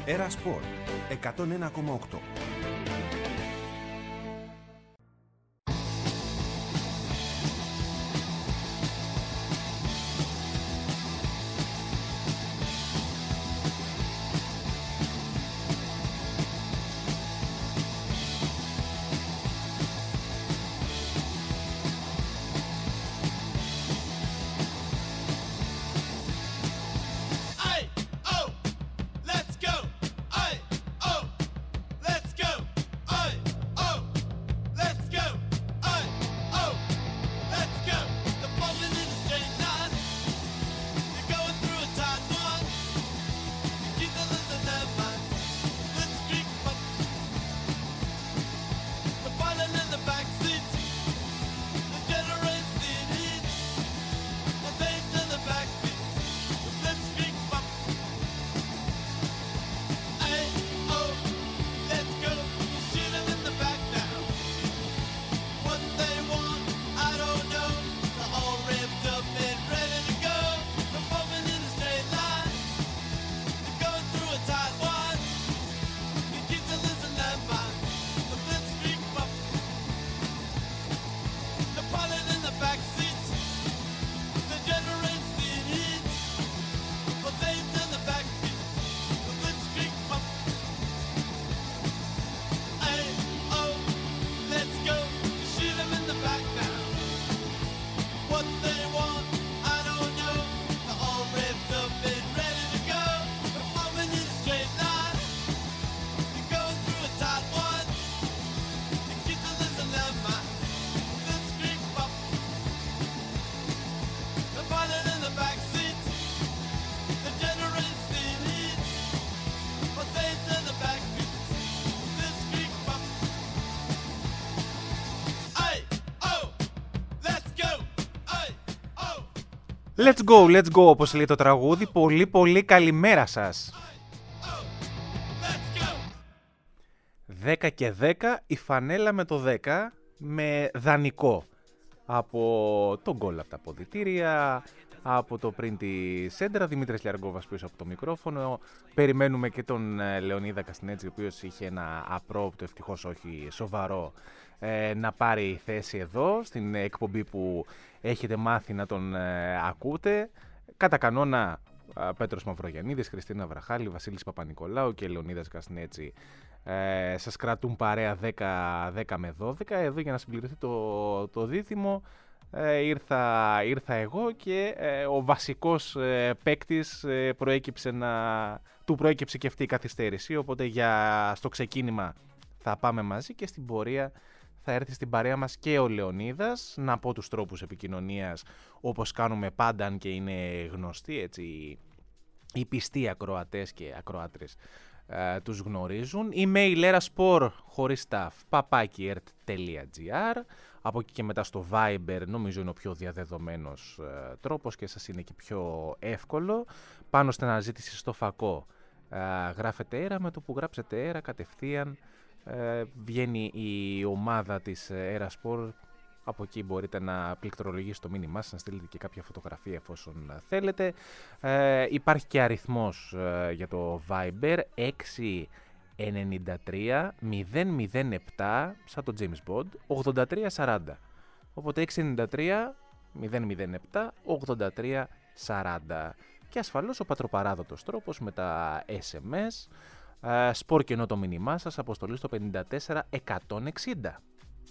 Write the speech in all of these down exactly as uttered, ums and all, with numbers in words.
Έρα Σπορ εκατόν ένα κόμμα οκτώ. Let's go, let's go, όπως λέει το τραγούδι. Πολύ πολύ καλημέρα σας. δέκα και δέκα, η φανέλα με το δέκα, με δανεικό. Από τον γκολ από τα ποδητήρια, από το πριν τη σέντρα, Δημήτρης Λιαργκόβας πίσω από το μικρόφωνο. Περιμένουμε και τον Λεωνίδα Καστινέτζη, ο οποίος είχε ένα απρόπτο, ευτυχώς όχι σοβαρό, ε, να πάρει θέση εδώ, στην εκπομπή που έχετε μάθει να τον ε, ακούτε. Κατά κανόνα, ε, Πέτρος Μαυρογιαννίδης, Χριστίνα Βραχάλη, Βασίλης Παπα-Νικολάου και Λεωνίδας Καστινέτζη ε, σας κρατούν παρέα δέκα με δώδεκα. Εδώ για να συμπληρωθεί το, το δίδυμο ε, ήρθα, ήρθα εγώ και ε, ο βασικός ε, παίκτης ε, προέκυψε να, του προέκυψε και αυτή η καθυστέρηση. Οπότε για, στο ξεκίνημα θα πάμε μαζί και στην πορεία θα έρθει στην παρέα μας και ο Λεωνίδας. Να πω τους τρόπους επικοινωνίας όπως κάνουμε πάντα, αν και είναι γνωστοί, έτσι, οι πιστοί ακροατές και ακροάτρες ε, τους γνωρίζουν. Email eraspor χωρίς staff παπάκι ert τελεία gr. Από εκεί και μετά στο Viber νομίζω είναι ο πιο διαδεδομένος ε, τρόπος και σας είναι και πιο εύκολο. Πάνω στην αναζήτηση στο φακό ε, γράφετε έρα, με το που γράψετε έρα κατευθείαν Ε, βγαίνει η ομάδα της Eraspor. Από εκεί μπορείτε να πληκτρολογήσετε το μήνυμά σας, να στείλετε και κάποια φωτογραφία εφόσον θέλετε. Ε, υπάρχει και αριθμός ε, για το Viber έξι εννιά τρία μηδέν μηδέν επτά, σαν το James Bond, ογδόντα τρία σαράντα. Οπότε έξι εννιά τρία μηδέν μηδέν επτά ογδόντα τρία σαράντα. Και ασφαλώς ο πατροπαράδοτος τρόπος με τα ες εμ ες. Uh, σπορ και ενώ το μήνυμά σας, αποστολή στο πενήντα τέσσερα εκατόν εξήντα.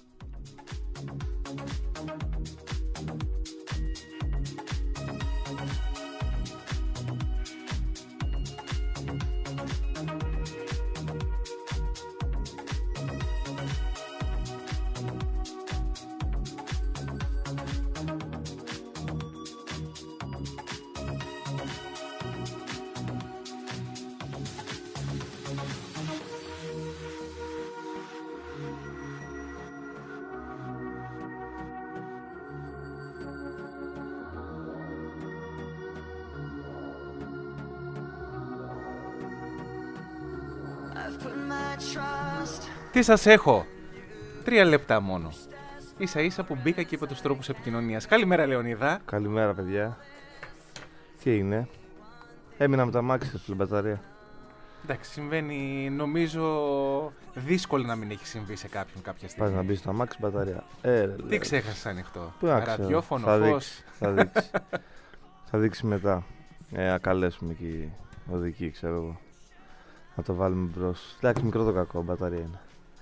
Τι σας έχω, τρία λεπτά μόνο. Ίσα ίσα που μπήκα και είπα τους τρόπους επικοινωνίας. Καλημέρα Λεωνίδα. Καλημέρα παιδιά. Τι είναι? Έμεινα με τα μάξι στην μπαταρία. Εντάξει, συμβαίνει, νομίζω, δύσκολο να μην έχει συμβεί σε κάποιον κάποια στιγμή. Πας να μπει στο αμάξι μπαταρία. Ε, ρε, Τι ξέχασες ανοιχτό? Πού να ξέρω. Ραδιόφωνο, Θα φως. δείξει. Θα δείξει. Θα δείξει μετά. Ε, να καλέσουμε εκεί οδική, ξέρω εγώ. Να το βάλουμε μπρος. Εντάξει, μικρό το κακό, μπαταρία είναι.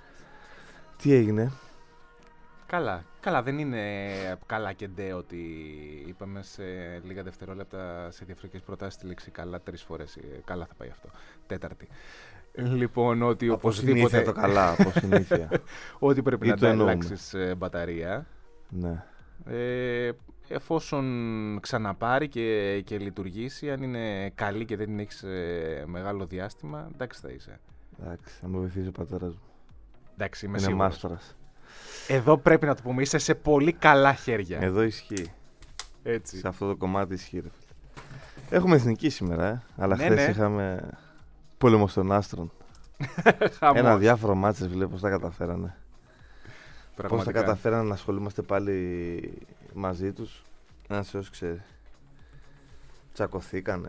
Τι έγινε? Καλά, καλά, δεν είναι καλά και ντε ότι είπαμε σε λίγα δευτερόλεπτα σε διαφορετικές προτάσεις τη λέξη καλά τρεις φορές. Καλά θα πάει αυτό. Τέταρτη. Λοιπόν, ότι από οπωσδήποτε... συνήθεια το καλά, από συνήθεια. ότι πρέπει Ή να το τα εννοούμε. αλλάξεις μπαταρία. Ναι. Ε, εφόσον ξαναπάρει και, και λειτουργήσει, αν είναι καλή και δεν την έχεις ε, μεγάλο διάστημα, εντάξει θα είσαι. Εντάξει, θα με βοηθήσει ο πατέρας μου. Εντάξει, είμαι Είναι σίγουρος. μάστορας. Εδώ πρέπει να το πούμε, είσαι σε πολύ καλά χέρια. Εδώ ισχύει. Έτσι. Σε αυτό το κομμάτι ισχύει. Ρε. Έχουμε εθνική σήμερα, ε. Αλλά Ναι, χθες ναι. είχαμε πόλεμο των άστρων. Χαμός. Ένα διάφορο μάτσες, βλέπω πώς τα καταφέρανε. Πώς τα Πραγματικά. καταφέρανε να ασχολούμαστε πάλι μαζί τους. Ένας έως ξέρει. Τσακωθήκανε.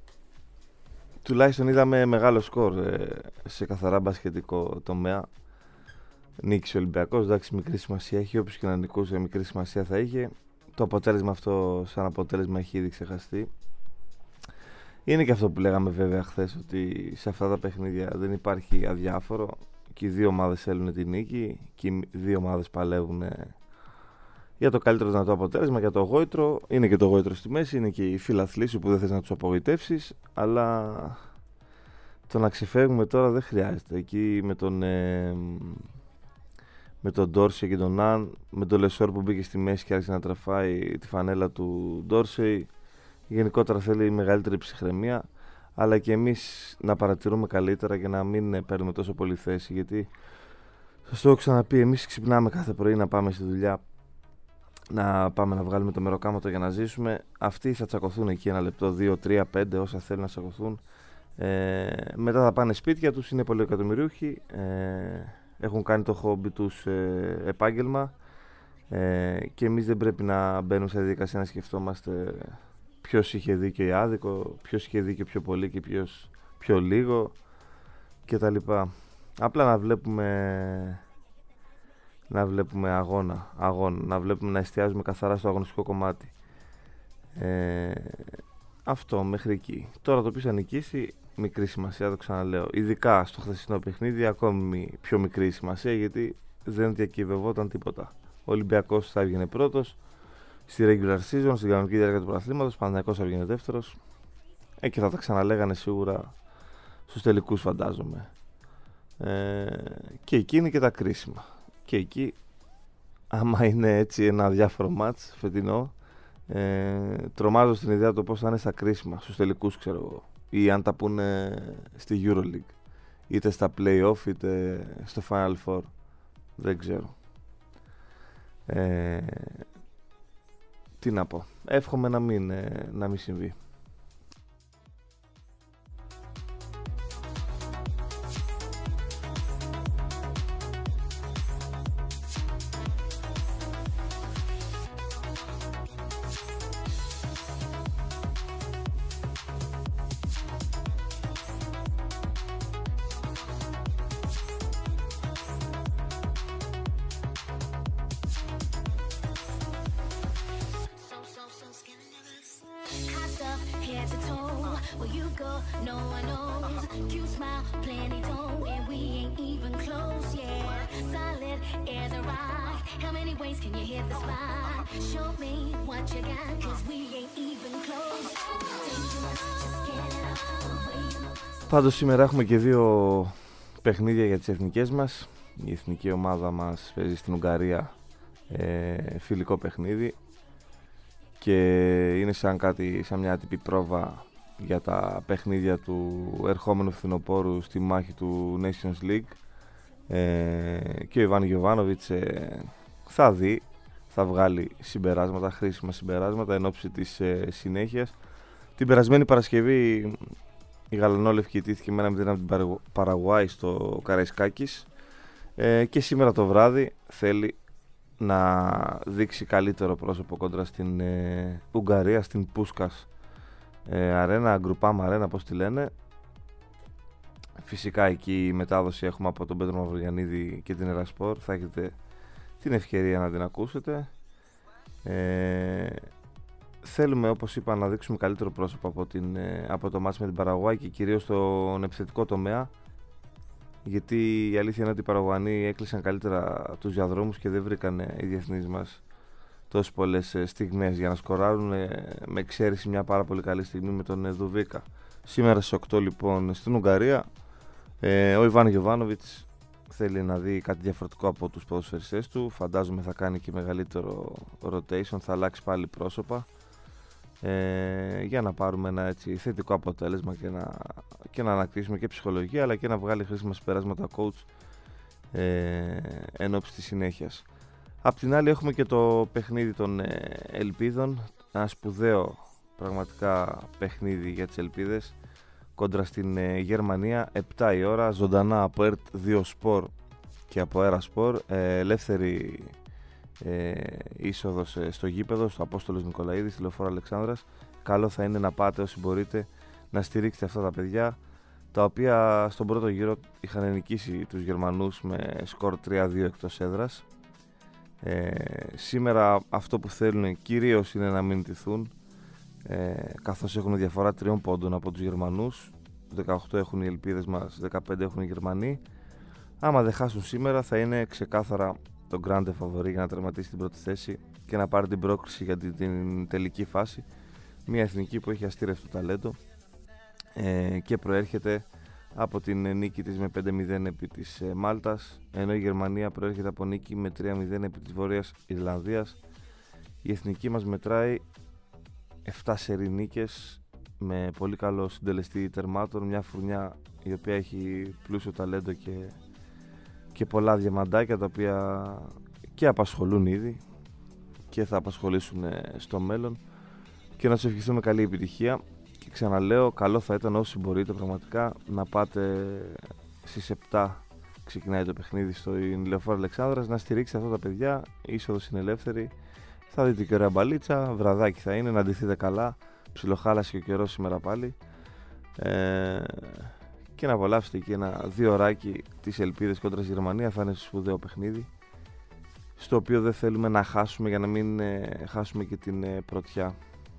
Τουλάχιστον είδαμε μεγάλο σκορ ε, σε καθαρά μπασκετικό τομέα. Νίκησε ο Ολυμπιακός, εντάξει, μικρή σημασία έχει. Όποιος και να νικούσε, μικρή σημασία θα είχε. Το αποτέλεσμα αυτό, σαν αποτέλεσμα, έχει ήδη ξεχαστεί. Είναι και αυτό που λέγαμε βέβαια χθες, ότι σε αυτά τα παιχνίδια δεν υπάρχει αδιάφορο. Και οι δύο ομάδες θέλουν τη νίκη. Και οι δύο ομάδες παλεύουν για το καλύτερο δυνατό αποτέλεσμα, για το γόητρο. Είναι και το γόητρο στη μέση, είναι και οι φιλαθλοί σου που δεν θες να τους απογοητεύσεις. Αλλά το να ξεφεύγουμε τώρα δεν χρειάζεται. Εκεί με τον. Ε, με τον Ντόρσεϊ και τον Ναν, με τον Λεσόρ που μπήκε στη μέση και άρχισε να τραφάει τη φανέλα του Ντόρσεϊ. Γενικότερα θέλει μεγαλύτερη ψυχραιμία, αλλά και εμείς να παρατηρούμε καλύτερα και να μην παίρνουμε τόσο πολύ θέση. Γιατί σας το έχω ξαναπεί, εμείς ξυπνάμε κάθε πρωί να πάμε στη δουλειά, να πάμε να βγάλουμε το μεροκάματο για να ζήσουμε. Αυτοί θα τσακωθούν εκεί ένα λεπτό, δύο, τρία, πέντε, όσα θέλουν να τσακωθούν. Ε, μετά θα πάνε σπίτια τους, είναι πολύ εκατομμυριούχοι. Ε, Έχουν κάνει το χόμπι τους ε, επάγγελμα ε, και εμείς δεν πρέπει να μπαίνουμε σε διαδικασία να σκεφτόμαστε ποιος είχε δίκιο ή άδικο, ποιος είχε δίκιο πιο πολύ και ποιος πιο λίγο κτλ. Απλά να βλέπουμε, να βλέπουμε αγώνα, αγώνα, να βλέπουμε να εστιάζουμε καθαρά στο αγωνιστικό κομμάτι. Ε, αυτό μέχρι εκεί. Τώρα το ποιος θα νικήσει, μικρή σημασία, το ξαναλέω. Ειδικά στο χθεσινό παιχνίδι, ακόμη πιο μικρή σημασία, γιατί δεν διακυβευόταν τίποτα. Ο Ολυμπιακός θα έβγαινε πρώτος στη regular season, στην κανονική διάρκεια του πρωταθλήματος. Ο Παναθηναϊκός θα έβγαινε δεύτερος. Ε, και θα τα ξαναλέγανε σίγουρα στους τελικούς, φαντάζομαι. Ε, και εκεί είναι και τα κρίσιμα. Και εκεί, άμα είναι έτσι ένα διάφορο μάτς φετινό, ε, τρομάζω στην ιδέα το πώς θα είναι στα κρίσιμα, στους τελικούς, ξέρω εγώ. Ή αν τα πούνε στη EuroLeague, είτε στα play-off είτε στο Final Four, δεν ξέρω. ε, τι να πω, εύχομαι να μην, ε, να μην συμβεί. Πάντως σήμερα έχουμε και δύο παιχνίδια για τις εθνικές μας. Η εθνική ομάδα μας παίζει στην Ουγγαρία ε, φιλικό παιχνίδι και είναι σαν, κάτι, σαν μια τύπη πρόβα για τα παιχνίδια του ερχόμενου φθινοπόρου στη μάχη του Nations League. Ε, και ο Ιβάν Γιοβάνοβιτς ε, θα δει, θα βγάλει συμπεράσματα, χρήσιμα συμπεράσματα εν ώψη της ε, συνέχειας. Την περασμένη Παρασκευή η γαλανόλευκη ιτήθηκε με ένα μηδέν από την Παραγουάη στο Καραϊσκάκης ε, και σήμερα το βράδυ θέλει να δείξει καλύτερο πρόσωπο κόντρα στην ε, Ουγγαρία, στην Πούσκας ε, Αρένα, Γκρουπάμ Αρένα, πώς τη λένε. φυσικά εκεί η μετάδοση έχουμε από τον Πέτρο Μαυρογιαννίδη και την Ερασπορ. Θα έχετε την ευκαιρία να την ακούσετε. Ε, θέλουμε, όπως είπα, να δείξουμε καλύτερο πρόσωπο από, την, από το μάτς με την Παραγουάη και κυρίως στον επιθετικό τομέα, γιατί η αλήθεια είναι ότι οι Παραγουανοί έκλεισαν καλύτερα τους διαδρόμους και δεν βρήκαν οι διεθνείς μας τόσες πολλές στιγμές για να σκοράρουν, με εξαίρεση μια πάρα πολύ καλή στιγμή με τον Δουβίκα. Σήμερα στις οκτώ λοιπόν στην Ουγγαρία, ε, ο Ιβάν Γιοβάνοβιτς θέλει να δει κάτι διαφορετικό από τους ποδοσφαιριστές του. Φαντάζομαι θα κάνει και μεγαλύτερο rotation, θα αλλάξει πάλι πρόσωπα, ε, για να πάρουμε ένα έτσι θετικό αποτέλεσμα και να, και να ανακτήσουμε και ψυχολογία, αλλά και να βγάλει χρήσιμα συμπεράσματα coach ε, εν ώψη της συνέχειας. Απ' την άλλη έχουμε και το παιχνίδι των ε, Ελπίδων, ένα σπουδαίο πραγματικά παιχνίδι για τις Ελπίδες κόντρα στην ε, Γερμανία, επτά η ώρα, ζωντανά από ΕΡΤ δύο Sport και από ΕΡΑ Sport, ε, ελεύθερη ε, είσοδος ε, στο γήπεδο, στο Απόστολος Νικολαίδης, στη Λεωφόρο Αλεξάνδρας. Καλό θα είναι να πάτε όσοι μπορείτε να στηρίξετε αυτά τα παιδιά, τα οποία στον πρώτο γύρο είχαν νικήσει τους Γερμανούς με σκορ τρία δύο εκτός έδρας. Ε, σήμερα αυτό που θέλουν κυρίως είναι να μην τηθούν, ε, καθώς έχουν διαφορά τριών πόντων από τους Γερμανούς. δεκαοκτώ έχουν οι Ελπίδες μας, δεκαπέντε έχουν οι Γερμανοί. Άμα δεν χάσουν σήμερα θα είναι ξεκάθαρα το grande favori για να τερματίσει την πρώτη θέση και να πάρει την πρόκριση για την, την τελική φάση. Μια εθνική που έχει αστήρευτο ταλέντο, ε, και προέρχεται από την νίκη της με πέντε μηδέν επί της ε, Μάλτας, ενώ η Γερμανία προέρχεται από νίκη με τρία μηδέν επί της Βόρειας Ιρλανδίας. Η εθνική μας μετράει επτά σερί νίκες με πολύ καλό συντελεστή τερμάτων, μια φουρνιά η οποία έχει πλούσιο ταλέντο και, και πολλά διαμαντάκια, τα οποία και απασχολούν ήδη και θα απασχολήσουν στο μέλλον, και να τους ευχηθούμε καλή επιτυχία. Και ξαναλέω, καλό θα ήταν όσοι μπορείτε πραγματικά να πάτε στις επτά, ξεκινάει το παιχνίδι στο Λεωφόρο Αλεξάνδρας, να στηρίξετε αυτά τα παιδιά. Η είσοδος είναι ελεύθερη, θα δείτε και ωραία μπαλίτσα, βραδάκι θα είναι, να ντυθείτε καλά, ψιλοχάλασε και ο καιρός σήμερα πάλι, ε, και να απολαύσετε εκεί ένα δύο ωράκι τις Ελπίδες κόντρα στη Γερμανία. Θα είναι σπουδαίο παιχνίδι, στο οποίο δεν θέλουμε να χάσουμε για να μην ε, χάσουμε και την ε, πρωτιά.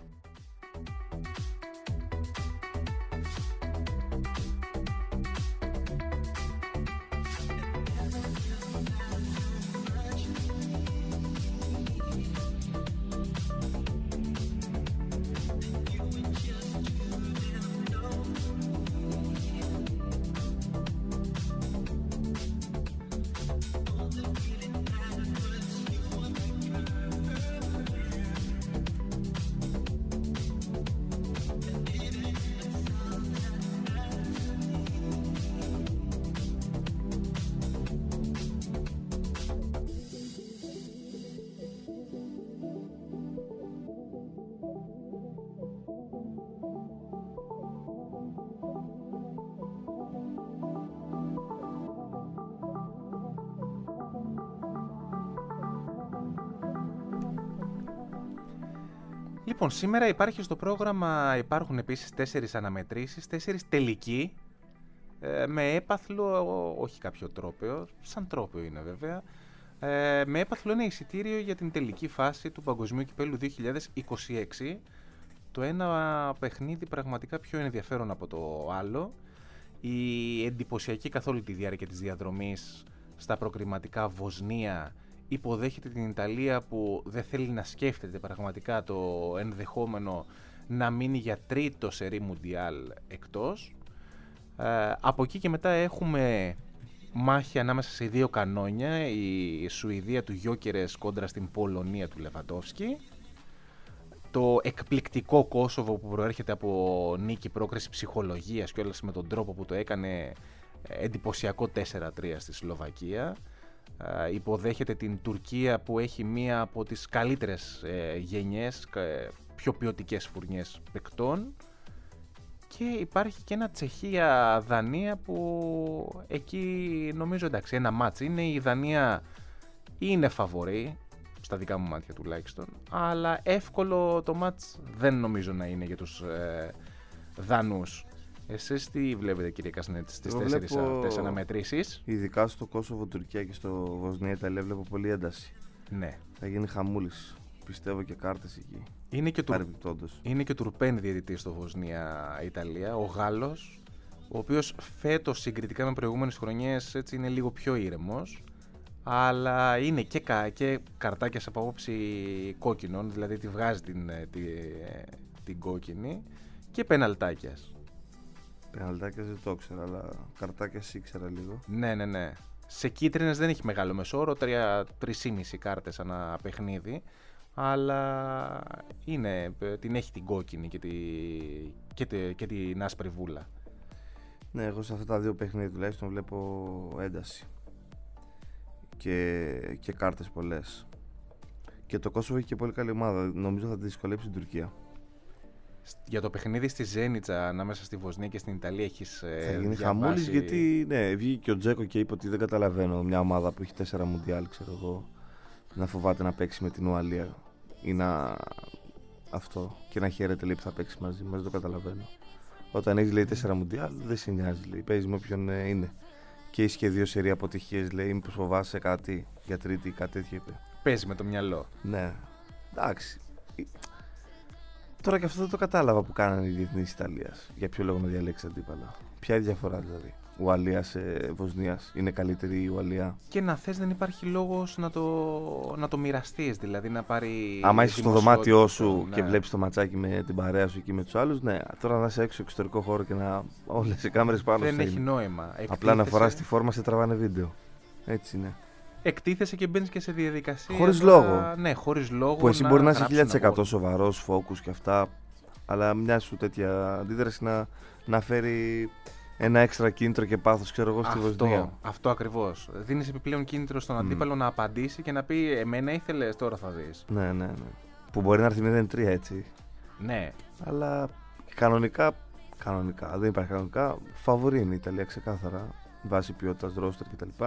Λοιπόν, σήμερα υπάρχει στο πρόγραμμα, υπάρχουν επίσης τέσσερις αναμετρήσεις, τέσσερις τελικοί, ε, με έπαθλο, όχι κάποιο τρόπαιο, σαν τρόπαιο είναι βέβαια, ε, με έπαθλο ένα εισιτήριο για την τελική φάση του Παγκοσμίου Κυπέλλου δύο χιλιάδες είκοσι έξι. Το ένα παιχνίδι πραγματικά πιο ενδιαφέρον από το άλλο. Η εντυπωσιακή καθ' όλη τη διάρκεια της διαδρομής στα προκριματικά Βοσνία υποδέχεται την Ιταλία, που δεν θέλει να σκέφτεται πραγματικά το ενδεχόμενο να μείνει για τρίτο σερί Μουντιάλ εκτός. Ε, από εκεί και μετά έχουμε μάχη ανάμεσα σε δύο κανόνια, η Σουηδία του Γιόκερες κόντρα στην Πολωνία του Λεβαντόφσκι. Το εκπληκτικό Κόσοβο που προέρχεται από νίκη πρόκριση ψυχολογίας και όλες με τον τρόπο που το έκανε εντυπωσιακό τέσσερα τρία στη Σλοβακία. Uh, υποδέχεται την Τουρκία που έχει μία από τις καλύτερες ε, γενιές, ε, πιο ποιοτικές φουρνιές παικτών, και υπάρχει και ένα Τσεχία-Δανία που εκεί νομίζω εντάξει ένα μάτς είναι, η Δανία είναι φαβορί στα δικά μου μάτια τουλάχιστον, αλλά εύκολο το μάτς δεν νομίζω να είναι για τους ε, Δανούς. Εσείς τι βλέπετε, κύριε Κασνέτη, στις Εγώ τέσσερις βλέπω- αυτές αναμετρήσεις? Ειδικά στο Κόσοβο, Τουρκία και στο Βοσνία, Ιταλία βλέπω πολύ ένταση. Ναι. Θα γίνει χαμούλης. Πιστεύω και κάρτες εκεί. Είναι και, τουρ... Παρεμπιπτόντως. είναι και Τουρπέν διαιτητής στο Βοσνία-Ιταλία, ο Γάλλος, ο οποίος φέτος συγκριτικά με προηγούμενες χρονιές έτσι είναι λίγο πιο ήρεμος, αλλά είναι και, κα... και καρτάκια από άποψη κόκκινων, δηλαδή τη βγάζει την, τη... την κόκκινη, και πεναλτάκιας. Πεναλτάκια δεν το ήξερα, αλλά καρτάκια ήξερα λίγο. Ναι, ναι, ναι. Σε κίτρινες δεν έχει μεγάλο μεσόωρο, τρία κόμμα πέντε κάρτες ανά παιχνίδι, αλλά είναι, την έχει την κόκκινη και, τη, και, τη, και την άσπρη βούλα. Ναι, εγώ σε αυτά τα δύο παιχνίδια τουλάχιστον βλέπω ένταση. Και, και κάρτες πολλές. Και το Κόσοβο έχει και πολύ καλή ομάδα. Νομίζω θα τη δυσκολέψει την Τουρκία. Για το παιχνίδι στη Ζένιτσα ανάμεσα στη Βοσνία και στην Ιταλία έχεις Θα ε, γίνει διαβάσει... χαμούλης, γιατί ναι, βγήκε και ο Τζέκο και είπε ότι δεν καταλαβαίνω μια ομάδα που έχει τέσσερα μουντιάλ, ξέρω εγώ, να φοβάται να παίξει με την Ουαλία ή να αυτό και να χαίρεται, λέει, που θα παίξει μαζί μας. Δεν το καταλαβαίνω. Όταν έχει, λέει, τέσσερα μουντιάλ, δεν σε νοιάζει, λέει. Παίζει με όποιον ε, είναι. Και είσαι και δύο σερί αποτυχίες, λέει. Μήπως φοβάσαι κάτι για τρίτη ή κάτι τέτοιο, είπε. Παίζει με το μυαλό. Ναι, εντάξει. Τώρα και αυτό δεν το κατάλαβα που κάνανε οι διεθνείς Ιταλίας. Για ποιο λόγο να διαλέξει αντίπαλα. Ποια είναι η διαφορά δηλαδή? Ουαλίας, ε, Βοσνίας. Είναι καλύτερη η Ουαλία? Και να θες, δεν υπάρχει λόγος να το, να το μοιραστείς, δηλαδή να πάρει. Άμα είσαι στο δωμάτιό σου ναι. και βλέπεις το ματσάκι με την παρέα σου εκεί με τους άλλους, ναι. Τώρα να είσαι έξω εξωτερικό χώρο και να όλες οι κάμερες πάνω Δεν σου έχει είναι. νόημα. Απλά Εκτίθεσαι, να φοράς τη φόρμα, σε τραβάνε βίντεο. Έτσι είναι. εκτίθεσαι και μπαίνεις και σε διαδικασία. Χωρίς τώρα- λόγο. Ναι, χωρίς λόγο. Που εσύ μπορεί να είσαι γράψεις χίλια τοις εκατό ένα σοβαρός, focus και αυτά, αλλά μια σου τέτοια αντίδραση να, να φέρει ένα έξτρα κίνητρο και πάθος, ξέρω εγώ, στη Βοσνία. Αυτό, αυτό ακριβώς. Δίνεις επιπλέον κίνητρο στον Μμ. αντίπαλο να απαντήσει και να πει εμένα ήθελες, τώρα θα δεις. Ναι, ναι, ναι. Που μπορεί να έρθει μηδέν τρία, έτσι. Ναι. Αλλά κανονικά, κανονικά, δεν υπάρχει κανονικά. Φαβορί είναι η Ιταλία ξεκάθαρα, βάσει ποιότητας, ρόστερ κτλ.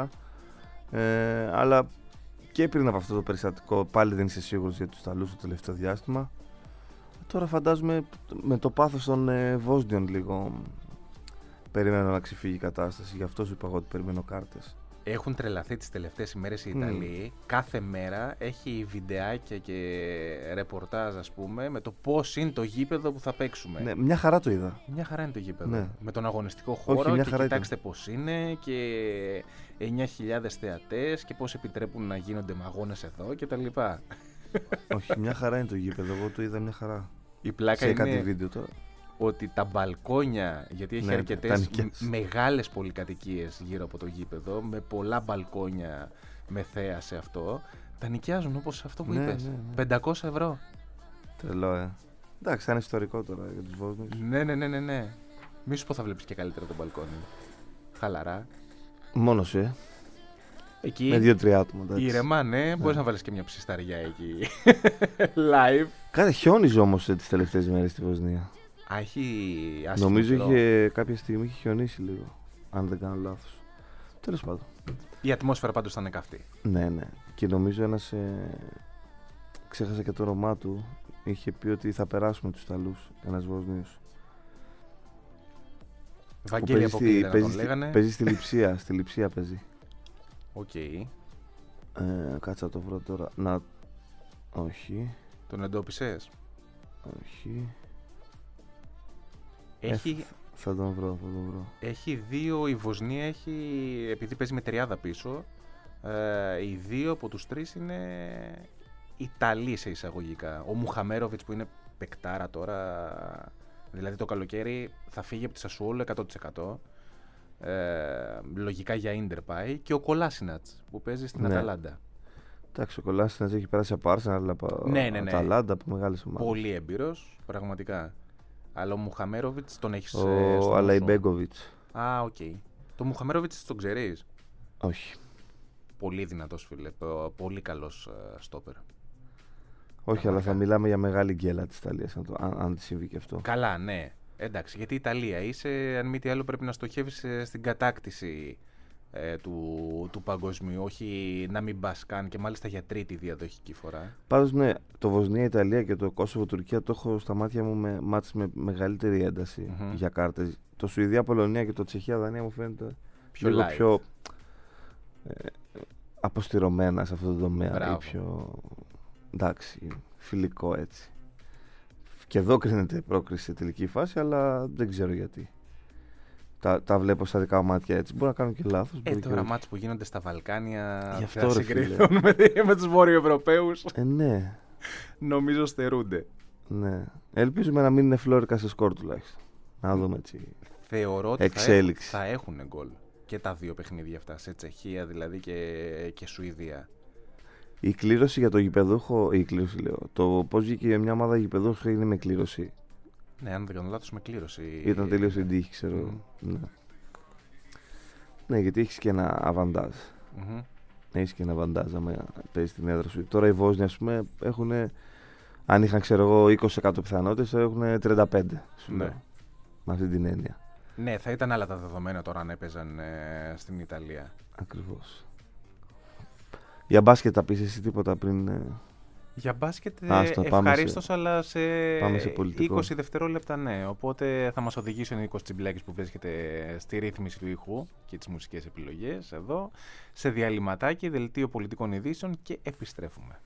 Ε, αλλά και πριν από αυτό το περιστατικό, πάλι δεν είσαι σίγουρος για τους Ιταλούς το τελευταίο διάστημα. Τώρα φαντάζομαι με το πάθος των ε, Βόσνιων λίγο περιμένω να ξεφύγει η κατάσταση. Γι' αυτό σου είπα εγώ ότι περιμένω κάρτες. Έχουν τρελαθεί τις τελευταίες ημέρες οι Μμ. Ιταλοί. Κάθε μέρα έχει βιντεάκια και ρεπορτάζ, ας πούμε, με το πώς είναι το γήπεδο που θα παίξουμε. Ναι, μια χαρά το είδα. Μια χαρά είναι το γήπεδο. Ναι. Με τον αγωνιστικό χώρο μια και χαρά κοιτάξτε πώς είναι και εννιά χιλιάδες θεατές και πώς επιτρέπουν να γίνονται αγώνες εδώ κτλ. Όχι, μια χαρά είναι το γήπεδο. Εγώ το είδα μια χαρά. Η πλάκα Σε κάτι είναι βίντεο τώρα. ότι τα μπαλκόνια, γιατί έχει Ναι, τα αρκετές νοικιές. μ- μεγάλες πολυκατοικίες γύρω από το γήπεδο, με πολλά μπαλκόνια με θέα σε αυτό, τα νοικιάζουν όπως αυτό που Ναι, είπες. ναι, ναι. πεντακόσια ευρώ. Τρελό, ε. Εντάξει, θα είναι ιστορικό τώρα για τους Βόσνιους. Ναι, ναι, ναι, ναι, ναι. Μη σου πω θα βλέπεις και καλύτερα το μπαλκόνι. Χαλαρά. Μόνος σου, ε. Εκεί, Με δύο-τρία άτομα. εντάξει. ήρεμα, ναι, μπορείς να βάλεις και μια ψισταριά εκεί. Live. Κάτι χιόνιζε όμως ε, τις τελευταίες μέρες στη Βοσνία. Α, έχει άσχημο Νομίζω καιρό. είχε κάποια στιγμή είχε χιονίσει λίγο. Αν δεν κάνω λάθος. Τέλος πάντων. Η ατμόσφαιρα πάντως θα είναι καυτή. Ναι, ναι. Και νομίζω ένας. Ε... Ξέχασα και το όνομά του. Είχε πει ότι θα περάσουμε τους Ιταλούς. Ένας Βοσνίος. Βαγγέλη Που αποκλείται να παίζει, τον στη, λέγανε. παίζει στη Λειψία. Στη Λειψία παίζει. Οκ. Ε, κάτσε να το βρω τώρα. Να. Όχι. Τον εντόπισες. Όχι. Έχει, Θα τον βρω, θα τον βρω. έχει δύο, η Βοσνία έχει, επειδή παίζει με τριάδα πίσω, ε, οι δύο από τους τρεις είναι Ιταλοί σε εισαγωγικά. Ο Μουχαμέροβιτς που είναι παικτάρα τώρα, δηλαδή το καλοκαίρι θα φύγει από τη Σασουόλο εκατό τοις εκατό. Ε, λογικά για Ίντερ πάει, και ο Κολάσινατς που παίζει στην Ναι. Αταλάντα. Εντάξει, ο Κολάσινας έχει περάσει από Arsenal, αλλά από Ναι, ναι, ναι. Αταλάντα, από μεγάλες ομάδες. Πολύ έμπειρος, πραγματικά. Αλλά ο Μουχαμέροβιτς τον έχεις. Ο Αλαϊμπέγκοβιτς. Α, οκ. Το Μουχαμέροβιτς τον ξέρεις. Όχι. Πολύ δυνατός, φίλε. Πο- Πολύ καλός ε, στόπερ. Όχι, αλλά θα Πραγματικά. μιλάμε για μεγάλη γκέλα της Ιταλίας, αν, το- αν, αν τη συμβεί και αυτό. Καλά, ναι. Εντάξει, γιατί η Ιταλία είσαι, αν μη τι άλλο, πρέπει να στοχεύεις ε, στην κατάκτηση ε, του, του παγκοσμίου, όχι να μην πας καν και μάλιστα για τρίτη διαδοχική φορά. Πάντως ναι, το Βοσνία-Ιταλία και το Κόσοβο-Τουρκία το έχω στα μάτια μου με μάτς με μεγαλύτερη ένταση Mm-hmm. για κάρτες. Το Σουηδία-Πολωνία και το Τσεχία-Δανία μου φαίνεται Πιο λίγο light. πιο ε, αποστηρωμένα σε αυτό το τομέα. Μπράβο. Ή πιο, εντάξει, φιλικό έτσι. Και εδώ κρίνεται πρόκριση σε τελική φάση, αλλά δεν ξέρω γιατί. Τα, τα βλέπω στα δικά μου μάτια έτσι. Μπορεί να κάνω και λάθος. Ε, μπορεί τώρα και όχι. μάτς που γίνονται στα Βαλκάνια Γι' αυτό, θα ρε, συγκριθούν με, με τους Βόρειο-Ευρωπαίους. Ε, ναι, Νομίζω στερούνται. ναι. Ελπίζουμε να μην είναι φλόρικα σε σκορ τουλάχιστον. Να δούμε έτσι. Θεωρώ ότι θα, Εξέλιξη. θα έχουν γκολ και τα δύο παιχνίδια αυτά, σε Τσεχία δηλαδή και, και Σουηδία. Η κλήρωση για το γηπεδούχο, η κλήρωση λέω, το πώς βγήκε μια ομάδα γηπεδούχο είναι με κλήρωση. Ναι, αν δεν κάνω λάθος, με κλήρωση. Ήταν τελείως στην τύχη, ξέρω. Mm. Ναι. Ναι, γιατί έχεις και ένα αβαντάζ. Mm-hmm. Έχεις και ένα αβαντάζ άμα παίζεις την έδρα σου. Τώρα οι Βόσνοι, ας πούμε, έχουν, αν είχαν, ξέρω εγώ, είκοσι τοις εκατό πιθανότητες, έχουν τριάντα πέντε. Σου Ναι. λέω. Με αυτή την έννοια. Ναι, θα ήταν άλλα τα δεδομένα τώρα αν έπαιζαν ε, στην Ιταλία. Ακριβώς. Για μπάσκετ θα πεις εσύ τίποτα πριν. ε, Για μπάσκετ ε, Άστο, πάμε ευχαρίστως, σε- αλλά σε, πάμε σε πολιτικό. είκοσι δευτερόλεπτα ναι. Οπότε θα μας οδηγήσει ο Νίκος Τσιμπλάκης που βρίσκεται στη ρύθμιση του ήχου και τις μουσικές επιλογές εδώ, σε διαλυματάκι, δελτίο πολιτικών ειδήσεων και επιστρέφουμε.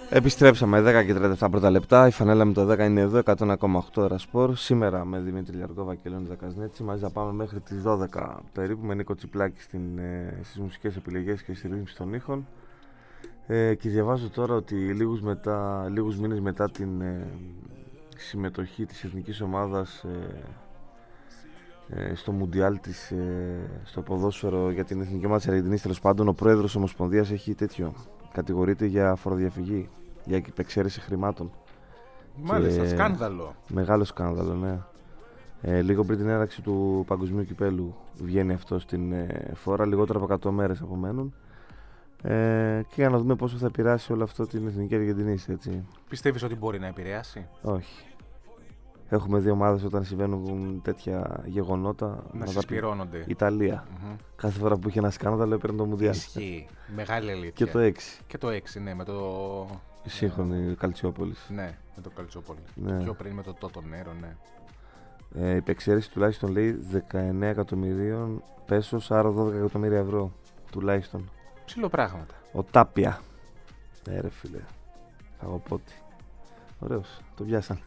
Επιστρέψαμε δέκα και τριάντα επτά πρώτα λεπτά. Η φανέλα με το δέκα είναι εδώ, εκατό ένα κόμμα οκτώ Ερασπορ. Σήμερα με Δημήτρη Λιαργό, Βαγγέλη Δακασνέτση. Μαζί θα πάμε μέχρι τις δώδεκα περίπου με Νίκο Τσιπλάκη στην, ε, στις μουσικές επιλογές και στη ρύθμιση των ήχων. Ε, και διαβάζω τώρα ότι λίγους, μετά, λίγους μήνες μετά την ε, συμμετοχή της εθνικής ομάδας ε, ε, στο Μουντιάλ της, ε, στο ποδόσφαιρο για την εθνική ομάδα της Αργεντινής, τέλος πάντων, ο πρόεδρος της Ομοσπονδίας έχει τέτοιο. Κατηγορείται για φοροδιαφυγή, για υπεξαίρεση χρημάτων. Μάλιστα, σκάνδαλο. Μεγάλο σκάνδαλο, ναι. Ε, λίγο πριν την έναρξη του Παγκοσμίου Κυπέλου βγαίνει αυτό στην ε, φόρα, λιγότερο από εκατό μέρες απομένουν. Ε, και για να δούμε πόσο θα επηρεάσει όλο αυτό την εθνική Αργεντινή, έτσι. Πιστεύεις ότι μπορεί να επηρεάσει? Όχι. Έχουμε δύο ομάδες όταν συμβαίνουν τέτοια γεγονότα να συσπυρώνονται. Ιταλία. Mm-hmm. Κάθε φορά που είχε ένα σκάνδαλο έπαιρνε το Μουντιάλ. Ισχύει. Μεγάλη αλήθεια. Και το έξι. Και το έξι, ναι, με το. Η σύγχρονη Καλτσιόπολη. Ναι, με το Καλτσιόπολη. Ναι. Το πιο πριν με το Τότο Νέρο, ναι. Ε, υπεξαίρεση τουλάχιστον λέει δεκαεννέα εκατομμυρίων πέσος, άρα δώδεκα εκατομμύρια ευρώ τουλάχιστον. Ψηλό πράγματα. Ο Τάπια. Ε, ρε φίλε. Φαγοπότη. Ωραίος. Το πιάσαν.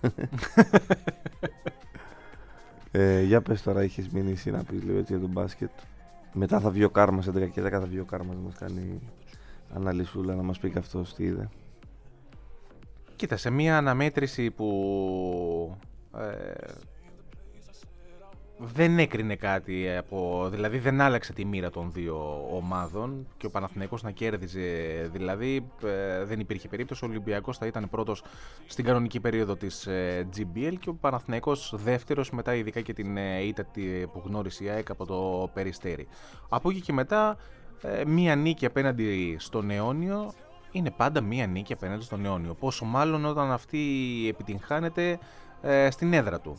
ε, για πες τώρα, είχες μείνει να πεις λίγο έτσι για τον μπάσκετ. Μετά θα βγει ο Κάρμας, έντεκα και δέκα θα βγει ο Κάρμας να μας κάνει αναλυσούλα, να μας πει και αυτός τι είδε. Κοίτα, σε μια αναμέτρηση που ε, δεν έκρινε κάτι, από, δηλαδή δεν άλλαξε τη μοίρα των δύο ομάδων και ο Παναθηναϊκός να κέρδιζε, δηλαδή ε, δεν υπήρχε περίπτωση. Ο Ολυμπιακός θα ήταν πρώτος στην κανονική περίοδο της ε, τζι μπι ελ και ο Παναθηναϊκός δεύτερος, μετά ειδικά και την ε, ήττα που γνώρισε η ΑΕΚ από το Περιστέρι. Από εκεί και μετά ε, μία νίκη απέναντι στον Αιώνιο είναι πάντα μία νίκη απέναντι στον Αιώνιο, πόσο μάλλον όταν αυτή επιτυγχάνεται ε, στην έδρα του.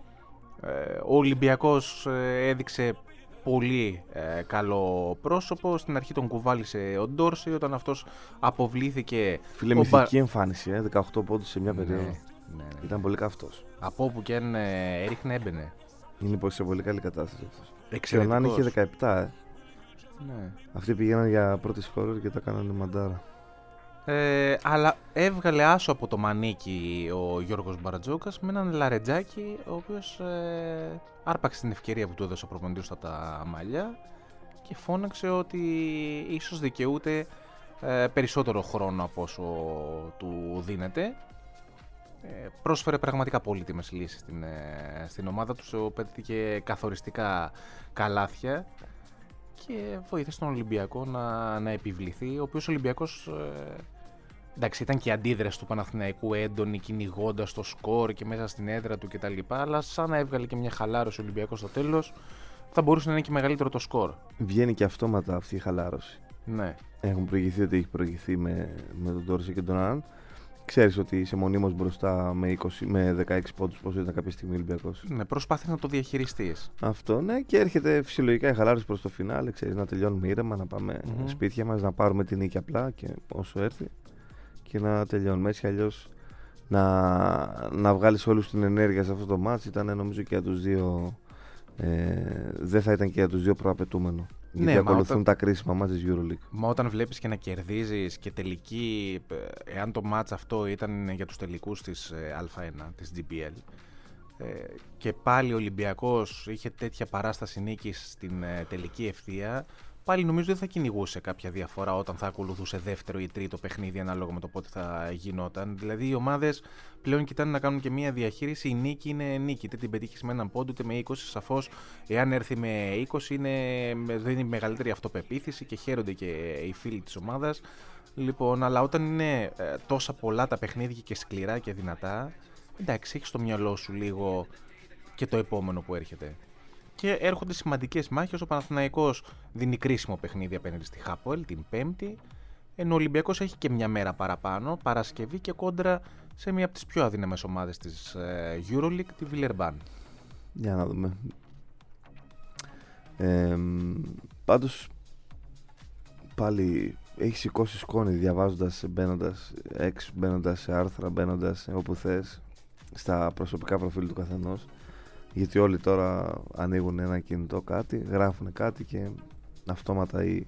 Ο Ολυμπιακός έδειξε πολύ ε, καλό πρόσωπο. Στην αρχή τον κουβάλισε ο Ντόρση, όταν αυτός αποβλήθηκε. Φίλε, μυθική μπα... εμφάνιση, ε, δεκαοκτώ πόντους σε μια περίοδο. Ναι, ναι, ναι. Ήταν πολύ καυτός. Από όπου και αν ε, έριχνε, έμπαινε. Είναι σε πολύ καλή κατάσταση αυτός. Εξαιρετικός. Και ο Νάν είχε δεκαεπτά. Ε. Ναι. Αυτοί πήγαιναν για πρώτη σκόρερ και τα κάνανε μαντάρα. Ε, αλλά έβγαλε άσο από το μανίκι ο Γιώργος Μπαρατζόκας με έναν Λαρετζάκη, ο οποίος ε, άρπαξε την ευκαιρία που του έδωσε ο προπονητής από τα μαλλιά και φώναξε ότι ίσως δικαιούται ε, περισσότερο χρόνο από όσο του δίνεται. Ε, πρόσφερε πραγματικά πολύτιμες λύσεις στην, ε, στην ομάδα του, πέτυχε καθοριστικά καλάθια και βοήθησε τον Ολυμπιακό να, να επιβληθεί, ο οποίος Ολυμπιακός ε, εντάξει, ήταν και η αντίδραση του Παναθηναϊκού έντονη, κυνηγώντας το σκορ και μέσα στην έδρα του κτλ. Αλλά σαν να έβγαλε και μια χαλάρωση ο Ολυμπιακός στο τέλος, θα μπορούσε να είναι και μεγαλύτερο το σκορ. Βγαίνει και αυτόματα αυτή η χαλάρωση. Ναι. Έχουν προηγηθεί ότι έχει προηγηθεί με, με τον Ντόρση και τον Άν. Ξέρεις ότι είσαι μονίμως μπροστά με, είκοσι, με δεκαέξι πόντους, πόσο ήταν κάποια στιγμή ο Ολυμπιακός. Ναι, προσπάθεις να το διαχειριστείς. Αυτό, ναι, και έρχεται φυσιολογικά η χαλάρωση προς το φινάλε. Ξέρεις, να τελειώνουμε ήρεμα, να πάμε mm-hmm. σπίτια μας, να πάρουμε την νίκη απλά και όσο έρθει και να τελειώνουμε. Έτσι αλλιώς να, να βγάλεις όλους την ενέργεια σε αυτό το μάτς ήταν νομίζω και για τους δύο. Ε, δεν θα ήταν και για τους δύο προαπαιτούμενο. Ναι, γιατί ακολουθούν όταν... τα κρίσιμα μάτς της EuroLeague. Μα όταν βλέπεις και να κερδίζεις και τελική, εάν το μάτς αυτό ήταν για τους τελικούς της Α ένα, της τζι μπι ελ, ε, και πάλι ο Ολυμπιακός είχε τέτοια παράσταση νίκης στην ε, τελική ευθεία, πάλι νομίζω δεν θα κυνηγούσε κάποια διαφορά όταν θα ακολουθούσε δεύτερο ή τρίτο παιχνίδι ανάλογα με το πότε θα γινόταν. Δηλαδή οι ομάδες πλέον κοιτάνε να κάνουν και μια διαχείριση. Η νίκη είναι νίκη. Είτε την πετύχεις με έναν πόντο είτε με είκοσι. Σαφώς, εάν έρθει με είκοσι, είναι, δίνει μεγαλύτερη αυτοπεποίθηση και χαίρονται και οι φίλοι της ομάδας. Λοιπόν, αλλά όταν είναι ε, τόσα πολλά τα παιχνίδια και σκληρά και δυνατά, εντάξει, έχεις στο μυαλό σου λίγο και το επόμενο που έρχεται. Και έρχονται σημαντικές μάχες. Ο Παναθηναϊκός δίνει κρίσιμο παιχνίδι απέναντι στη Χάπολ την Πέμπτη, ενώ ο Ολυμπιακός έχει και μια μέρα παραπάνω, Παρασκευή και κόντρα σε μια από τις πιο αδύναμες ομάδες της EuroLeague, τη Βιλερμπάν. Για να δούμε. Ε, πάντως πάλι έχει σηκώσει σκόνη διαβάζοντας, μπαίνοντας έξω, μπαίνοντας σε άρθρα, μπαίνοντας όπου θες, στα προσωπικά προφίλ του καθενός. Γιατί όλοι τώρα ανοίγουν ένα κινητό κάτι, γράφουν κάτι και αυτόματα ή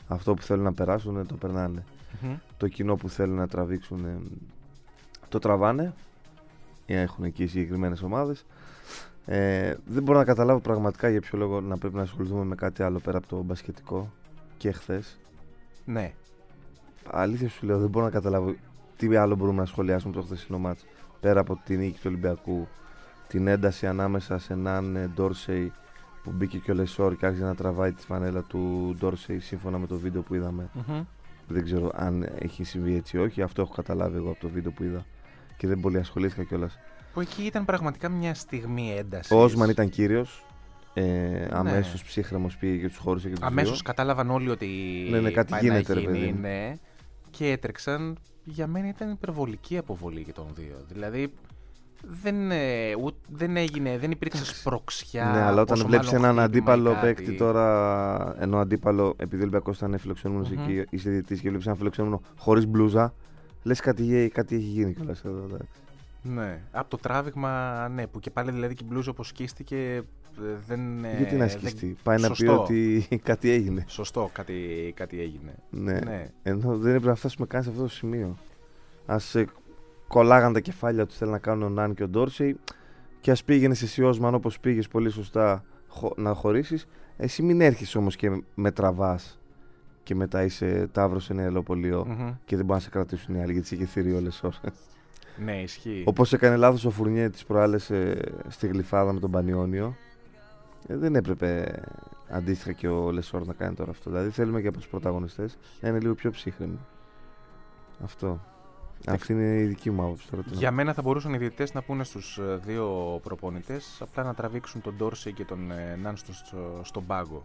αυτό που θέλουν να περάσουν το περνάνε. Mm-hmm. Το κοινό που θέλουν να τραβήξουν το τραβάνε. Έχουν εκεί οι συγκεκριμένες ομάδες. Ε, δεν μπορώ να καταλάβω πραγματικά για ποιο λόγο να πρέπει να ασχοληθούμε με κάτι άλλο πέρα από το μπασκετικό και χθες. Ναι. Αλήθεια σου λέω, δεν μπορώ να καταλάβω τι άλλο μπορούμε να σχολιάσουμε το χθεσινό μάτς πέρα από την νίκη του Ολυμπιακού, την ένταση ανάμεσα σε έναν Ντόρσεϊ που μπήκε και ο Λεσόρ και άρχισε να τραβάει τη φανέλα του Ντόρσεϊ σύμφωνα με το βίντεο που είδαμε. Mm-hmm. Δεν ξέρω αν έχει συμβεί έτσι ή όχι. Αυτό έχω καταλάβει εγώ από το βίντεο που είδα και δεν πολύ ασχολήθηκα κιόλας. Που εκεί ήταν πραγματικά μια στιγμή έντασης. Ο Όσμαν ήταν κύριος. Ε, αμέσως ναι. ψύχρεμος πήγε και τους χώρισε και τους αμέσως δύο. κατάλαβαν όλοι ότι ναι, ναι, κάτι γίνεται, να ρε παιδί. Ναι, και έτρεξαν. Για μένα ήταν υπερβολική αποβολή για τον δύο. Δηλαδή δεν, ε, ου, δεν έγινε, δεν υπήρξε σπροξιά. Ναι, αλλά όταν βλέπεις έναν αντίπαλο παίκτη τώρα, ενώ αντίπαλο, επειδή ο Ολυμπιακός ήταν φιλοξενούμενος mm-hmm. εκεί, είσαι διαιτητής και βλέπεις έναν φιλοξενούμενο χωρίς μπλούζα, λες κάτι, κάτι έχει γίνει κιόλας εδώ, εντάξει. Ναι, από το τράβηγμα, ναι, που και πάλι δηλαδή και η μπλούζα όπως σκίστηκε δεν... Γιατί να σκιστεί, δεν... πάει Σωστό. να πει ότι κάτι έγινε. Σωστό, κάτι, κάτι έγινε. Ναι. ναι, ενώ δεν έπρεπε να φτάσουμε καν σε αυτό το σημείο. Ας ε, κολλάγαν τα κεφάλια τους, θέλουν να κάνουν ο Νάν και ο Ντόρσεϊ και ας πήγαινες εσύ Όσμαν όπως πήγες πολύ σωστά χω, να χωρίσεις, εσύ μην έρχεσαι όμως και με τραβάς και μετά είσαι ταύρος σε ένα ελαιοπωλείο mm-hmm. και δεν μπορούν να σε κρατήσουν οι άλλοι γιατί είχε θηρεί ο Λεσόρ. Ναι, ισχύει. Όπως έκανε λάθος ο Φουρνιέ τις προάλλες ε, στη Γλυφάδα με τον Πανιόνιο. Ε, δεν έπρεπε αντίστοιχα και ο Λεσόρ να κάνει τώρα αυτό. Δηλαδή θέλουμε και από τους πρωταγωνιστές να είναι λίγο πιο ψύχρεμοι. Αυτό. Αυτή είναι η δική μου άποψη τώρα. Για μένα θα μπορούσαν οι διαιτητές να πούνε στους δύο προπονητές απλά να τραβήξουν τον Ντόρσεϊ και τον Νάν στο, στο, στον πάγκο.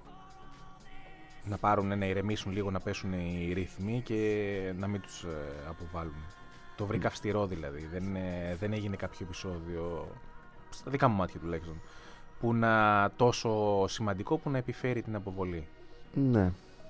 Να πάρουν, να ηρεμήσουν λίγο, να πέσουν οι ρυθμοί και να μην τους αποβάλουν. Το βρήκα αυστηρό δηλαδή. Δεν, δεν έγινε κάποιο επεισόδιο, στα δικά μου μάτια τουλάχιστον, που να τόσο σημαντικό που να επιφέρει την αποβολή. Ναι.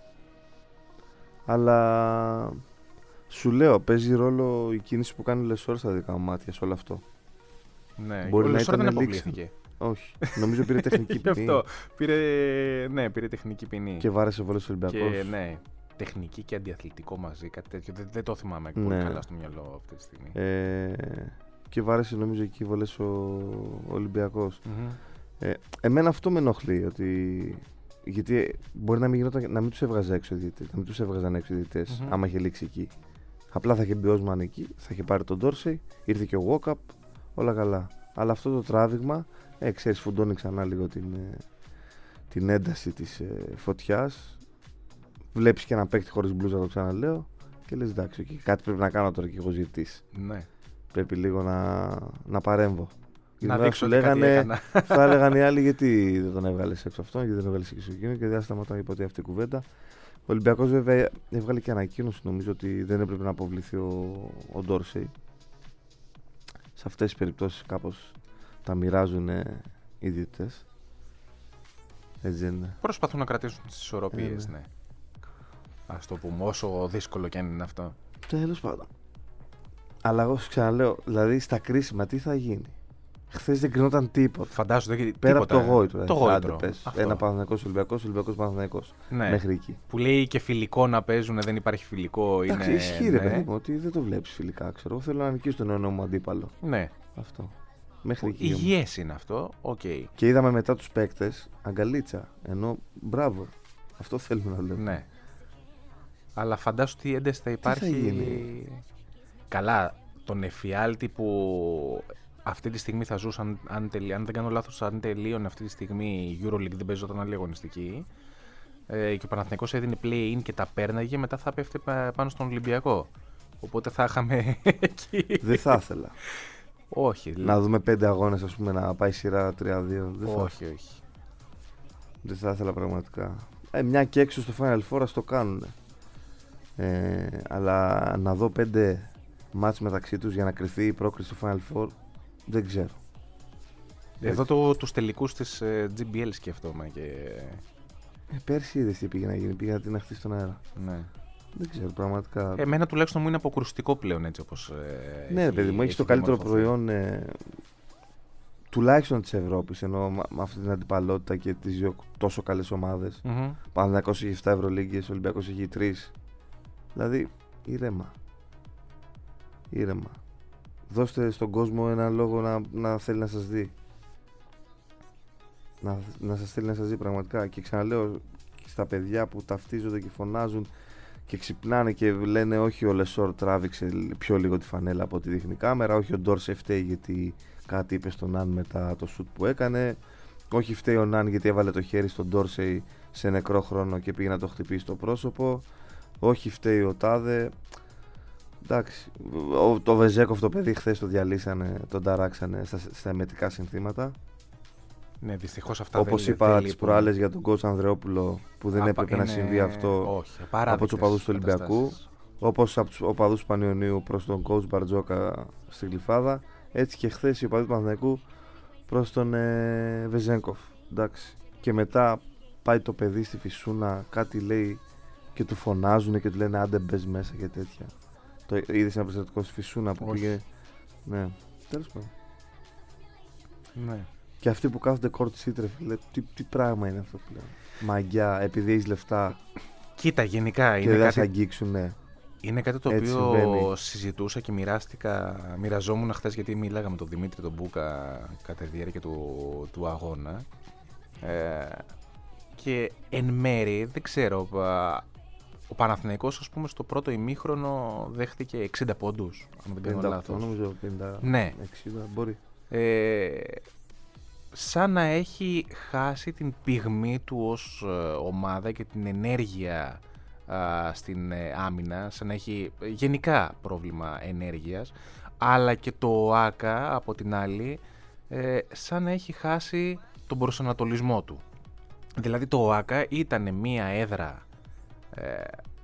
Αλλά σου λέω, παίζει ρόλο η κίνηση που κάνει ο Λεσόρ στα δικά μου μάτια σε όλο αυτό. Ναι, μπορεί ο να Λεσόρ ήταν δεν αποβλήθηκε. Όχι, νομίζω πήρε τεχνική ποινή. Γι' αυτό. Πήρε, ναι, πήρε τεχνική ποινή. Και βάρεσε βόλες ο Ολυμπιακός. Και ναι, τεχνική και αντιαθλητικό μαζί, κάτι τέτοιο. Δεν, δεν το θυμάμαι ναι. πολύ καλά στο μυαλό αυτή τη στιγμή. Ε, και βάρεσε νομίζω εκεί βολές ο, ο Ολυμπιακός. Mm-hmm. Ε, εμένα αυτό με ενοχλεί, ότι γιατί μπορεί να μην, γινόταν, να μην τους έβγαζε έξω διαιτητές, να μην τους έβγαζαν έξω διαιτητές, mm-hmm. άμα είχε λήξει εκεί. Απλά θα είχε μπει ο Όσμαν εκεί, θα είχε πάρει τον Ντόρσεϊ, ήρθε και ο Walkup, όλα καλά. Αλλά αυτό το τράβηγμα, ε, ξέρεις, φουντώνει ξανά λίγο την, την ένταση της ε, φωτιάς. Βλέπεις και ένα παίκτη χωρίς μπλούζα, το ξαναλέω, και λες εντάξει, okay, κάτι πρέπει να κάνω τώρα και εγώ ζητής. Ναι. Πρέπει λίγο να, να παρέμβω. Να δείξω ότι λέγανε, κάτι έκανα. θα έλεγαν οι άλλοι γιατί δεν τον έβγαλες έξω αυτόν, γιατί δεν έβγαλες και στο εκείνο και δεν σταματάει ποτέ αυτή η κουβέντα. Ο Ολυμπιακός βέβαια έβγαλε και ανακοίνωση, νομίζω ότι δεν έπρεπε να αποβληθεί ο, ο Ντόρσεϊ. Σε αυτές τις περιπτώσεις κάπως τα μοιράζουν οι διαιτητές. Έτσι δεν είναι? Προσπαθούν να κρατήσουν τις ισορροπίες, ε, ναι. ναι. Ας το πούμε, όσο δύσκολο και αν είναι αυτό. Τέλος πάντων. Αλλά εγώ σου ξαναλέω, δηλαδή στα κρίσιμα τι θα γίνει? Χθες δεν κρινόταν τίποτα. Φαντάζομαι δεν πέρα τίποτα. από το γόητρο. Το γόητρο. Ένα Παναθηναϊκός Ολυμπιακός, Ολυμπιακός Παναθηναϊκός. Ναι. Μέχρι εκεί. Που λέει και φιλικό να παίζουν, δεν υπάρχει φιλικό. Εντάξει, είναι... ισχύει ρε παιδί μου, ότι δεν το βλέπεις φιλικά. Ξέρω. Θέλω να νικήσω τον νέο μου αντίπαλο. Ναι. Αυτό. Μέχρι εκεί. Υγιές είναι αυτό. Okay. Και είδαμε μετά τους παίκτες αγκαλίτσα. Ενώ μπράβο. Αυτό θέλουμε να βλέπουμε. Ναι. Αλλά φαντάσου τι ένταση θα υπάρχει. Τι θα γίνει? Καλά, τον εφιάλτη που αυτή τη στιγμή θα ζούσαν, αν, τελει... αν δεν κάνω λάθος, αν τελείωνε αυτή τη στιγμή η EuroLeague, δεν παίζονταν άλλη αγωνιστική, ε, και ο Παναθηναϊκός έδινε play-in και τα πέρναγε, μετά θα πέφτει πάνω στον Ολυμπιακό. Οπότε θα είχαμε εκεί. Δεν θα ήθελα. Όχι. Να δούμε πέντε αγώνες, ας πούμε, να πάει σειρά τρία δύο. Δεν όχι, όχι. Δεν θα ήθελα πραγματικά. Ε, μια και έξω στο Final Four ας το κάνουν. Ε, αλλά να δω πέντε μάτς μεταξύ τους για να κρυφθεί η πρόκριση στο Final Four, δεν ξέρω. Εδώ το, τους τελικούς της ε, τζι μπι ελ σκέφτομαι και... Ε, πέρσι είδες τι πήγε να γίνει, πήγε να την αχθεί στον αέρα. Ναι. Δεν ξέρω πραγματικά. Εμένα τουλάχιστον μου είναι αποκρουστικό πλέον έτσι όπως... Ε, ναι, έχει, παιδί μου, έχεις το καλύτερο προϊόν ε, τουλάχιστον της Ευρώπης, ενώ με αυτή την αντιπαλότητα και τις δύο τόσο καλές ομάδες. Mm-hmm. Παναθηναϊκός έχει επτά Ευρωλίγκες, ο Ολυμπιακός έχει τρεις. Δηλαδή, ήρεμα. Ήρεμα. Δώστε στον κόσμο ένα λόγο να, να θέλει να σας δει. Να, να σας θέλει να σας δει πραγματικά. Και ξαναλέω, στα παιδιά που ταυτίζονται και φωνάζουν και ξυπνάνε και λένε όχι ο Λεσόρ τράβηξε πιο λίγο τη φανέλα από ό,τι δείχνει η κάμερα, όχι ο Ντόρσε φταίει γιατί κάτι είπε στον Ναν μετά το σουτ που έκανε, όχι φταίει ο Ναν γιατί έβαλε το χέρι στον Ντόρσε σε νεκρό χρόνο και πήγε να το χτυπήσει στο πρόσωπο, όχι φταίει ο Τάδε. Εντάξει, ο, το Βεζέκοφ το παιδί χθες το διαλύσανε, τον ταράξανε στα, στα εμετικά συνθήματα. Ναι, δυστυχώς αυτά όπως δεν είπα τις προάλλες για τον coach Ανδρεόπουλο που δεν Α, έπρεπε είναι... να συμβεί αυτό όχι, από τους οπαδούς του Ολυμπιακού, όπως από τους οπαδούς του Πανιωνίου προς τον coach Μπαρτζόκα στη Γλυφάδα, έτσι και χθες οι οπαδοί του Παναθηναϊκού προς τον ε, Βεζέγκοφ. Εντάξει. Και μετά πάει το παιδί στη Φυσούνα, κάτι λέει και του φωνάζουν και του λένε άντε μπες μέσα και τέτοια. Το είδες ένα περιστατικό στη Φυσούνα που όχι. Πήγε. Ναι, τέλος πάντων. Ναι. Και αυτοί που κάθονται court seat, ρε φίλε, τι, τι πράγμα είναι αυτό πλέον. Μαγκιά, επειδή έχεις λεφτά. Κοίτα, γενικά και είναι δεν κάτι... θα αγγίξουν, ναι. Είναι κάτι το Έτσι οποίο συμβαίνει. συζητούσα και μοιράστηκα, μοιραζόμουν χθες γιατί μίλαγα με τον Δημήτρη τον Μπούκα κατά τη διάρκεια του, του αγώνα. Ε, και εν μέρη, δεν ξέρω, ο Παναθηναϊκός ας πούμε στο πρώτο ημίχρονο δέχτηκε εξήντα πόντους, αν δεν κάνω λάθος. Νομίζω πενήντα, ναι. εξήντα, μπορεί. Ε, σαν να έχει χάσει την πυγμή του ως ε, ομάδα και την ενέργεια α, στην ε, άμυνα, σαν να έχει γενικά πρόβλημα ενέργειας, αλλά και το ΟΑΚΑ από την άλλη ε, σαν να έχει χάσει τον προσανατολισμό του. Δηλαδή το ΟΑΚΑ ήταν μία έδρα ε,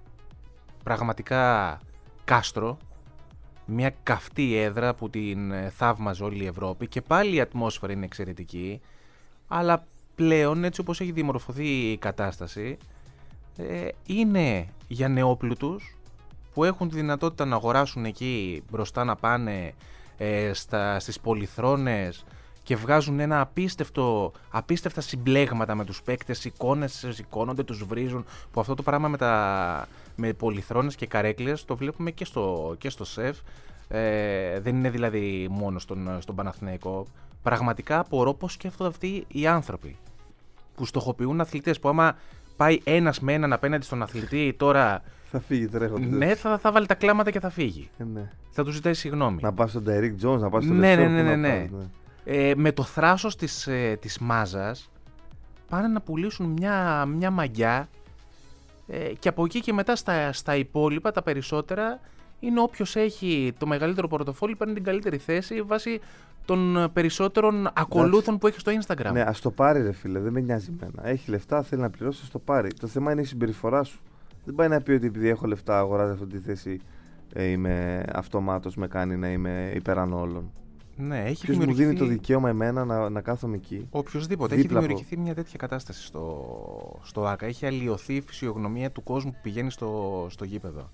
πραγματικά κάστρο, μια καυτή έδρα που την θαύμαζε όλη η Ευρώπη και πάλι η ατμόσφαιρα είναι εξαιρετική, αλλά πλέον έτσι όπως έχει δημορφωθεί η κατάσταση ε, είναι για νεόπλουτους που έχουν τη δυνατότητα να αγοράσουν εκεί μπροστά, να πάνε ε, στα, στις πολυθρόνες και βγάζουν ένα απίστευτο, απίστευτα συμπλέγματα με τους παίκτες, εικόνες σηκώνονται, τους βρίζουν, που αυτό το πράγμα με, τα, με πολυθρόνες και καρέκλες το βλέπουμε και στο, και στο ΣΕΦ, ε, δεν είναι δηλαδή μόνο στον, στον Παναθηναϊκό. Πραγματικά απορώ πώς σκέφτονται αυτοί οι άνθρωποι που στοχοποιούν αθλητές, που άμα πάει ένας με έναν απέναντι στον αθλητή τώρα... Θα φύγει τρέχοντας. Ναι, θα, θα βάλει τα κλάματα και θα φύγει. Ε, ναι. Θα του ζητάει συγγνώμη. Να πας στον Derrick Jones, να πας στον ναι, Λεσόρ, ναι, ναι, ναι, να ναι. πας, ναι. Ε, με το θράσος της, ε, της μάζας πάνε να πουλήσουν μια, μια μαγιά ε, και από εκεί και μετά στα, στα υπόλοιπα τα περισσότερα είναι όποιος έχει το μεγαλύτερο πορτοφόλι παίρνει την καλύτερη θέση βάσει των περισσότερων ακολούθων που έχει στο Instagram. Ναι, ας το πάρει ρε φίλε, δεν με νοιάζει εμένα. Έχει λεφτά, θέλει να πληρώσει, ας το πάρει. Το θέμα είναι η συμπεριφορά σου. Δεν πάει να πει ότι επειδή έχω λεφτά αγοράζει αυτή τη θέση ε, είμαι αυτομάτως με κάνει να είμαι υπεράνω όλων. Ναι, έχει Ποιος δημιουργηθεί... μου δίνει το δικαίωμα εμένα να, να κάθομαι εκεί. Οποιοςδήποτε. Έχει δημιουργηθεί από... μια τέτοια κατάσταση στο, στο ΆΚΑ. Έχει αλλοιωθεί η φυσιογνωμία του κόσμου που πηγαίνει στο, στο γήπεδο.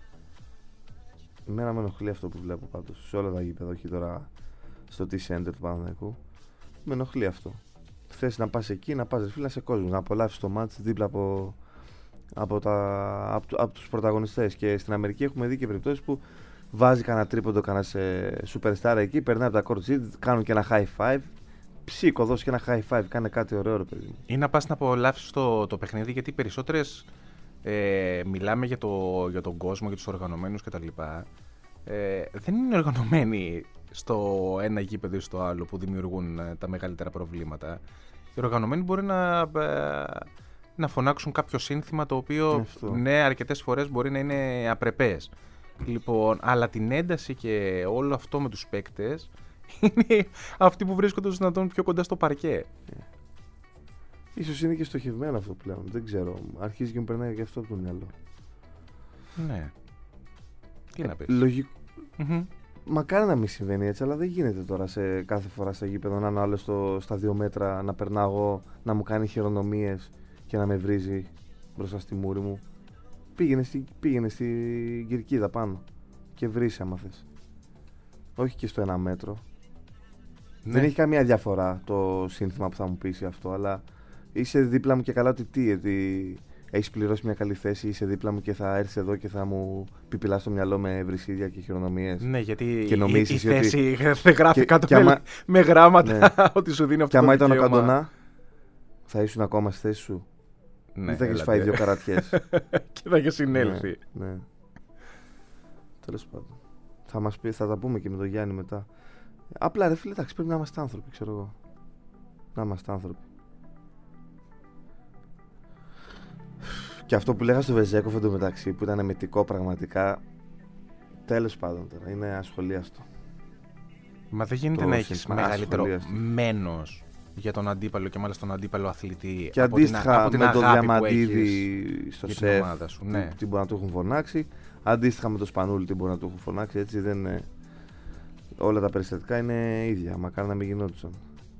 Εμένα με ενοχλεί αυτό που βλέπω πάντως σε όλα τα γήπεδα, όχι τώρα στο T-Center του Παναθηναϊκού. Με ενοχλεί αυτό. Θες να πας εκεί, να πας ρε φίλε, να σε κόσμο, να απολαύσεις το μάτς δίπλα από, από, τα, από, από τους πρωταγωνιστές. Και στην Αμερική έχουμε δει και περιπτώσεις που βάζει κανένα τρίποντο, κανένα superstar εκεί, περνάει από τα court seat, κάνουν και ένα high five. Ψήκω, δώσει και ένα high five, κάνε κάτι ωραίο ρε παιδί. Ή να πας να απολαύσεις το, το παιχνίδι, γιατί περισσότερες ε, μιλάμε για, το, για τον κόσμο, για τους οργανωμένους κτλ. Ε, δεν είναι οργανωμένοι στο ένα γήπεδο ή στο άλλο που δημιουργούν ε, τα μεγαλύτερα προβλήματα. Οι οργανωμένοι μπορεί να, ε, να φωνάξουν κάποιο σύνθημα το οποίο Αυτό. Ναι, αρκετές φορές μπορεί να είναι απρεπές. Λοιπόν, αλλά την ένταση και όλο αυτό με τους παίκτες είναι αυτοί που βρίσκονται ως δυνατόν πιο κοντά στο παρκέ. Yeah. Ίσως είναι και στοχευμένο αυτό πλέον, δεν ξέρω. Αρχίζει και μου περνάει και αυτό από το μυαλό. Ναι. Τι ε, να πεις. Λογικό. Mm-hmm. Μακάρι να μην συμβαίνει έτσι, αλλά δεν γίνεται τώρα σε κάθε φορά στα γήπεδο να είναι άλλο στο, στα δύο μέτρα, να περνάω εγώ, να μου κάνει χειρονομίες και να με βρίζει μπροστά στη μούρη μου. Πήγαινε στη, πήγαινε στη κερκίδα πάνω και βρήσε άμα θες. Όχι και στο ένα μέτρο. Ναι. Δεν έχει καμία διαφορά το σύνθημα που θα μου πείσει αυτό, αλλά είσαι δίπλα μου και καλά ότι τι, ότι έχεις πληρώσει μια καλή θέση, είσαι δίπλα μου και θα έρθεις εδώ και θα μου πιπιλάς το μυαλό με βρυσίδια και χειρονομίες. Ναι, γιατί και η, η θέση ότι... δεν γράφει και, κάτω και με, άμα... με γράμματα ναι. ότι σου δίνει αυτό και το άμα ήταν ο δικαίωμα. Καντονά, θα ήσουν ακόμα στη θέση σου. Ναι, ή θα έχεις έλατε. φάει δύο καρατιές. Και θα έχεις συνέλθει. Ναι, ναι. Τέλος πάντων. Θα μας πει, θα τα πούμε και με τον Γιάννη μετά. Απλά ρε φίλε, εντάξει, πρέπει να είμαστε άνθρωποι, ξέρω εγώ. Να είμαστε άνθρωποι. Και αυτό που λέγα στο Βεζέκοφ εντωμεταξύ, που ήταν εμετικό πραγματικά. Τέλος πάντων τώρα, είναι ασχολίαστο. Μα δεν γίνεται Το να έχεις σύστημα, μεγαλύτερο ασχολίαστο. μένος για τον αντίπαλο και μάλιστα τον αντίπαλο αθλητή. Και από την, αντίστοιχα από την με τον αγάπη που Διαμαντίδη έχεις στο για την σεφ, ομάδα σου. Ναι. τι, τι μπορεί να του έχουν φωνάξει. Αντίστοιχα με τον Σπανούλη, τι μπορεί να του έχουν φωνάξει. Έτσι δεν είναι. Όλα τα περιστατικά είναι ίδια. Μακάρι να μην γινόντουσαν.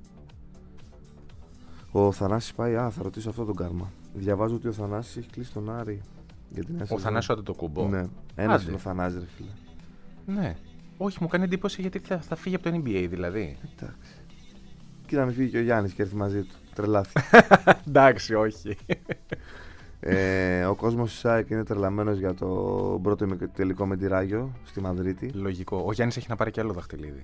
Ο Θανάσης πάει. Α, θα ρωτήσω αυτό τον Κάρμα. Διαβάζω ότι ο Θανάσης έχει κλείσει τον Άρη. Για την Ο Θανάσης Αντετοκούμπο. Ναι. Ένας είναι ο Θανάσης, ρε φίλε. Ναι. Όχι, μου κάνει εντύπωση γιατί θα, θα φύγει από το N B A δηλαδή. Εντάξει. Κοίτα, να μην φύγει και ο Γιάννης και έρθει μαζί του. Τρελάθηκε. Εντάξει, όχι. ε, ο κόσμος της ΑΕΚ είναι τρελαμένος για το πρώτο τελικό με τη Ράγιο στη Μαδρίτη. Λογικό. Ο Γιάννης έχει να πάρει και άλλο δαχτυλίδι.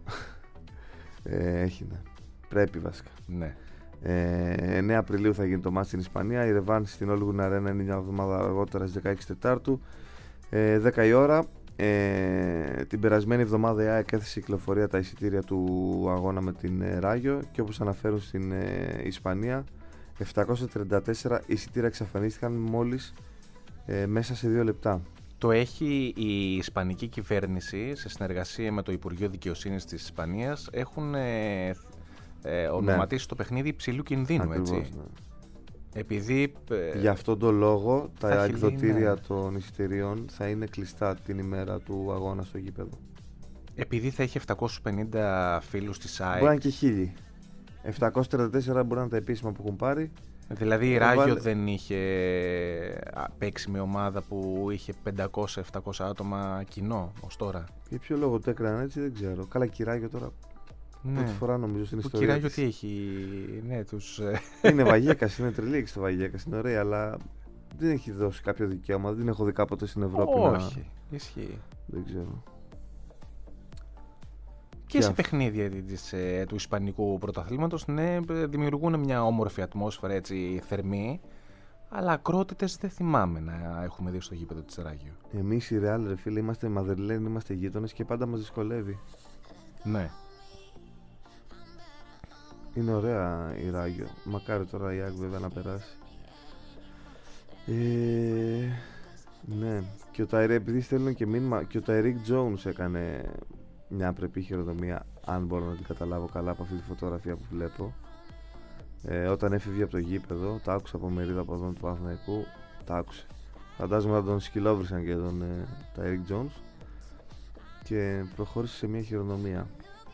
ε, έχει, ναι. Πρέπει βασικά. Ναι. Ε, εννέα Απριλίου θα γίνει το μάτς στην Ισπανία. Η ρεβάνση στην Όλγουν Αρένα είναι μια εβδομάδα αργότερα στις δεκαέξι Τετάρτου. Ε, δέκα η ώρα. Ε, την περασμένη εβδομάδα η ΑΕΚ έθεσε κυκλοφορία τα εισιτήρια του αγώνα με την ε, Ράγιο και όπως αναφέρουν στην ε, Ισπανία επτακόσια τριάντα τέσσερα εισιτήρια εξαφανίστηκαν μόλις ε, μέσα σε δύο λεπτά. Το έχει η Ισπανική κυβέρνηση σε συνεργασία με το Υπουργείο Δικαιοσύνης της Ισπανίας έχουν ε, ε, ονοματίσει ναι. το παιχνίδι υψηλού κινδύνου. Ακριβώς, έτσι. Ναι. Επειδή, ε, Γι' αυτόν τον λόγο τα εκδοτήρια ναι. των εισιτηρίων θα είναι κλειστά την ημέρα του αγώνα στο γήπεδο. Επειδή θα έχει επτακόσιους πενήντα φίλους της ΑΕΚ. Μπορεί να είναι και χίλιοι. επτακόσια τριάντα τέσσερα μπορεί να είναι τα επίσημα που έχουν πάρει. Δηλαδή η ε, Ράγιο βάλε... δεν είχε παίξει με ομάδα που είχε πεντακόσια επτακόσια άτομα κοινό ως τώρα. Για ποιο λόγο το έκαναν έτσι δεν ξέρω. Καλά, και η Ράγιο τώρα. Ναι. Πρώτη φορά νομίζω στην που ιστορία. Ράγιο τι έχει. Ναι, τους... είναι Βαγιέκας, είναι τρελή και στο Βαγιέκας, είναι ωραία, αλλά δεν έχει δώσει κάποιο δικαίωμα. Δεν έχω δει κάποτε στην Ευρώπη. Όχι, να... ισχύει. Δεν ξέρω. Και, και σε παιχνίδια της, ε, του Ισπανικού πρωταθλήματος, ναι, δημιουργούν μια όμορφη ατμόσφαιρα, έτσι, θερμή, αλλά ακρότητες δεν θυμάμαι να έχουμε δει στο γήπεδο της Ράγιο. Εμείς οι Ρεάλ, ρε φίλοι, είμαστε Μαδερλένοι, είμαστε γείτονες και πάντα μας δυσκολεύει. Ναι. Είναι ωραία η Ράγιο. Μακάρι τώρα η ΑΕΚ βέβαια να περάσει. Ε, ναι. Και ο Ταϊρέ, επειδή στέλνουν και μήνυμα, και ο Ταϊρίκ Τζόουνς έκανε μια πρεπή χειροδομία, αν μπορώ να την καταλάβω καλά από αυτή τη φωτογραφία που βλέπω. Ε, όταν έφευγε από το γήπεδο, τα άκουσα από μερίδα από εδώ του Παναθηναϊκού, τα άκουσε. Φαντάζομαι να τον σκυλόβρισαν και τον ε, Ταϊρίκ Τζόουνς και προχώρησε σε μια χειροδομία.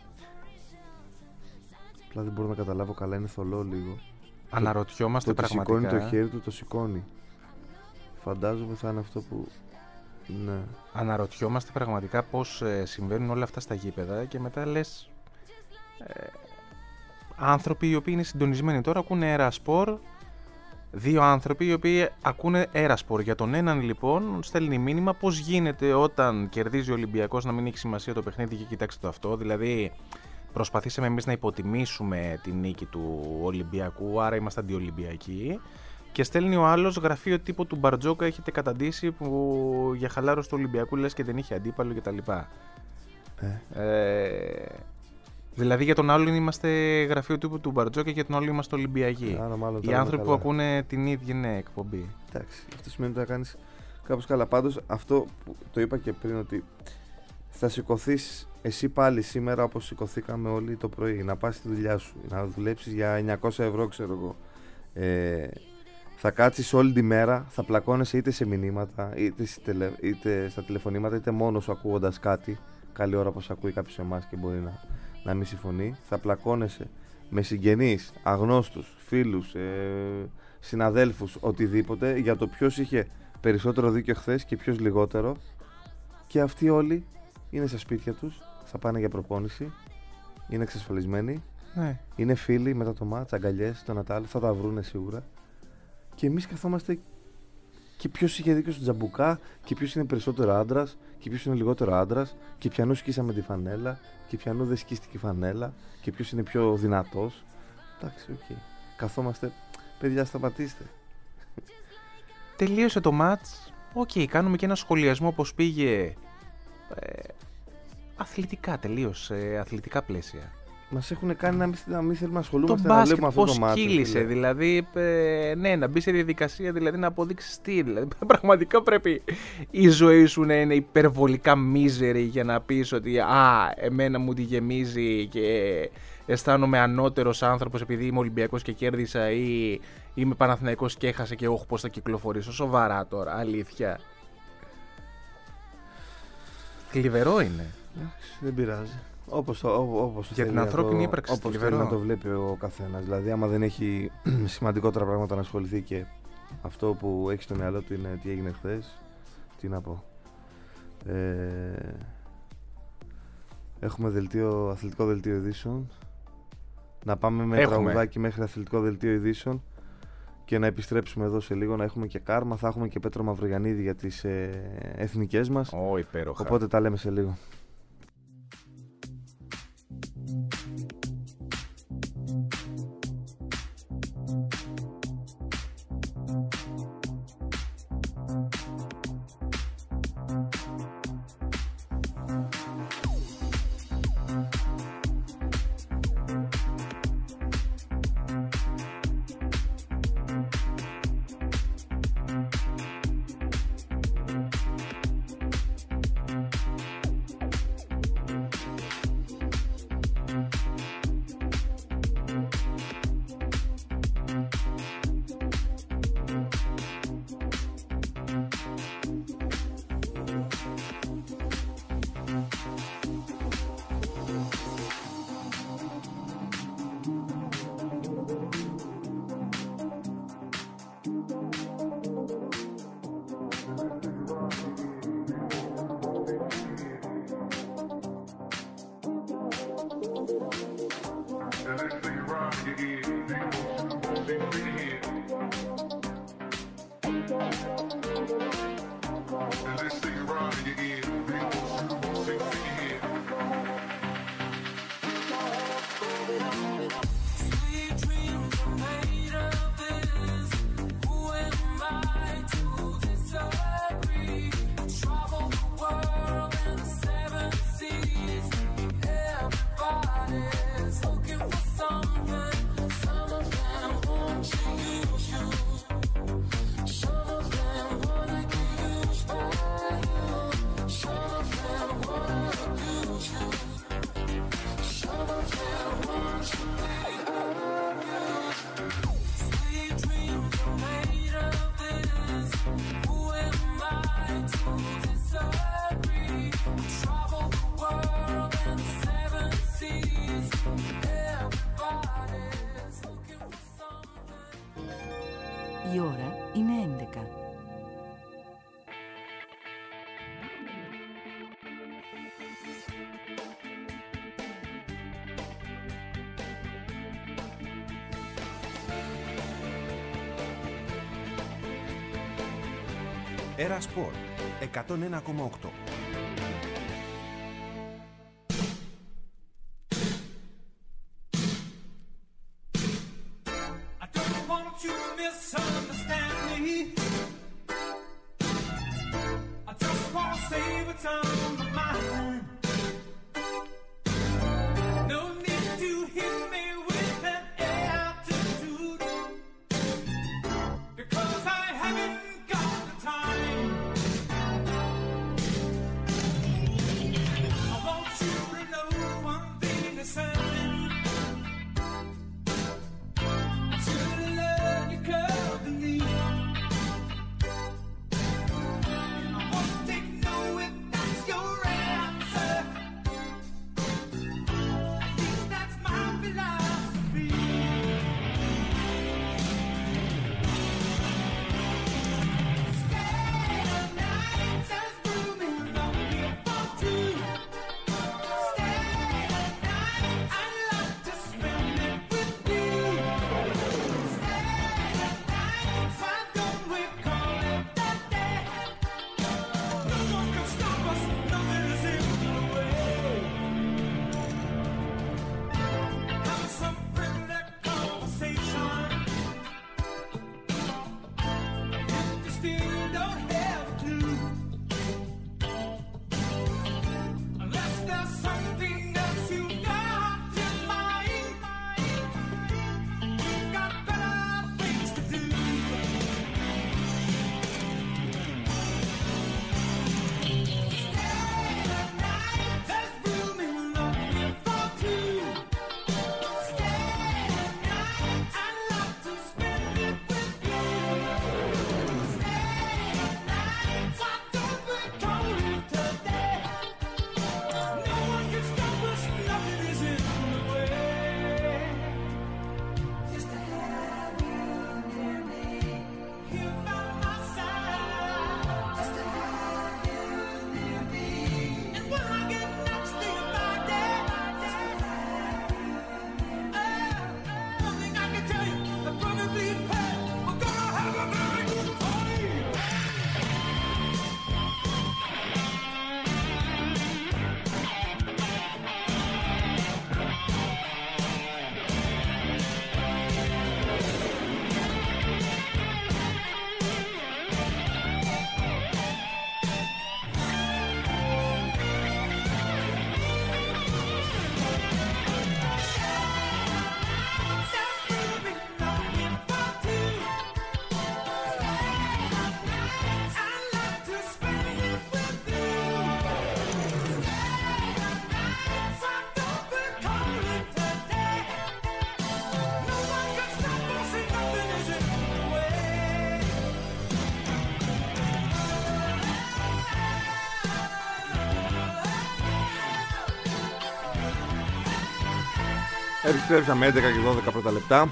Απλά δεν μπορώ να καταλάβω καλά, είναι θολό λίγο. Αναρωτιόμαστε το, το πραγματικά. Το σηκώνει το χέρι του, το σηκώνει. Φαντάζομαι θα είναι αυτό που... Ναι. Αναρωτιόμαστε πραγματικά πώς ε, συμβαίνουν όλα αυτά στα γήπεδα και μετά λες ε, άνθρωποι οι οποίοι είναι συντονισμένοι τώρα ακούνε Ερασπορ, δύο άνθρωποι οι οποίοι ακούνε Ερασπορ. Για τον έναν λοιπόν στέλνει μήνυμα πώς γίνεται όταν κερδίζει ο Ολυμπιακός να μην έχει σημασία το παιχνίδι και κοιτάξτε το αυτό, δηλαδή προσπαθήσαμε εμείς να υποτιμήσουμε τη νίκη του Ολυμπιακού, άρα είμαστε αντιολυμπιακοί. Και στέλνει ο άλλος γραφείο τύπου του Μπαρτζόκα έχετε καταντήσει που για χαλάρωση του Ολυμπιακού λες και δεν είχε αντίπαλο κτλ. Ε. Ε, δηλαδή για τον άλλον είμαστε γραφείο τύπου του Μπαρτζόκα και για τον άλλο είμαστε Ολυμπιακοί. Άρα, οι άνθρωποι που ακούνε την ίδια ναι, εκπομπή. Εντάξει, αυτό σημαίνει ότι θα κάνεις κάπως καλά. Πάντως αυτό που το είπα και πριν ότι θα σηκωθείς εσύ πάλι σήμερα όπως σηκωθήκαμε όλοι το πρωί να πας στη δουλειά σου, να δουλέψεις για εννιακόσια ευρώ ξέρω εγώ. Ε, θα κάτσεις όλη τη μέρα, θα πλακώνεσαι είτε σε μηνύματα, είτε, τηλε, είτε στα τηλεφωνήματα, είτε μόνος σου ακούγοντας κάτι. Καλή ώρα πως ακούει κάποιος εμάς και μπορεί να, να μην συμφωνεί. Θα πλακώνεσαι με συγγενείς, αγνώστους, φίλους, ε, συναδέλφους, οτιδήποτε για το ποιος είχε περισσότερο δίκιο χθες και ποιος λιγότερο. Και αυτοί όλοι είναι στα σπίτια τους, θα πάνε για προπόνηση, είναι εξασφαλισμένοι. Ναι. Είναι φίλοι μετά το μάτς, αγκαλιές, το Νατάλ, θα τα βρούνε σίγουρα. Και εμείς καθόμαστε και ποιος είχε δίκιο στο τζαμπουκά, και ποιος είναι περισσότερο άντρας, και ποιος είναι λιγότερο άντρας, και ποιανού σκίσαμε τη φανέλα, και ποιανού δεν σκίστηκε η φανέλα, και ποιος είναι πιο δυνατός. Εντάξει, οκ. Okay. Καθόμαστε, παιδιά, σταματήστε. Τελείωσε το μάτς. Οκ, okay, κάνουμε και ένα σχολιασμό πώς πήγε. Ε, αθλητικά τελείως, ε, αθλητικά πλαίσια. Μας έχουν κάνει να μην, να μην θέλουμε να ασχολούμαστε, το να βλέπουμε αυτό πώς το μάτι. Πώς κύλησε, δηλαδή, ε, ναι, να μπει σε διαδικασία, δηλαδή να αποδείξεις τι. Δηλαδή, πραγματικά πρέπει η ζωή σου να είναι υπερβολικά μίζερη για να πεις ότι α, εμένα μου τη γεμίζει και αισθάνομαι ανώτερος άνθρωπος επειδή είμαι Ολυμπιακός και κέρδισα, ή είμαι Παναθηναϊκός και έχασε και όχι πώς θα κυκλοφορήσω. Σοβαρά τώρα, αλήθεια. Θλιβερό είναι. Εντάξει, δεν πειράζει. Όπως, ό, όπως για την ανθρώπινη ύπαρξη. Όπως θέλει να το βλέπει ο καθένας. Δηλαδή, άμα δεν έχει σημαντικότερα πράγματα να ασχοληθεί και αυτό που έχει στο μυαλό του είναι τι έγινε χθες, τι να πω. Ε, έχουμε δελτίο, αθλητικό δελτίο ειδήσεων. Να πάμε με έχουμε. τραγουδάκι μέχρι αθλητικό δελτίο ειδήσεων και να επιστρέψουμε εδώ σε λίγο, να έχουμε και κάρμα. Θα έχουμε και Πέτρο Μαυρογιαννίδη για τις ε, εθνικές μας. Ω, υπέροχα. Οπότε τα λέμε σε λίγο. Η ώρα είναι έντεκα. Έρα Σπορ εκατόν ένα κόμμα οκτώ. Take no if that's your answer. Επιστρέψαμε έντεκα και δώδεκα πρώτα λεπτά.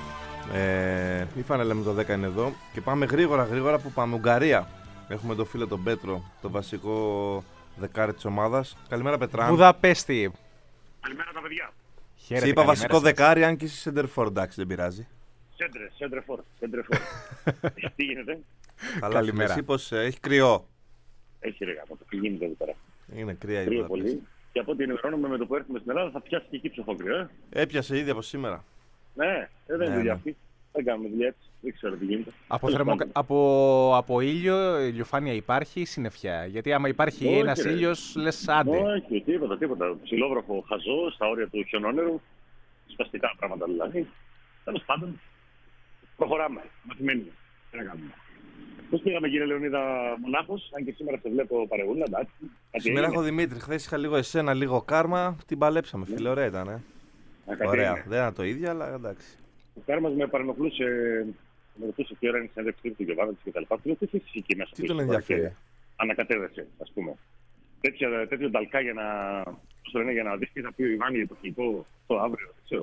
Ε, η φανέλα με το δέκα είναι εδώ. Και πάμε γρήγορα γρήγορα που πάμε Ουγγαρία. Έχουμε τον φίλο τον Πέτρο, τον βασικό δεκάρι της ομάδας. Καλημέρα Πετράν. Βουδαπέστη. Καλημέρα τα παιδιά. Χαίρετε, Σε είπα καλημέρα βασικό σας. δεκάρι, αν και είσαι σέντερφορ, εντάξει, δεν πειράζει. Σέντρε, σέντρε φόρ. Σέντρε φόρ. Τι γίνεται? Καλά, Καλημέρα. φίλε, εσύ πως ε, έχει κρυό. Έχει ρε γάμο, τι γίνεται εδώ πέρα. Είναι κρύα η Κρύο Βουδαπέστη. πολύ. Και από ό,τι ενημερώνουμε με το που έρθουμε στην Ελλάδα θα πιάσει και εκεί ψοφόκριο, ε. Έπιασε ήδη από σήμερα. Ναι, ε, δεν Ναι, είναι δουλειά ναι. αυτή. Δεν κάνουμε δουλειά έτσι. Δεν ξέρω τι γίνεται. Από, Τέλος θερμο... πάντων. από... από ήλιο, ηλιοφάνεια υπάρχει ή συννεφιά? Γιατί άμα υπάρχει Όχι, ένας ρε. ήλιος, λες άντε. Όχι, τίποτα, τίποτα. Ψιλόβροχο χαζό στα όρια του χιονόνερου. Σπαστικά πράγματα δηλαδή. Τέλος πάντων, προχωράμε. Μαθημένοι. Τι να κάνουμε. Πώς πήγαμε κύριε Λεωνίδα Μονάχος, αν και σήμερα σε βλέπω παρεγούλα, εντάξει. Κάτι Σήμερα έγινε? έχω Δημήτρη. Χθες είχα λίγο εσένα, λίγο κάρμα. Την παλέψαμε, φίλε. Ωραία ήταν. Ε. Α, κάτι Ωραία. έγινε. Δεν ήταν το ίδιο, αλλά εντάξει. Ο Κάρμας με παρενοχλούσε, με ρωτούσε τι ώρα είναι η συνέντευξη του Γιωβάνοβιτ και τα λοιπά. Του λέω τι θες εκεί μέσα Τι πίσω τον τώρα ενδιαφέρει? και ανακατεύεσαι, ας πούμε. Τέτοια, τέτοιο ταλκά για να, πώς το λένε, για να δεις τι θα πει ο Ιβάνι το χειμικό το αύριο, δεν ξέρω.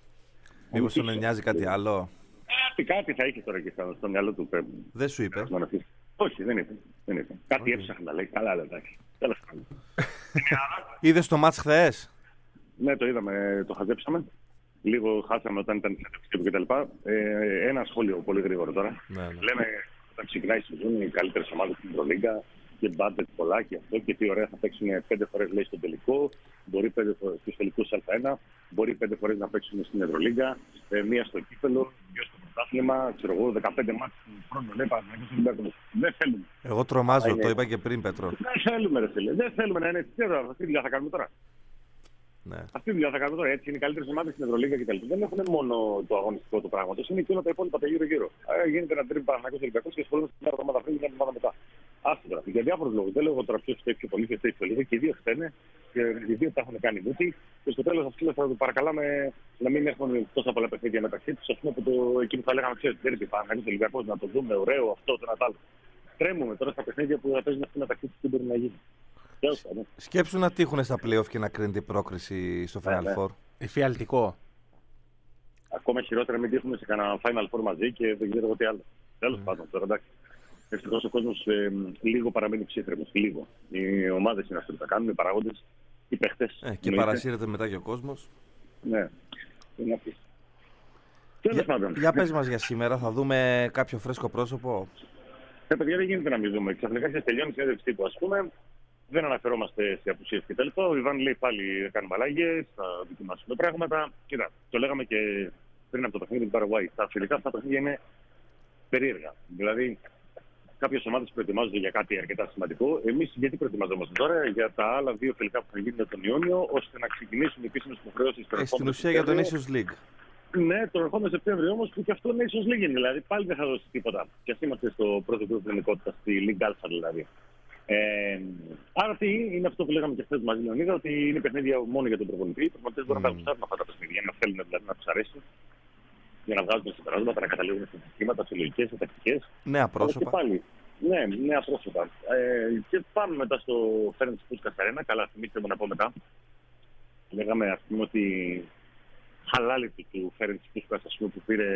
Μήπως τον νοιάζει κάτι άλλο? Κάτι, κάτι θα είχε τώρα και στο, στο μυαλό του. Πρέπει. Δεν σου είπε. να αφήσει. Όχι, δεν είπε. Δεν είπε. Κάτι έψαχνα, λέει. Καλά, αλλά εντάξει. Τέλος πάντων. Είδες το μάτς χθες? Ναι, το είδαμε, το χαζέψαμε. Λίγο χάσαμε όταν ήταν η συνέντευξη του κτλ. Ε, ένα σχόλιο πολύ γρήγορο τώρα. Ναι, ναι. Λέμε όταν ξεκινάει η σεζόν οι καλύτερε ομάδε στην Ευρωλίγκα και μπάτζετ πολλά και αυτό και τι ωραία θα παίξουν πέντε φορές λέει στον τελικό. Μπορεί πέντε φορές στους τελικούς Α1, μπορεί πέντε φορές να παίξουν στην Ευρωλίγκα, ε, μία στο κύπελο, δύο στο πρωτάθλημα, ξέρω εγώ, δεκαπέντε μάτς του χρόνου. Λέει Παναγιώτης. Δεν θέλουμε. Εγώ τρομάζω, Είναι- το είπα και πριν, Πέτρο. Δεν θέλουμε, ρε φίλε. Δεν θέλουμε να είναι έτσι. Αυτή τη δουλειά θα κάνουμε τώρα. Ναι. Αυτή τη δουλειά θα κάνουμε τώρα. Έτσι είναι οι καλύτερε ομάδε στην Ευρωλίγκα κτλ. Δεν έχουν μόνο το αγωνιστικό του πράγματο, είναι και όλα τα υπόλοιπα τα γύρω-γύρω. Ε, γίνεται ένα τρίμπ Παναγιώτης Ολυμπιακός και ασχολούμαστε μια εβδομάδα πριν και μια εβδομάδα μετά. Άστο τώρα. Για διάφορου λόγου. Δεν λέω εγώ τώρα ποιο φταίει πιο πολύ και φταίει πιο λίγο. Και οι δύο φταίνε και οι δύο τα έχουν κάνει μούτι. Και στο τέλο αυτό θα το παρακαλάμε να μην έχουν τόσα πολλά παιχνίδια μεταξύ του. Α πούμε από το εκεί που θα λέγαμε, ξέρετε, δεν είναι Παναγιώτης Ολυμπιακός να το δούμε ωραίο αυτό, το ένα τ' άλλο. Τρέμουμε τώρα στα παιχνίδια που θα παίζουν αυτοί μεταξύ του τι μπορεί να γίνει. Τέλος πάντων. Σκέψου να τύχουν στα playoff και να κρίνει την πρόκριση στο Final ναι. Four. Εφιαλτικό. Ακόμα χειρότερα μην τύχουμε σε κανένα Final Four μαζί και δεν ξέρω εγώ τι άλλο. Τέλος πάντων, τώρα εντάξει. Ευτυχώς ο κόσμος ε, λίγο παραμένει ψύχρεμος. Λίγο. Οι ομάδες είναι αυτοί που τα κάνουν, οι παράγοντες, οι παίχτες. Ε, και εννοείται. παρασύρεται μετά και ο κόσμος. Ναι. Είναι αυτή. Τέλος Για, πάντων. για πες μας για σήμερα, θα δούμε κάποιο φρέσκο πρόσωπο. Ε, παιδιά, δεν γίνεται να μην δούμε. Ξαφνικά σε τελειώνει η συνέντευξη τύπου, ας πούμε. Δεν αναφερόμαστε σε απουσίες κτλ. Ο Ιβάν λέει πάλι κάνουμε αλλαγές, θα δοκιμάσουμε πράγματα. Κοίτα, το λέγαμε και πριν από το παιχνίδι του Παραγουάη. Τα φιλικά αυτά παιχνίδια είναι περίεργα. Δηλαδή, κάποιες ομάδες προετοιμάζονται για κάτι αρκετά σημαντικό. Εμείς γιατί προετοιμαζόμαστε τώρα για τα άλλα δύο φιλικά που θα γίνουν τον Ιούνιο, ώστε να ξεκινήσουν οι επίσημες υποχρεώσεις Ε, στην ουσία για τον Nations League. Ναι, τον ερχόμενο Σεπτέμβριο όμως που και αυτό είναι ίσως λίγη. Δηλαδή πάλι δεν θα δώσει τίποτα. Και ας είμαστε στο πρώτο του εθνικότητα, στη League Α δηλαδή. Ε, άρα τι είναι αυτό που λέγαμε και χθες μαζί, Λεωνίδα, ότι είναι παιχνίδια μόνο για τον προπονητή. Οι προπονητές μπορούν να τα γουστάρουν αυτά τα παιχνίδια, να θέλουν δηλαδή να τους αρέσει, για να βγάζουν συμπεράσματα, να καταλήγουν σε συστήματα, σε λογικές, σε τακτικές. Νέα Αλλά και πρόσωπα. πάλι. Ναι, νέα πρόσωπα. Ε, και πάμε μετά στο Φέρεντς Πούσκα Αρένα. Καλά, θυμίστε μου να πω μετά. Λέγαμε ας πούμε ότι χαλάλι του, του Φέρεντς Πούσκα, ας πούμε, που πήρε,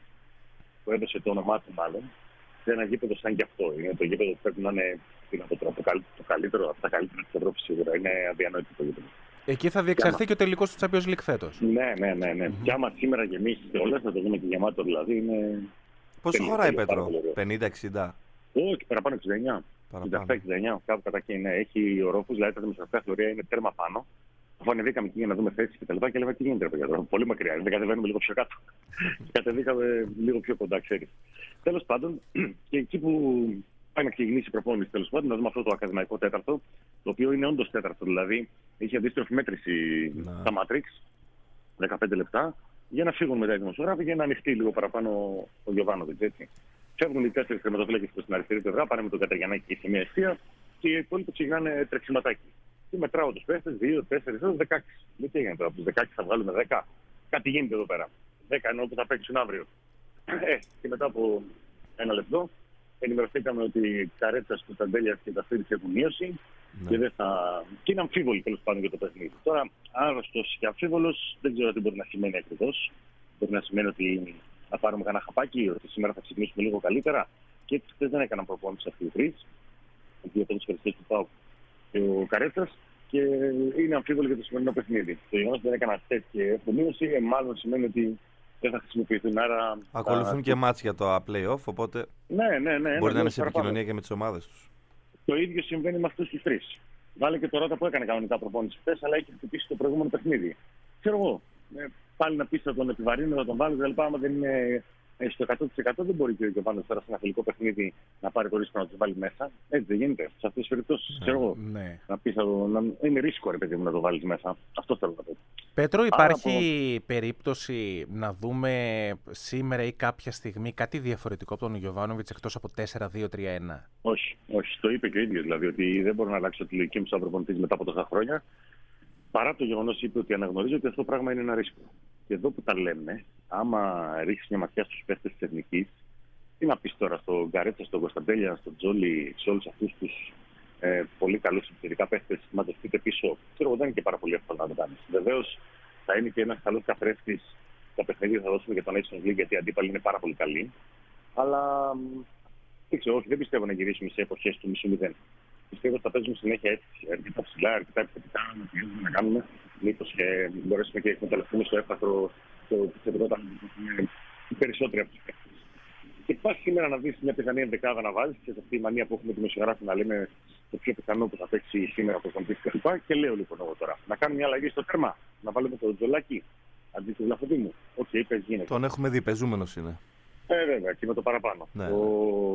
που έδωσε το όνομά του μάλλον, σε ένα γήπεδο σαν και αυτό. Είναι το γήπεδο που πρέπει να είναι τι να πω τώρα, το καλύτερο, το καλύτερο από τα καλύτερα της Ευρώπης σίγουρα. Είναι αδιανόητο το γήπεδο. Εκεί θα διεξαχθεί και ο τελικός του Champions League φέτος. Ναι, ναι, ναι. ναι. Και άμα σήμερα γεμίσει και όλα, θα το δούμε και γεμάτο δηλαδή. Είναι... Πόσο τέλειο, χωράει, τέλειο, πάρα Πέτρο, πολύ ωραίο. πενήντα εξήντα. Όχι, παραπάνω εξήντα εννιά. εξήντα Παραπάνω. επτά εξήντα εννιά, κάπου κατά εκεί είναι. Έχει ορόφους, δηλαδή τα δημοσιογραφικά θεωρία είναι τέρμα πάνω. Αφού ανεβήκαμε εκεί για να δούμε θέσεις και τα λοιπά και λέμε τι γίνεται, ρε παιδιά, τώρα, πολύ μακριά. Δεν κατεβαίνουμε λίγο πιο κάτω. Κατεβήκαμε λίγο πιο κοντά, ξέρεις. Τέλος πάντων, και εκεί που πάει να ξεκινήσει η προπόνηση, τέλος πάντων, να δούμε αυτό το ακαδημαϊκό τέταρτο, το οποίο είναι όντως τέταρτο. Δηλαδή, έχει αντίστροφη μέτρηση Να. στα Matrix, δεκαπέντε λεπτά, για να φύγουν μετά οι δημοσιογράφοι και να ανοιχτεί λίγο παραπάνω ο Γιωβάνοβιτς, έτσι. Φεύγουν οι τέσσερις τερματοφύλακες προς την αριστερή πλευρά, πάνε με τον Καταγιαννάκη σε μια ευθεία και οι υπόλοιποι ξεκινάνε τρεξιματάκι. Και μετράω τους παίχτες, δύο, τέσσερις, δεκαέξι. Δεν τι έγινε τώρα, από τους δεκαέξι θα βγάλουμε δέκα. Κάτι γίνεται εδώ πέρα. δέκα εννοώ που θα παίξουν αύριο. Ε, και μετά από ένα λεπτό ενημερωθήκαμε ότι οι καρέτσας, του Ταντέλια και τα Φίρις έχουν μείωση Ναι. Και, δεν θα... και είναι αμφίβολοι τέλος πάντων για το παιχνίδι. Τώρα, άρρωστος και αμφίβολος δεν ξέρω τι μπορεί να σημαίνει ακριβώς. Μπορεί να σημαίνει ότι θα πάρουμε κανένα χαπάκι, ότι σήμερα θα ξυπνήσουμε λίγο καλύτερα. Και έτσι χθες δεν έκαναν προπόνηση αυτοί οι τρεις. Οι δύο ποδοσφαιριστές του ΠΑΟΚ και ο Καρέτσας. Και είναι αμφίβολοι για το σημερινό παιχνίδι. Το γεγονός ότι δεν έκανα τέτοια απομείωση, μάλλον σημαίνει ότι δεν θα χρησιμοποιηθούν. Άρα, ακολουθούν θα... και μάτς για το play-off, οπότε ναι, ναι, ναι, μπορεί να είναι σε παραπάνω. επικοινωνία και με τις ομάδες τους. Το ίδιο συμβαίνει με αυτούς τους τρεις. Βάλε και το Ρώτα που έκανε κανονικά προπόνηση χθες, αλλά έχει χτυπήσει το προηγούμενο παιχνίδι. Ξέρω εγώ. Ε, πάλι να πει θα τον επιβαρύνω, θα τον βάλω, δηλαδή άμα δεν είναι ε, στο εκατό τοις εκατό δεν μπορεί και ο Γιωβάνος τώρα σε ένα φιλικό παιχνίδι να πάρει το ρίσκο να του βάλει μέσα. Έτσι δεν γίνεται. Σε αυτές τις περιπτώσεις, ξέρω εγώ. Ναι. Να πει θα το, να, είναι ρίσκο ρε παιδί μου να το βάλει μέσα. Αυτό θέλω να πω. Πέτρο, υπάρχει Άρα, περίπτωση να δούμε σήμερα ή κάποια στιγμή κάτι διαφορετικό από τον Γιωβάνοβιτς εκτός από τέσσερα δύο τρία ένα? Όχι, όχι. Το είπε και ο ίδιος δηλαδή ότι δεν μπορώ να αλλάξω τη λογική μου σαν προπονητής μετά από τόσα χρόνια. Παρά το γεγονός είπε ότι αναγνωρίζει ότι αυτό το πράγμα είναι ένα ρίσκο. Και εδώ που τα λέμε, άμα ρίξει μια ματιά στους παίχτες της Εθνικής, τι να πεις τώρα στον Καρέτσα, στον Κωνσταντέλια, στον Τζόλι, σε όλους αυτούς τους ε, πολύ καλούς επιθετικά παίχτες, μαζευτείτε πίσω. Ξέρω, δεν είναι και πάρα πολύ εύκολο να το κάνεις. Βεβαίως θα είναι και ένας καλός καθρέφτης στα παιχνίδια θα δώσουμε για τον Nations League, γιατί οι αντίπαλοι είναι πάρα πολύ καλοί. Αλλά δεν ξέρω, όχι, δεν πιστεύω να γυρίσουμε σε εποχές του μισού μηδέν. Πιστεύω ότι θα παίζουμε συνέχεια έτσι, αρκετά ψηλά, αρκετά επιθετικά, να πιέζουμε να κάνουμε. Μήπως και μπορέσουμε και εκμεταλλευτούμε στο έφταθρο το επιθετικό όταν είναι οι περισσότεροι από τους παίκτες. Και πας σήμερα να δεις μια πιθανή ενδεκάδα να βάλεις, και σε αυτή η μανία που έχουμε τη δημοσιογράφη να λέμε το πιο πιθανό που θα παίξει σήμερα το κομπίτι κλπ. Και λέω λοιπόν εγώ τώρα, να κάνουμε μια αλλαγή στο τέρμα, να βάλουμε το Τζολάκι αντί του Βλαχοδήμου. Οκ, okay, πες γίνεται. Τον έχουμε δει, πεζούμενος είναι. Ε, βέβαια, και με το παραπάνω. Ναι. Ο...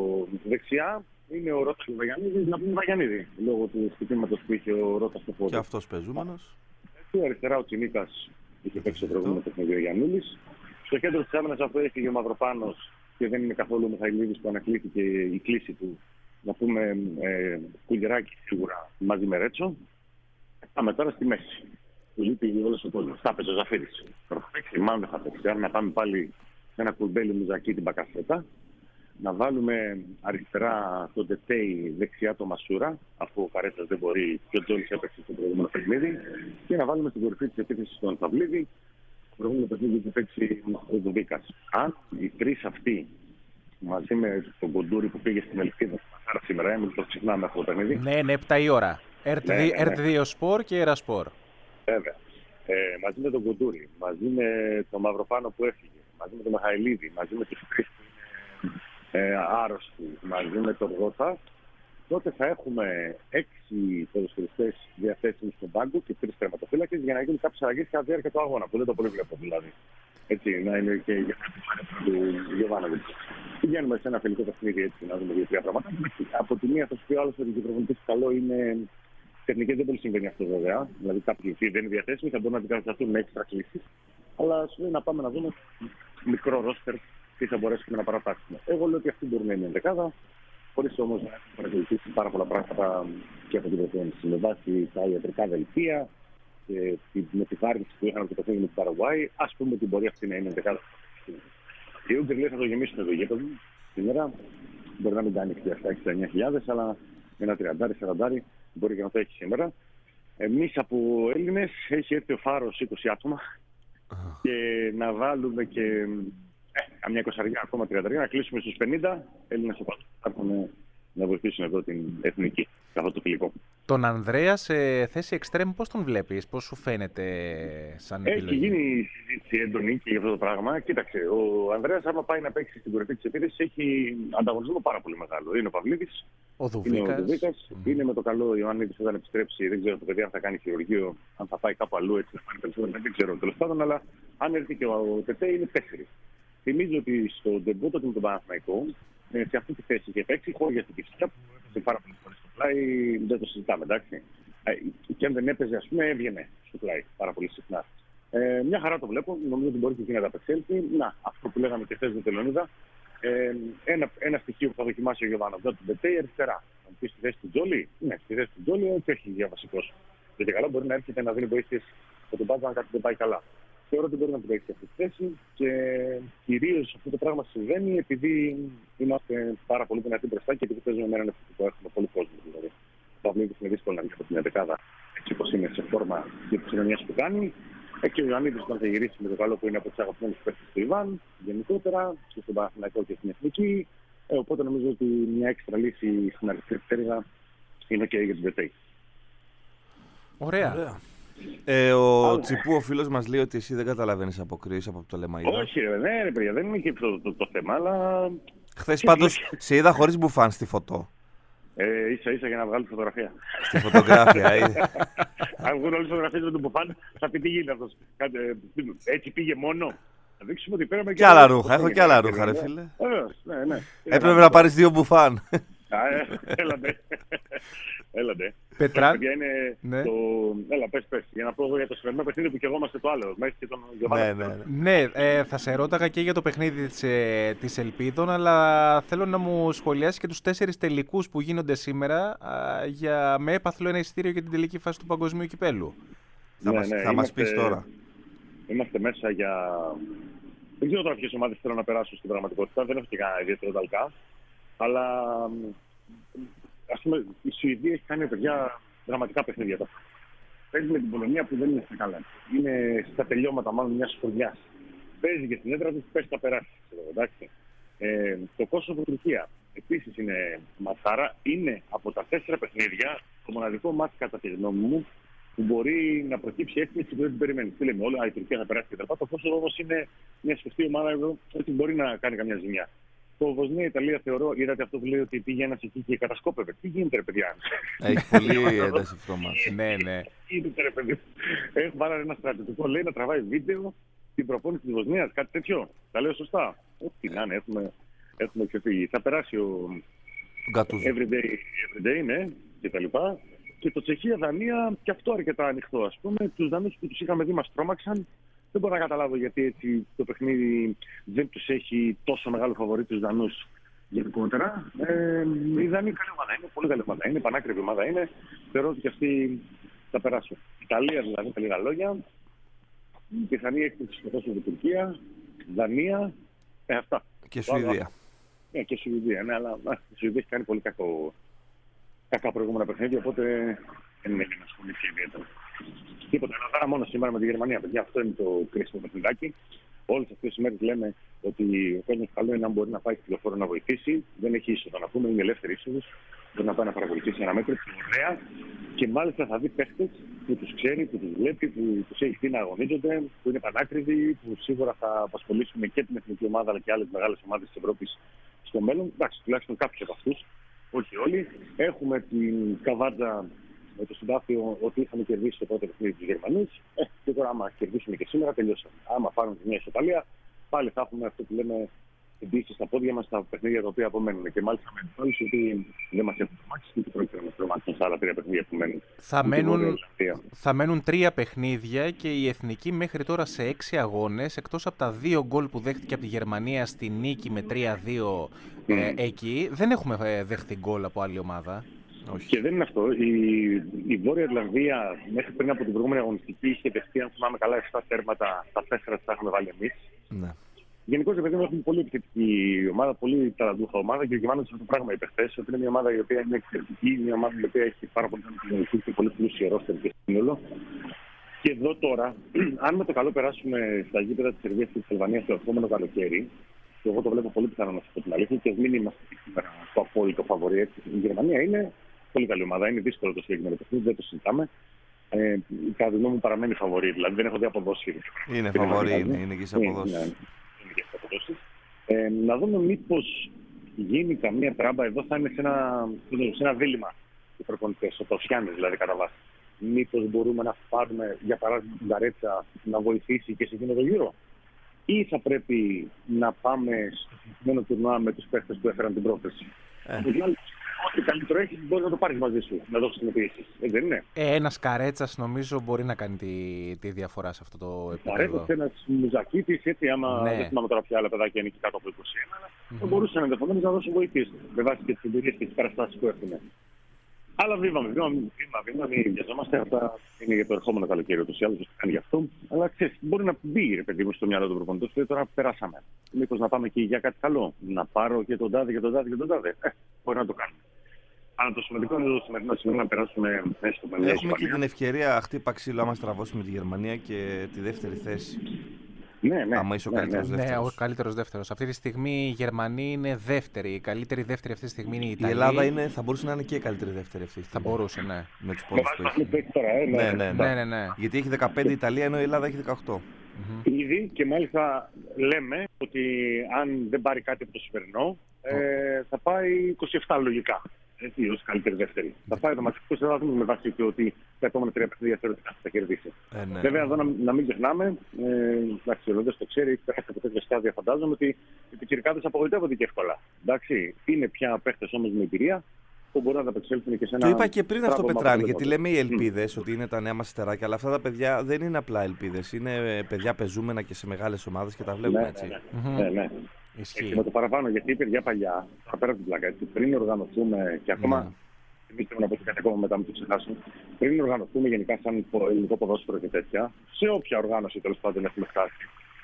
Δεξιά είναι ο Ρώτας του Βαγιανίδη, να πούμε Βαγιανίδη, λόγω του χτυπήματος που είχε ο Ρώτας στο πόδι. Και αυτός πεζούμενος. Και αριστερά ο Τσιμίκας είχε παίξει το προηγούμενο παιχνίδι ο Γιαννούλης. Στο κέντρο της άμυνας, αφού έφυγε ο Μαυροπάνος και δεν είναι καθόλου ο Μιχαηλίδης που ανακλήθηκε η κλίση του, να πούμε ε, Κουλιεράκη σίγουρα μαζί με Ρέτσο. Πάμε τώρα στη μέση. Του λείπει όλος ο πόλος. Θα παίξει ο Ζαφύρης. Θα παίξει, μάλλον δεν θα παίξει. Άρα να πάμε πάλι σε ένα κουρμπέλι Μουζακί την Μπακασέτα. Να βάλουμε αριστερά τον Τετέι, δεξιά τον Μασούρα, αφού ο Καρέτσας δεν μπορεί και ο Τζόλις έπαιξε στο προηγούμενο παιχνίδι. Και να βάλουμε στην κορυφή της επίθεσης τον Παυλίδη, το προηγούμενο παιχνίδι που παίξει ο Δουβίκας. Αν οι τρεις αυτοί, μαζί με τον Κοντούρη που πήγε στην Ελπίδα, άρα σήμερα έμεινε το ξεχνάμε αυτό το παιχνίδι. Ναι, είναι επτά η ώρα. ερτ δύο Σπορ και Ερασπορ. Βέβαια. Ε, μαζί με τον Κοντούρη, μαζί με τον Μαυροπάνο που έφυγε, μαζί με τον Μιχαηλίδη, μαζί με τους τρεις που είναι ε, άρρωστοι, μαζί με τον Ρώτα, τότε θα έχουμε έξι ποδοσφαιριστές διαθέσιμους στον πάγκο και τρεις τερματοφύλακες για να γίνουν κάποιες αλλαγές κατά τη διάρκεια του αγώνα, που δεν το πολύ βλέπω δηλαδή. Έτσι, να είναι και για του Γιωβάνοβιτς. Πηγαίνουμε σε ένα φιλικό παιχνίδι έτσι, να δούμε δύο-τρία πράγματα. Από τη μία θα σου πει ο άλλος ότι ο προπονητής καλό είναι. Τεχνικές δεν πολύ συμβαίνει αυτό βέβαια. Δηλαδή κάποιοι δεν είναι διαθέσιμοι θα μπορούν να αντικατασταθούν με έξτρα κλήσεις. Αλλά σου λέει να πάμε να δούμε μικρό ρόστερ τι θα μπορέσουμε να παρατάξουμε. Εγώ λέω ότι αυτή μπορεί να είναι ενδεκάδα, χωρίς όμως να έχουμε παρακολουθήσει πάρα πολλά πράγματα και από την προπόνηση. Με βάση τα ιατρικά δελτία και με τη βάρνηση που είχαν το παιχνίδι με την Παραγουάη, ας πούμε ότι μπορεί αυτή να είναι ενδεκάδα. Οι Ούγκροι λέει θα το γεμίσουν το γήπεδο σήμερα. Μπορεί να μην κάνει εξήντα εξήντα εννιά χιλιάδες, αλλά ένα τριάντα σαράντα μπορεί και να το έχει σήμερα. Εμείς από Έλληνες έχει έρθει ο Φάρος είκοσι άτομα και να βάλουμε και ε, καμιά εικοσαριά ακόμα τριάντα να κλείσουμε στους πενήντα Έλληνες οπαδούς που έρχονται να βοηθήσουν εδώ την εθνική σε αυτό το φιλικό. Τον Ανδρέα σε θέση εξτρέμ πώς τον βλέπεις, πώς σου φαίνεται σαν έχει επιλογή? Έχει γίνει συζήτηση έντονη και για αυτό το πράγμα. Κοίταξε, ο Ανδρέας άμα πάει να παίξει στην κορυφή της επίθεσης έχει ανταγωνισμό πάρα πολύ μεγάλο. Είναι ο Παυλίδης, ο είναι ο Δουβίκας, mm. είναι με το καλό Ιωάννης όταν επιστρέψει. Δεν ξέρω το παιδί αν θα κάνει χειρουργείο, αν θα πάει κάπου αλλού έτσι να πάρει περισσότερο. Δεν ξέρω τέλος πάντων, αλλά αν έρθει και ο Τετέ είναι τέσσερις. Θυμίζω ότι στο ντεμπούτο του με τον Παναθηναϊκό σε αυτή τη θέση είχε παίξει χώρια στην Κηφισιά που έπαιζε πάρα πολύ φορές στο πλάι, δεν το συζητάμε, εντάξει. Ε, και αν δεν έπαιζε, ας πούμε, έβγαινε στο πλάι πάρα πολύ συχνά. Ε, μια χαρά το βλέπω, νομίζω ότι μπορεί και εκεί να τα απεξέλθει. Να, αυτό που λέγαμε και χθες με την Λεωνίδα, ε, ένα, ένα στοιχείο που θα δοκιμάσει ο Γιωβάνο, αυτό το Μπετέι αριστερά. Αν πει στη θέση του Τζόλι, ναι, στη θέση του Τζόλι, όχι, όχι για βασικός. Γιατί καλά μπορεί να έρχεται να δίνει βοήθειες από τον Πάτζα αν κάτι δεν πάει καλά. Θεωρώ ότι μπορεί να την παίξει αυτή τη θέση και κυρίως αυτό το πράγμα συμβαίνει επειδή είμαστε πάρα πολύ δυνατοί μπροστά και επειδή παίζουμε με έναν ευθυντικό, έχουμε πολύ κόσμο δηλαδή. Παυλίδης είναι δύσκολο να βγει από την δεκάδα έτσι όπως είναι σε φόρμα και τις κοινωνίες που κάνει. Ε, και ο Ιωαννίδης όταν θα γυρίσει με το καλό που είναι από τους αγαπημένους παίκτες του Ιβάν, γενικότερα, και στον Παναθηναϊκό και στην Εθνική. Ε, οπότε νομίζω ότι μια έξτρα λύση στην αριστερή πτέρυγα είναι και για την Πετέη. Ωραία. Ωραία. Ε, ο Άρα. Τσιπού, ο φίλος μας, λέει ότι εσύ δεν καταλαβαίνεις αποκρίσεις από το Λεμαΐδα. Όχι, ρε, ναι, ρε, παιδιά, δεν είναι και το, το, το θέμα, αλλά. Χθες πάντως σε είδα χωρίς μπουφάν στη φωτό. Ε, ίσα ίσα για να βγάλει φωτογραφία. Στη φωτογράφια, είδε. Αν βγουν όλες τις φωτογραφίες με τον μπουφάν, θα πει τι γίνεται αυτός. Έτσι πήγε μόνο. Θα δείξουμε ότι πέραμε και. Κι άλλα ρούχα, έχω κι άλλα ρούχα, ρε φίλε. Βεβαίως, ναι, ναι. Έπρεπε να πάρεις δύο μπουφάν. Έλατε. Έλατε. Πετρά. Είναι ναι. Το... Έλα, πες, πες. Για να πω εγώ για το σημερινό παιχνίδι που και εγώ είμαστε το άλλο. Μέχρι και τον ναι, ναι, ναι. ναι ε, θα σε ρώταγα και για το παιχνίδι της, ε, της Ελπίδων, αλλά θέλω να μου σχολιάσει και τους τέσσερις τελικούς που γίνονται σήμερα α, για, με έπαθλο ένα εισιτήριο για την τελική φάση του Παγκοσμίου Κυπέλλου. Ναι, θα, μας, ναι, θα είμαστε... μας πεις τώρα. Είμαστε μέσα για. Δεν ξέρω τώρα ποιες ομάδες θέλω να περάσουν στην πραγματικότητα. Δεν έχω και κανένα ιδιαίτερο ταλκά. Αλλά ας πούμε, η Σουηδία έχει κάνει παιδιά δραματικά παιχνίδια. Παίζει με την Πολωνία που δεν είναι στα καλά. Είναι στα τελειώματα μάλλον μιας χρονιάς. Παίζει για την έδρα του, πες θα περάσει. Εντάξει. Ε, το Κόσοβο-Τουρκία επίσης είναι ματσάρα. Είναι από τα τέσσερα παιχνίδια το μοναδικό μάτι κατά τη γνώμη μου που μπορεί να προκύψει έκπληξη που δεν την περιμένει. Τι λέμε όλα, η Τουρκία θα περάσει και τα πάντα. Το Κόσοβο όμως είναι μια σωστή ομάδα εδώ, ότι μπορεί να κάνει καμιά ζημιά. Το Βοσνία-Ιταλία θεωρώ, είδατε αυτό που λέει ότι πήγε ένας εκεί και κατασκόπευε. Τι γίνεται, ρε παιδιά. Έχει πολύ ένταση αυτό μας. Ναι, ναι. Τι γίνεται, ρε παιδιά. Έχουν βάλει ένα στρατιωτικό, λέει να τραβάει βίντεο την προπόνηση της Βοσνίας, κάτι τέτοιο. Τα λέω σωστά. Ό,τι να είναι, έχουμε, έχουμε ξεφύγει. Θα περάσει ο everyday, everyday, ναι, και τα λοιπά. Και το Τσεχία-Δανία και αυτό αρκετά ανοιχτό, ας πούμε. Τους Δανούς που τους είχαμε δει μας τρόμαξαν. Δεν μπορώ να καταλάβω γιατί έτσι το παιχνίδι δεν τους έχει τόσο μεγάλο φαβορί τους Δανούς γενικότερα. Ε, η Δανία καλή ομάδα είναι, πολύ καλή ομάδα είναι, πανάκριβη ομάδα είναι. Θεωρώ ότι και αυτοί θα περάσουν. Ιταλία δηλαδή, με λίγα λόγια. Πιθανή έκπληξη στο τόσο την Τουρκία. Δανία. Ε, αυτά. Και Σουηδία. Ναι, και Σουηδία, ναι, αλλά α, η Σουηδία έχει κάνει πολύ κακό, κακά προηγούμενα παιχνίδια, οπότε δεν είναι να ασχοληθεί ιδιαίτερα. Τίποτα, ένα δάρα μόνο σήμερα με τη Γερμανία. Παιδιά, αυτό είναι το κρίσιμο παιχνιδάκι. Όλες αυτές τις μέρες λέμε ότι ο κόσμος καλό είναι αν μπορεί να πάει στη λεωφόρο να βοηθήσει. Δεν έχει είσοδο να πούμε, είναι ελεύθερη είσοδος. Μπορεί να πάει να παρακολουθήσει ένα μέτρο, ωραία. Και μάλιστα θα δει παίχτες που τους ξέρει, που τους βλέπει, που τους έχει δει να αγωνίζονται, που είναι πανάκριβοι, που σίγουρα θα απασχολήσουν και την εθνική ομάδα αλλά και άλλες μεγάλες ομάδες της Ευρώπης στο μέλλον. Εντάξει, τουλάχιστον κάποιους από αυτούς, όχι όλοι. Έχουμε την καβάτζα με το συντάφιο ότι είχαμε κερδίσει το πρώτο παιχνίδι του Γερμανού. Ε, και τώρα, άμα κερδίσουμε και σήμερα, τελειώσαμε. Άμα πάρουν τη μια ισοπαλία, πάλι θα έχουμε αυτό που λέμε την πίστη στα πόδια μας στα παιχνίδια τα οποία απομένουν. Και μάλιστα με εντυπώσεις ότι δεν μας έχουν τρομάξει και πρόκειται να μας τρομάξουν στα άλλα τρία παιχνίδια που μένουν. Θα μένουν, θα μένουν τρία παιχνίδια και η Εθνική μέχρι τώρα σε έξι αγώνες, εκτός από τα δύο γκολ που δέχτηκε από τη Γερμανία στη νίκη με τρία δύο mm. ε, εκεί, δεν έχουμε δεχτεί γκολ από άλλη ομάδα. Όχι. Και δεν είναι αυτό. Η, η Βόρεια Ιρλανδία μέχρι πριν από την προηγούμενη αγωνιστική είχε δεχτεί, αν θυμάμαι καλά, επτά τέρματα, τα τέσσερα τα είχαμε βάλει εμείς. Ναι. Γενικώς, επειδή έχουμε πολύ επιθετική ομάδα, πολύ ταλαντούχα ομάδα και γεμάτος αυτό το πράγμα οι παιχτές, ότι είναι μια ομάδα η οποία είναι εξαιρετική, μια ομάδα η οποία έχει πάρα πολύ κοινωνική και πολύ πλούσιο ρόστερ και σύνολο. Και εδώ τώρα, αν με το καλό περάσουμε στα γήπεδα της Σερβίας και της Αλβανίας το επόμενο καλοκαίρι, και εγώ το βλέπω πολύ πιθανό να σας πω την αλήθεια, και μην είμαστε το απόλυτο φαβορί. Η Γερμανία είναι πολύ καλή ομάδα, είναι δύσκολο το συγκεκριμένο παιχνίδι, δεν το συζητάμε. Ε, κατά τη γνώμη μου παραμένει φαβορί, δηλαδή δεν έχω δει αποδόσει. Είναι φαβορί, είναι, είναι και σε αποδόσεις. Είναι, είναι και σε αποδόσεις. Ε, να δούμε μήπως γίνει καμία τράμπα, εδώ θα είναι σε ένα, σε ένα δίλημμα οι προπονητές, ο Τοσιάννης δηλαδή κατά βάση. Μήπως μπορούμε να πάρουμε για παράδειγμα την Καρέτσα να βοηθήσει και σε εκείνο το γύρο. Ή θα πρέπει να πάμε στο συγκεκριμένο τουρνουά με τους παίχτες που έφεραν την πρόθεση. Ε. Δηλαδή, ό,τι καλύτερο έχεις μπορεί να το πάρεις μαζί σου, να δώσεις συνεπίσεις. Έτσι δεν είναι. Ε, ένας Καρέτσας νομίζω μπορεί να κάνει τη, τη διαφορά σε αυτό το επίπεδο. Καρέτσας, ένας Μουζακίτης, έτσι, άμα ναι. δεν θυμάμαι τώρα ποια άλλα παιδάκια είναι και κάτω από είκοσι ένα, mm-hmm. θα μπορούσαν ενδεχομένως να δώσουν βοήθειες με βάση και τις εμπειρίες και τις παραστάσεις που έχουν. Αλλά βήμα, βήμα, βήμα, βήμα, μην βιαζόμαστε. Αυτά είναι για το ερχόμενο καλοκαίρι, ούτως ή άλλως το κάνει γι' αυτό. Αλλά ξέρεις, μπορεί να μπει ρε παιδί μου στο μυαλό του προπονητή, ότι τώρα περάσαμε. Μήπως να πάμε και για κάτι καλό. Να πάρω και τον τάδε και τον τάδε και τον τάδε. Ε, μπορεί να το κάνουμε. Αλλά το σημαντικό είναι το σημερινό σημείο να περάσουμε έστω με μια Έχουμε και την ευκαιρία χτύπα ξύλο άμα στραβώσουμε τη Γερμανία και τη δεύτερη θέση. Ναι, ναι. Άμα είσαι ο ναι, καλύτερος ναι. δεύτερος. Ναι, ο καλύτερος δεύτερος. Αυτή τη στιγμή η Γερμανία είναι δεύτερη. Η καλύτερη δεύτερη αυτή τη στιγμή είναι η Η Ιταλία. Ελλάδα είναι, θα μπορούσε να είναι και η καλύτερη δεύτερη αυτή τη Θα στιγμή. μπορούσε, ναι. Με τους Με πόντους βάση που τα έχει. που έχει τώρα, ε, Ναι, ναι, Ναι, ναι, ναι. Γιατί έχει δεκαπέντε η Ιταλία ενώ η Ελλάδα έχει δεκαοκτώ. Ήδη και μάλιστα λέμε ότι αν δεν πάρει κάτι από το σημερινό, ε, θα πάει είκοσι επτά λογικά. Έτσι, ως καλύτερη δεύτερη. Θα πάει το μαθητικό σε βαθμού με βάση και ότι τα επόμενα τρία παιχνίδια θεωρητικά θα κερδίσει. Ε, ναι. Βέβαια, εδώ να, να μην ξεχνάμε, ε, εντάξει, ο Λόντες το ξέρει, έχει περάσει από τέτοια στάδια, φαντάζομαι ότι οι πιτσιρικάδες απογοητεύονται και εύκολα. Εντάξει, είναι πια παίχτες όμως με εμπειρία που μπορούν να ανταπεξέλθουν και σε ένα. Το είπα και πριν αυτό, πράγμα Πετράνη, γιατί αποτελεσματικό. λέμε οι ελπίδες ότι είναι τα νέα μας αστεράκια, αλλά αυτά τα παιδιά δεν είναι απλά ελπίδες. Είναι παιδιά πεζούμενα και σε μεγάλες ομάδες και τα βλέπουμε Ναι, έτσι. ναι, Μμμ. ναι. ναι, ναι. Ισχύει. Και με το παραπάνω, γιατί η παιδιά παλιά, τώρα πέρα από την πλάκα, έτσι, πριν οργανωθούμε και ακόμα. Ναι. Εμείς θέλουμε να πω κάτι ακόμα μετά, μην το ξεχάσουμε. Πριν οργανωθούμε γενικά σαν πο- ελληνικό ποδόσφαιρο και τέτοια, σε όποια οργάνωση τέλος πάντων έχουμε φτάσει.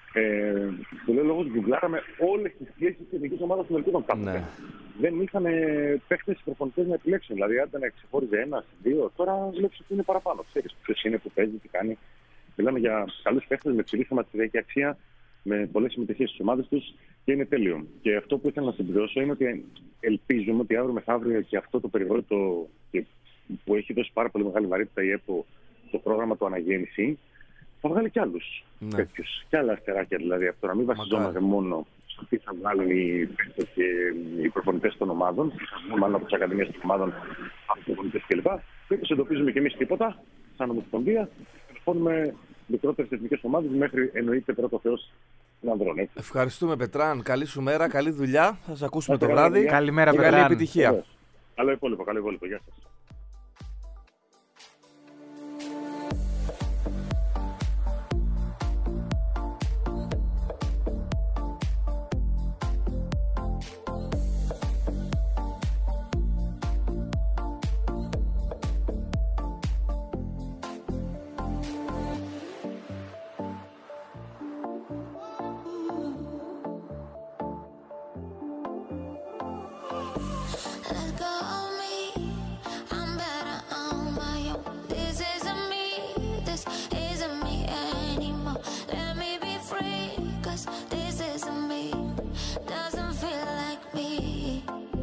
Ε, το λέω λόγω ότι γκουγκλάραμε όλες τις σχέσεις της εθνικής ομάδας των Ελπίδων κάποτε. Ναι. Δεν είχαν παίχτες προπονητές να επιλέξουν. Δηλαδή, αν δεν ξεχώριζε ένα, δύο, τώρα βλέπεις ότι είναι παραπάνω. Ξέρεις ποιος είναι, που παίζει, τι κάνει. Μιλάμε για καλούς παίχτες με ψηλή θεματική αξία, με πολλές συμμετοχές στις ομάδες τους και είναι τέλειο. Και αυτό που ήθελα να συμπληρώσω είναι ότι ελπίζουμε ότι αύριο μεθαύριο και αυτό το περιβόητο που έχει δώσει πάρα πολύ μεγάλη βαρύτητα η ΕΠΟ, το πρόγραμμα του Αναγέννηση, θα βγάλει κι άλλους Ναι. τέτοιους. Κι άλλα αστεράκια δηλαδή. Από το να μην βασιζόμαστε μόνο στο τι θα βγάλουν οι παίκτες και οι προπονητές των ομάδων, τι θα βγουν μάλλον από τις ακαδημίες των ομάδων, από τους προπονητές κλπ. Μήπως εντοπίζουμε κι εμείς τίποτα, σαν ομοσπονδία, και μικρότερες εθνικές ομάδες μέχρι εννοείται πρώτο Θεός των ανδρών. Έτσι. Ευχαριστούμε, Πετράν. Καλή σου μέρα, καλή δουλειά. Θα σας ακούσουμε το Καλή βράδυ. δουλειά. Καλημέρα, και καλή Πετράν. επιτυχία. Καλό υπόλοιπο, καλό υπόλοιπο. Γεια σας. Let go of me, I'm better on my own. This isn't me, this isn't me anymore. Let me be free, cause this isn't me, doesn't feel like me.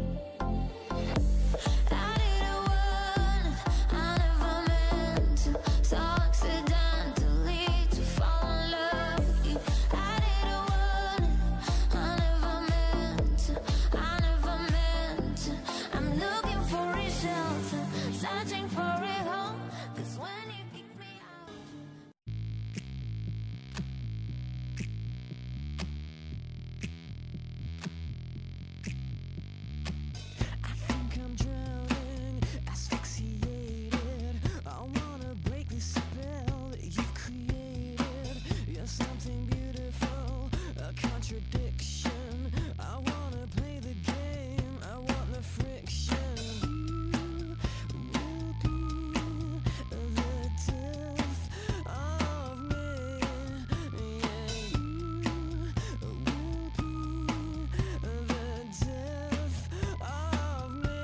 I didn't want, I never meant to, so accidentally to fall in love with you. I didn't want, I never meant to, I never meant to. I'm looking for a shelter, searching for a home, cause when you kick me out. I think I'm drowning, asphyxiated. I wanna break the spell that you've created. You're something beautiful, a contradiction. I wanna play the game, I want the friction. You will be the death of me. Yeah, you will be the death of me.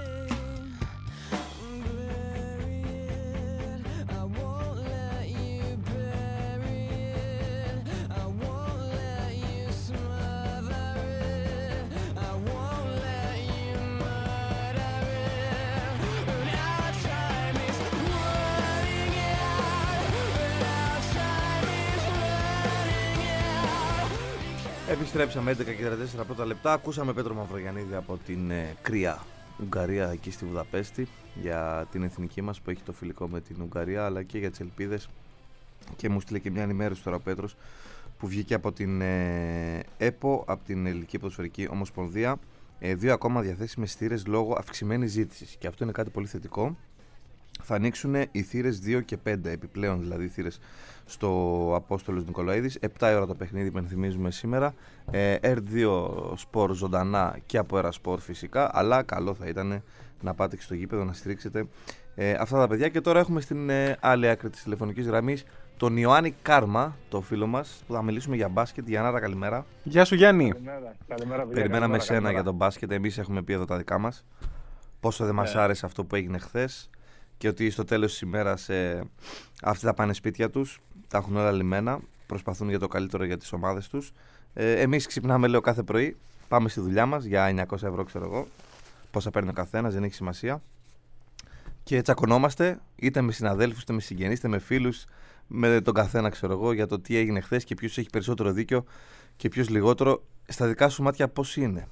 Bury it, I won't let you bury it. I won't let you smother it. I won't let you murder it. And our time is running out. And our time is running out. Επιστρέψαμε έντεκα και τριάντα τέσσερα πρώτα λεπτά. Ακούσαμε Πέτρο Μαυρογιαννίδη από την ε, κρύα Ουγγαρία εκεί στη Βουδαπέστη για την εθνική μας που έχει το φιλικό με την Ουγγαρία, αλλά και για τις ελπίδες. Και μου στείλε και μια ενημέρωση τώρα ο Πέτρος που βγήκε από την ε, ΕΠΟ, από την Ελληνική Ποδοσφαιρική Ομοσπονδία, ε, δύο ακόμα διαθέσιμες θύρες λόγω αυξημένης ζήτησης. Και αυτό είναι κάτι πολύ θετικό. Θα ανοίξουν οι θύρες δύο και πέντε, επιπλέον δηλαδή θύρες στο Απόστολος Νικολαίδης. επτά η ώρα το παιχνίδι που ενθυμίζουμε σήμερα. Ε, ερ δύο Sport ζωντανά και από Era Sport φυσικά. Αλλά καλό θα ήταν να πάτε και στο γήπεδο να στηρίξετε ε, αυτά τα παιδιά. Και τώρα έχουμε στην ε, άλλη άκρη της τηλεφωνικής γραμμής τον Ιωάννη Κάρμα, το φίλο μας, που θα μιλήσουμε για μπάσκετ. Γιάνναρα, καλημέρα. Γεια σου, Γιάννη. Καλημέρα. Καλημέρα, παιδιά. Περιμέναμε Καλημέρα, εσένα καλημέρα. για τον μπάσκετ. Εμείς έχουμε πει εδώ τα δικά μας. πόσο δεν μας Ναι. άρεσε αυτό που έγινε χθες και ότι στο τέλος της ημέρας ε, αυτοί θα πάνε σπίτια τους, τα έχουν όλα λυμμένα, προσπαθούν για το καλύτερο για τις ομάδες τους. Ε, εμείς ξυπνάμε, λέω, κάθε πρωί, πάμε στη δουλειά μας για εννιακόσια ευρώ, ξέρω εγώ, πόσα παίρνει ο καθένας, δεν έχει σημασία. Και τσακωνόμαστε είτε με συναδέλφους, είτε με συγγενείς, είτε με φίλους, με τον καθένα, ξέρω εγώ, για το τι έγινε χθες και ποιος έχει περισσότερο δίκιο και ποιος λιγότερο. Στα δικά σου μάτια πώς είναι?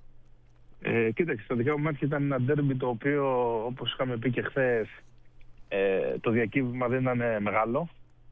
Ε, κοίταξε, στα δικά μου μάτια ήταν ένα ντέρμπι το οποίο, όπως είχαμε πει και χθες, ε, το διακύβημα δεν ήταν μεγάλο.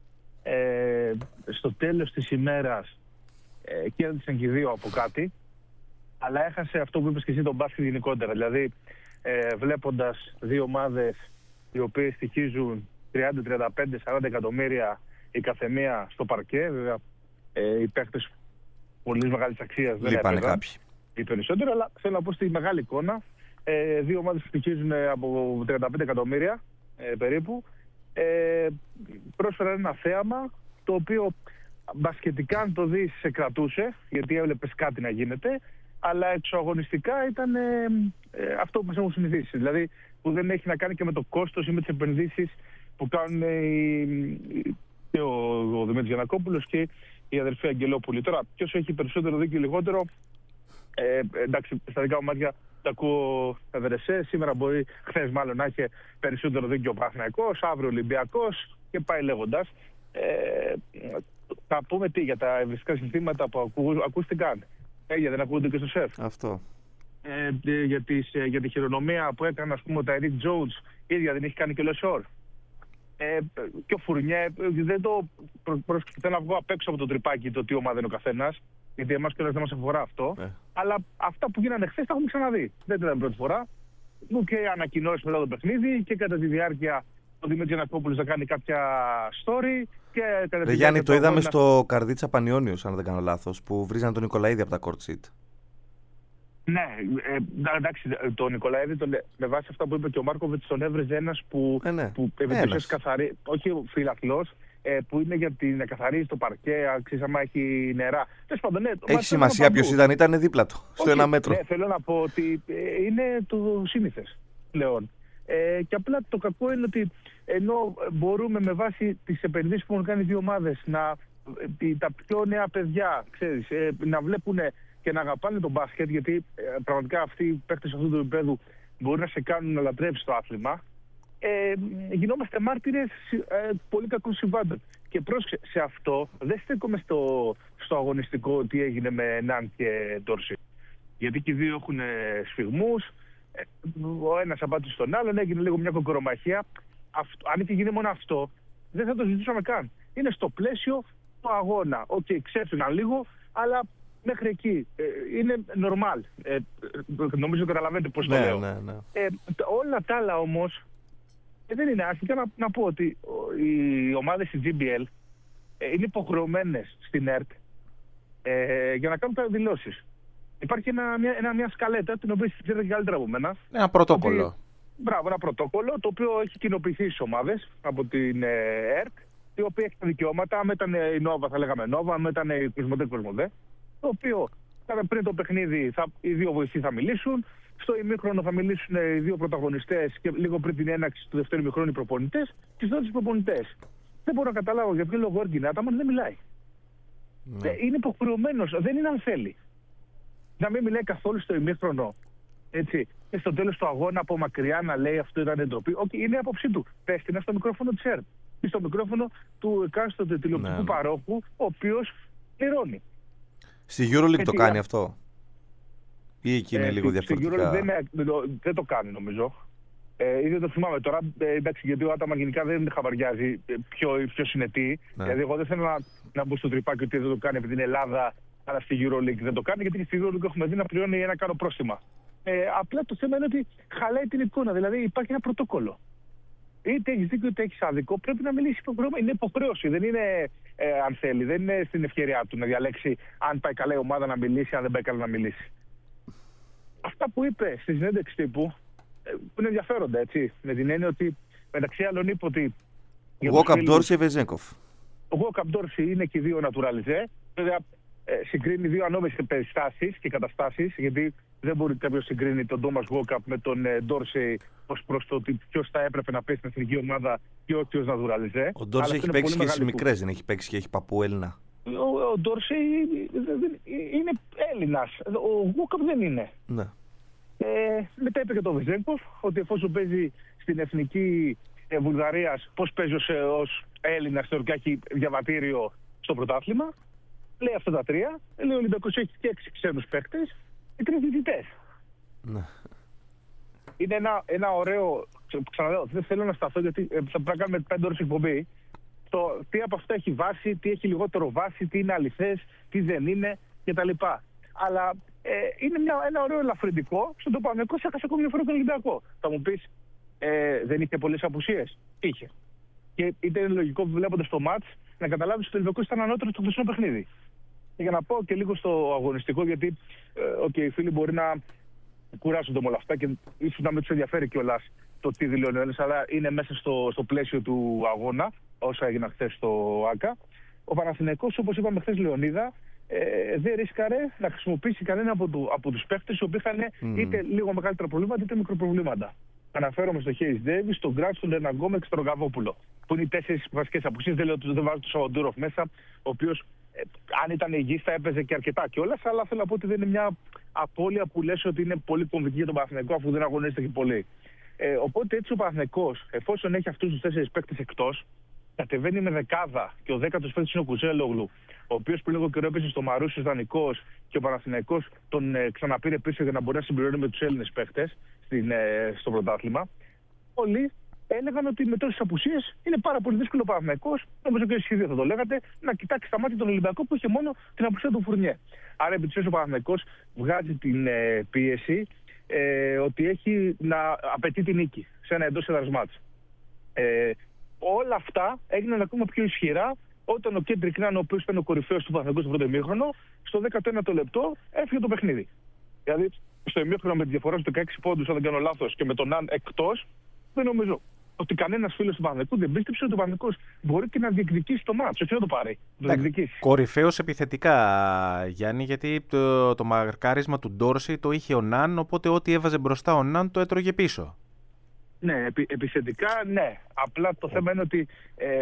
Ε, στο τέλος της ημέρας ε, κέρδισαν και οι δύο από κάτι, αλλά έχασε αυτό που είπες και εσύ, τον μπάσκετ γενικότερα. Δηλαδή, ε, βλέποντας δύο ομάδες οι οποίες στοιχίζουν τριάντα, τριάντα πέντε, σαράντα εκατομμύρια η καθεμία στο παρκέ, βέβαια ε, οι παίκτες πολύ μεγάλης αξίας δεν Λείπανε έπαιζαν κάποιοι. οι περισσότεροι, αλλά θέλω να πω στη μεγάλη εικόνα, ε, δύο ομάδες που στοιχίζουν από τριάντα πέντε εκατομμύρια ε, περίπου, ε, πρόσφεραν ένα θέαμα το οποίο μπασκετικά, αν το δεις, σε κρατούσε, γιατί έβλεπες κάτι να γίνεται, αλλά εξωαγωνιστικά ήταν ε, ε, αυτό που μας έχουν συνηθίσει. Δηλαδή, που δεν έχει να κάνει και με το κόστος ή με τις επενδύσεις που κάνουν οι, οι, και ο, ο Δημήτρης Γιαννακόπουλος και η αδερφή Αγγελόπουλη. Τώρα, ποιος έχει περισσότερο δίκιο ή λιγότερο, ε, εντάξει, στα δικά μου μάτια τα ακούω Εδρεσέ. Σήμερα μπορεί, χθες μάλλον, να έχει περισσότερο δίκιο ο Παναθηναϊκός, αύριο ο Ολυμπιακός και πάει λέγοντας. Ε, θα πούμε τι για τα ευριστικά συνθήματα που ακού, ακούστηκαν. Ε, δεν ακούγονται και στο σεφ. Αυτό. Ε, για, τις, για τη χειρονομία που έκανε, ας πούμε, ο Ταϊρίκ Τζόουνς, ίδια δεν έχει κάνει και ο Λεσόρ. Ε, και ο Φουρνιέ, δεν το προ, προ, θέλω να βγω απ' έξω από το τρυπάκι το τι ομάδα είναι ο καθένας, γιατί εμάς κιόλας δεν μας αφορά αυτό. Ε. Αλλά αυτά που γίνανε χθες τα έχουμε ξαναδεί. Δεν ήταν πρώτη φορά. Μου και ανακοινώσεις μετά το παιχνίδι και κατά τη διάρκεια ο Δημήτρης Γιαννακόπουλος να κάνει κάποια story. Και κατά Ρε τη Γιάννη, το είδαμε αγώνα... στο Καρδίτσα Πανιόνιος, αν δεν κάνω λάθος, που βρίζανε τον Νικολαίδη από τα court seat. Ναι, ε, εντάξει, τον Νικολαίδη, τον, με βάση αυτά που είπε και ο Μάρκοβιτς, τον έβρεζε ένας που, ε, ναι. που ένας. καθαρί, όχι φιλαθλός, ε, που είναι για την να καθαρίζει το παρκέ, αξίζει άμα έχει νερά. Πάντων, ναι, έχει σημασία ποιος ήταν, ήταν δίπλα του, στο όχι, ένα μέτρο. Ναι, θέλω να πω ότι ε, είναι το σύνηθες πλέον. Ε, και απλά το κακό είναι ότι ενώ μπορούμε με βάση τις επενδύσεις που έχουν κάνει οι δύο ομάδες να, ε, τα πιο νέα παιδιά, ξέρεις, ε, να βλέπουν και να αγαπάνε τον μπάσκετ, γιατί ε, πραγματικά αυτοί οι παίκτες αυτού του επίπεδου μπορεί να σε κάνουν να λατρέψεις το άθλημα, ε, γινόμαστε μάρτυρες ε, πολύ κακών συμβάντων. Και πρόσεξε, σε αυτό δεν στέκομαι στο, στο αγωνιστικό τι έγινε με Ναν και Ντόρση. Γιατί και οι δύο έχουν σφιγμούς, ε, ο ένας απάντησε στον άλλον, έγινε λίγο μια κοκορομαχία. Αυτό, αν είχε γίνει μόνο αυτό, δεν θα το συζητούσαμε καν. Είναι στο πλαίσιο του αγώνα. Οκ, okay, ξέφυγαν λίγο, αλλά μέχρι εκεί. Ε, είναι normal. Ε, νομίζω καταλαβαίνετε πώς ναι, το λέω. Ναι, ναι. Ε, όλα τα άλλα όμως ε, δεν είναι άσχημα. Να, να πω ότι οι ομάδες στη τζι μπι ελ ε, είναι υποχρεωμένες στην ΕΡΤ ε, για να κάνουν τα δηλώσεις. Υπάρχει ένα, μια, ένα, μια σκαλέτα, την οποία ξέρετε καλύτερα από μένα. Ένα πρωτόκολλο. Ότι, μπράβο, ένα πρωτόκολλο, το οποίο έχει κοινοποιηθεί στις ομάδες από την ε, ΕΡΤ, η οποία έχει τα δικαιώματα. Αν ήταν η Νόβα θα λέγαμε Νόβα, αν ήταν η Κοσμοτέ, Κοσμοτέ. Το οποίο πριν το παιχνίδι θα, οι δύο βοηθοί θα μιλήσουν. Στο ημίχρονο θα μιλήσουν οι δύο πρωταγωνιστές και λίγο πριν την έναξη του δεύτερου ημίχρονου οι προπονητές και στους τους προπονητές. Δεν μπορώ να καταλάβω για ποιο λόγο ο Έργκιν Άταμαν δεν μιλάει. Ναι. Είναι υποχρεωμένος, δεν είναι αν θέλει. Να μην μιλάει καθόλου στο ημίχρονο. Έτσι. Και στο τέλος του αγώνα από μακριά να λέει αυτό ήταν ντροπή. Okay, είναι η άποψή του. Πες την στο μικρόφωνο της ΕΡΤ ή στο μικρόφωνο του εκάστοτε τηλεοπτικού ναι. παρόχου, ο οποίος πληρώνει. Στη EuroLeague το κάνει αυτό. Ή εκεί είναι ε, λίγο διαφορετικά. Στη EuroLeague δεν, δεν το κάνει νομίζω. Ε, ήδη το θυμάμαι τώρα. Ε, εντάξει, γιατί ο Άταμαν γενικά δεν χαβαριάζει ποιο, ποιος είναι τι. Ναι. Δηλαδή, εγώ δεν θέλω να, να μπω στο τρυπάκι ότι δεν το κάνει επειδή είναι Ελλάδα, αλλά στη EuroLeague δεν το κάνει. Γιατί στη EuroLeague έχουμε δει να πληρώνει ένα κάνω πρόστιμα. Ε, απλά το θέμα είναι ότι χαλάει την εικόνα. Δηλαδή, υπάρχει ένα πρωτόκολλο. Είτε έχει δίκιο είτε έχει άδικο, πρέπει να μιλήσει υποχρεωμένο. Είναι υποχρέωση, δεν είναι ε, αν θέλει, δεν είναι στην ευκαιρία του να διαλέξει αν πάει καλά η ομάδα να μιλήσει, αν δεν πάει καλά να μιλήσει. Αυτά που είπε στη συνέντευξη τύπου ε, που είναι ενδιαφέροντα, έτσι. Με την έννοια ότι μεταξύ άλλων είπε ότι. Walkup Dorsey, Vezenkov. Ο Walkup Dorsey είναι και οι δύο naturalizé. Βέβαια, ε, συγκρίνει δύο ανώμες περιστάσεις και καταστάσεις, γιατί δεν μπορεί κάποιο να συγκρίνει τον Τόμας Γουόκαπ με τον Ντόρσεϊ ως προς το ότι ποιος θα έπρεπε να παίξει στην εθνική ομάδα και όχι ποιος να δουραλιζέ. Ο Ντόρσεϊ έχει παίξει και στις μικρές, δεν έχει παίξει και έχει παππού Έλληνα. Ο, ο Ντόρσεϊ είναι Έλληνας. Ο Γουόκαπ δεν είναι. Ναι. Ε, μετά είπε και το Βεζέγκοφ ότι εφόσον παίζει στην εθνική ε, Βουλγαρίας, πώς παίζει ως, ως Έλληνας θεωρητικά έχει διαβατήριο στο πρωτάθλημα. Λέει αυτά τα τρία. Λέει ο Ολυμπιακός έχει και έξι ξένους παίκτες και τρεις διαιτητές. Ναι. Είναι ένα, ένα ωραίο. Ξαναλέω, δεν θέλω να σταθώ γιατί θα πρέπει να κάνουμε πέντε ώρες εκπομπή. Το τι από αυτά έχει βάση, τι έχει λιγότερο βάση, τι είναι αληθές, τι δεν είναι κτλ. Αλλά ε, είναι μια, ένα ωραίο ελαφρυντικό στον το Παναθηναϊκός έχασε ακόμη μια φορά τον Ολυμπιακό. Θα μου πεις, ε, δεν είχε πολλές απουσίες. Είχε. Και ήταν λογικό βλέποντας το μάτς να καταλάβεις ότι ο Ολυμπιακός ήταν ανώτερο στο χθεσινό παιχνίδι. Και για να πω και λίγο στο αγωνιστικό, γιατί ε, okay, οι φίλοι μπορεί να κουράζονται με όλα αυτά και ίσως να μην τους ενδιαφέρει κιόλας το τι δηλώνει ο Έλληνας, αλλά είναι μέσα στο, στο πλαίσιο του αγώνα, όσα έγιναν χθες στο ΆΚΑ. Ο Παναθηναϊκός, όπως είπαμε χθες, Λεωνίδα, ε, δεν ρίσκαρε να χρησιμοποιήσει κανένα από, του, από τους παίκτες οι οποίοι είχαν mm. είτε λίγο μεγαλύτερα προβλήματα είτε μικροπροβλήματα. Αναφέρομαι στο Χέις Ντέιβις, στον Γκραντ, στον Ερναν Γκόμεξ και στον Γαβόπουλο. Που είναι οι τέσσερις βασικές απουσίες. Δεν λέω ότι δεν βάζω τον Σαββαντούροφ μέσα, ο οποίος ε, αν ήταν υγιής θα έπαιζε και αρκετά κιόλας. Αλλά θέλω να πω ότι δεν είναι μια απώλεια που λες ότι είναι πολύ κομβική για τον Παναθηναϊκό αφού δεν αγωνίζεται και πολύ. Ε, οπότε έτσι ο Παναθηναϊκός, εφόσον έχει αυτούς τους τέσσερις παίκτες εκτός, κατεβαίνει με δεκάδα και ο δέκατος παίκτης είναι ο Κουζέλογλου, ο οποίος πριν λίγο καιρό έπαιζε στο Μαρούσι δανεικός και ο Παναθηναϊκός τον ε, ξαναπήρε πίσω για να μπορεί να συμπληρώνει με τους Έλληνες παίκτες ε, στο πρωτάθλημα. Όλοι έλεγαν ότι με τόσες απουσίες είναι πάρα πολύ δύσκολο ο Παναθηναϊκός, νομίζω και εσείς θα το λέγατε, να κοιτάξει στα μάτια τον Ολυμπιακό που είχε μόνο την απουσία του Φουρνιέ. Άρα επί της ουσίας ο Παναθηναϊκός βγάζει την ε, πίεση ε, ότι έχει να απαιτεί την νίκη σε ένα εντός έδρας μάτς. Ε, όλα αυτά έγιναν ακόμα πιο ισχυρά όταν ο Κέντρικ Νάν, ο οποίος ήταν ο κορυφαίος του Παναθηναϊκού στο πρώτο ημίχρονο, στο δέκατο ένατο λεπτό έφυγε το παιχνίδι. Δηλαδή, στο ημίχρονο με τη διαφορά στους δεκαέξι πόντους, αν δεν κάνω λάθος, και με τον Νάν εκτός, δεν νομίζω ότι κανένας φίλος του Παναθηναϊκού δεν πίστεψε ότι ο Παναθηναϊκός μπορεί και να διεκδικήσει το μάτς. Όχι να το πάρει. Κορυφαίος επιθετικά, Γιάννη, γιατί το, το μαρκάρισμα του Ντόρσεϊ το είχε ο Νάν, οπότε ό,τι έβαζε μπροστά ο Νάν το έτρωγε πίσω. Ναι, επι, επιθετικά ναι. Απλά το θέμα είναι ότι ε,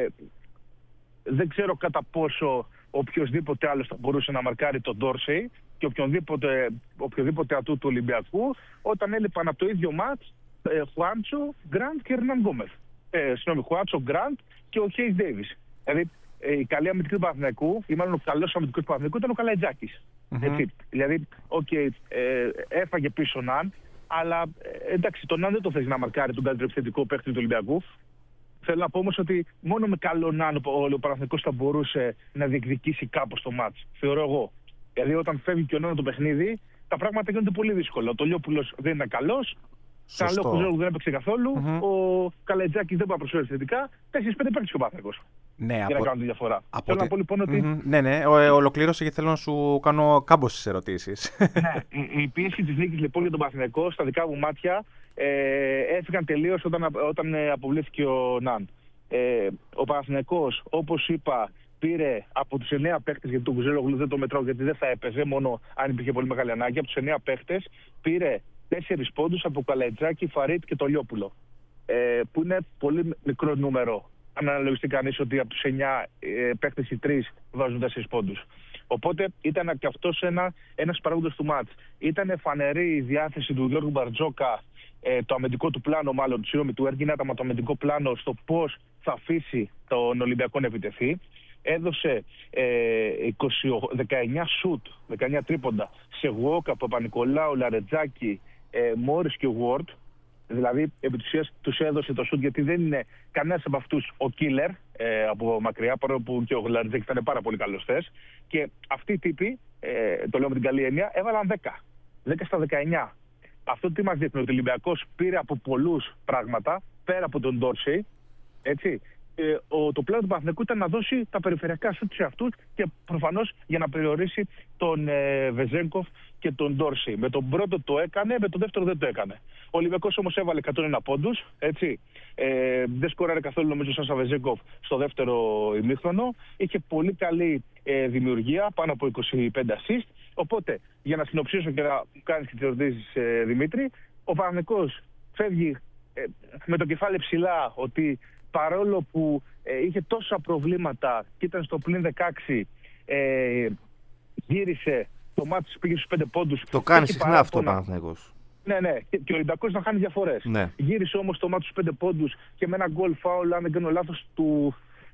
δεν ξέρω κατά πόσο οποιοδήποτε άλλος θα μπορούσε να μαρκάρει τον Ντόρσεϊ και οποιοδήποτε, οποιοδήποτε ατού του Ολυμπιακού όταν έλειπαν από το ίδιο μάτς ε, Χουάντσο, Γκραντ και Ερναν Γκόμεθ. Ε, συγγνώμη, Χουάντσο, Γκραντ και ο Χέις Ντέιβις. Δηλαδή ε, η καλή αμυντική του Παναθηναϊκού, ή μάλλον ο καλός αμυντικός του Παναθηναϊκού ήταν ο Καλατζάκης. Mm-hmm. Έτσι. Δηλαδή, okay, ε, έφαγε πίσω Ναν. Αλλά εντάξει, τον Ναν δεν το θες να μαρκάρει τον καλύτερο επιθετικό παίκτη του Ολυμπιακού. Θέλω να πω όμως ότι μόνο με καλό Ναν ο, ο Παναθηναϊκός θα μπορούσε να διεκδικήσει κάπως το μάτς. Θεωρώ εγώ. Δηλαδή, όταν φεύγει και ο Ναν το παιχνίδι, τα πράγματα γίνονται πολύ δύσκολα. Ο Τολιόπουλος δεν είναι καλός. Καλό που δεν έπαιξε καθόλου. Mm-hmm. Ο Καλατζάκης δεν μπορεί να προσφέρει θετικά. τέσσερις πέντε παίκτες ο Παναθηναϊκός. Ναι, για από... να κάνω τη διαφορά. Από θέλω τε... να πω λοιπόν ότι. Mm-hmm. Ναι, ναι, ο, ολοκλήρωσε και θέλω να σου κάνω κάμποσες ερωτήσεις. Ναι, η, η πίεση της νίκης λοιπόν για τον Παναθηναϊκό στα δικά μου μάτια ε, έφυγαν τελείως όταν, όταν ε, αποβλήθηκε ο Ναν. Ε, ο Παναθηναϊκός, όπως είπα, πήρε από τους εννέα παίκτες, γιατί τον Κουζέλογλου δεν το μετράω γιατί δεν θα έπαιζε, μόνο αν υπήρχε πολύ μεγάλη ανάγκη. Από τους εννέα παίκτες πήρε τέσσερις πόντους από Καλατζάκη, Φαρίτ και Τολιόπουλο. Ε, που είναι πολύ μικρό νούμερο. Αν αναλογιστεί κανείς ότι από τους εννέα ε, παίκτες οι τρεις βάζουν τέσσερις πόντους. Οπότε ήταν και αυτός ένα, ένας παράγοντας του μάτς. Ήταν φανερή η διάθεση του Γιώργου Μπαρτζόκα, ε, το αμυντικό του πλάνο, μάλλον συγγνώμη, του Έργινα, το αμυντικό πλάνο στο πώς θα αφήσει τον Ολυμπιακό να επιτεθεί. Έδωσε ε, είκοσι, δεκαεννέα σουτ, δεκαεννέα τρίποντα σε Γουόκα, Παπα-Νικολάου, Λαρετζάκη, ε, Μόρις και Ward. Δηλαδή, επί της ουσίας τους έδωσε το σουτ γιατί δεν είναι κανένας από αυτούς ο killer ε, από μακριά, παρόλο που και ο Λαρετζάκη ήταν πάρα πολύ καλός θες. Και αυτοί οι τύποι, ε, το λέω με την καλή έννοια, έβαλαν δέκα. δέκα στα δεκαεννέα. Αυτό τι μας δείχνει, ότι ο Ολυμπιακός πήρε από πολλούς πράγματα, πέρα από τον Ντόρσεϊ, έτσι. ε, ο, το πλάνο του Παναθηναϊκού ήταν να δώσει τα περιφερειακά σουτ σε αυτούς και προφανώς για να περιορίσει τον ε, Βεζένκοφ και τον Ντόρση. Με τον πρώτο το έκανε, με τον δεύτερο δεν το έκανε. Ο Ολυμπιακός όμως έβαλε εκατόν ένα πόντους, έτσι. Ε, δεν σκόραρε καθόλου νομίζω σαν Σαβεζέγκοφ στο δεύτερο ημίχρονο. Είχε πολύ καλή ε, δημιουργία, πάνω από είκοσι πέντε assist. Οπότε, για να συνοψίσω και να μου κάνεις και τις ερωτήσεις, ε, Δημήτρη, ο Παναθηναϊκός φεύγει ε, με το κεφάλι ψηλά, ότι παρόλο που ε, είχε τόσα προβλήματα και ήταν στο πλην δεκαέξι, ε, γύρισε το μάτι, πήγε στους πέντε πόντους. Το κάνει συχνά αυτό ο Παναθηναϊκός. Ναι, ναι, και, και ο Ολυμπιακός να χάνει διαφορές. Ναι. Γύρισε όμως το μάτι στους πέντε πόντους και με ένα γκολ φάουλ, αν δεν κάνω λάθος, του.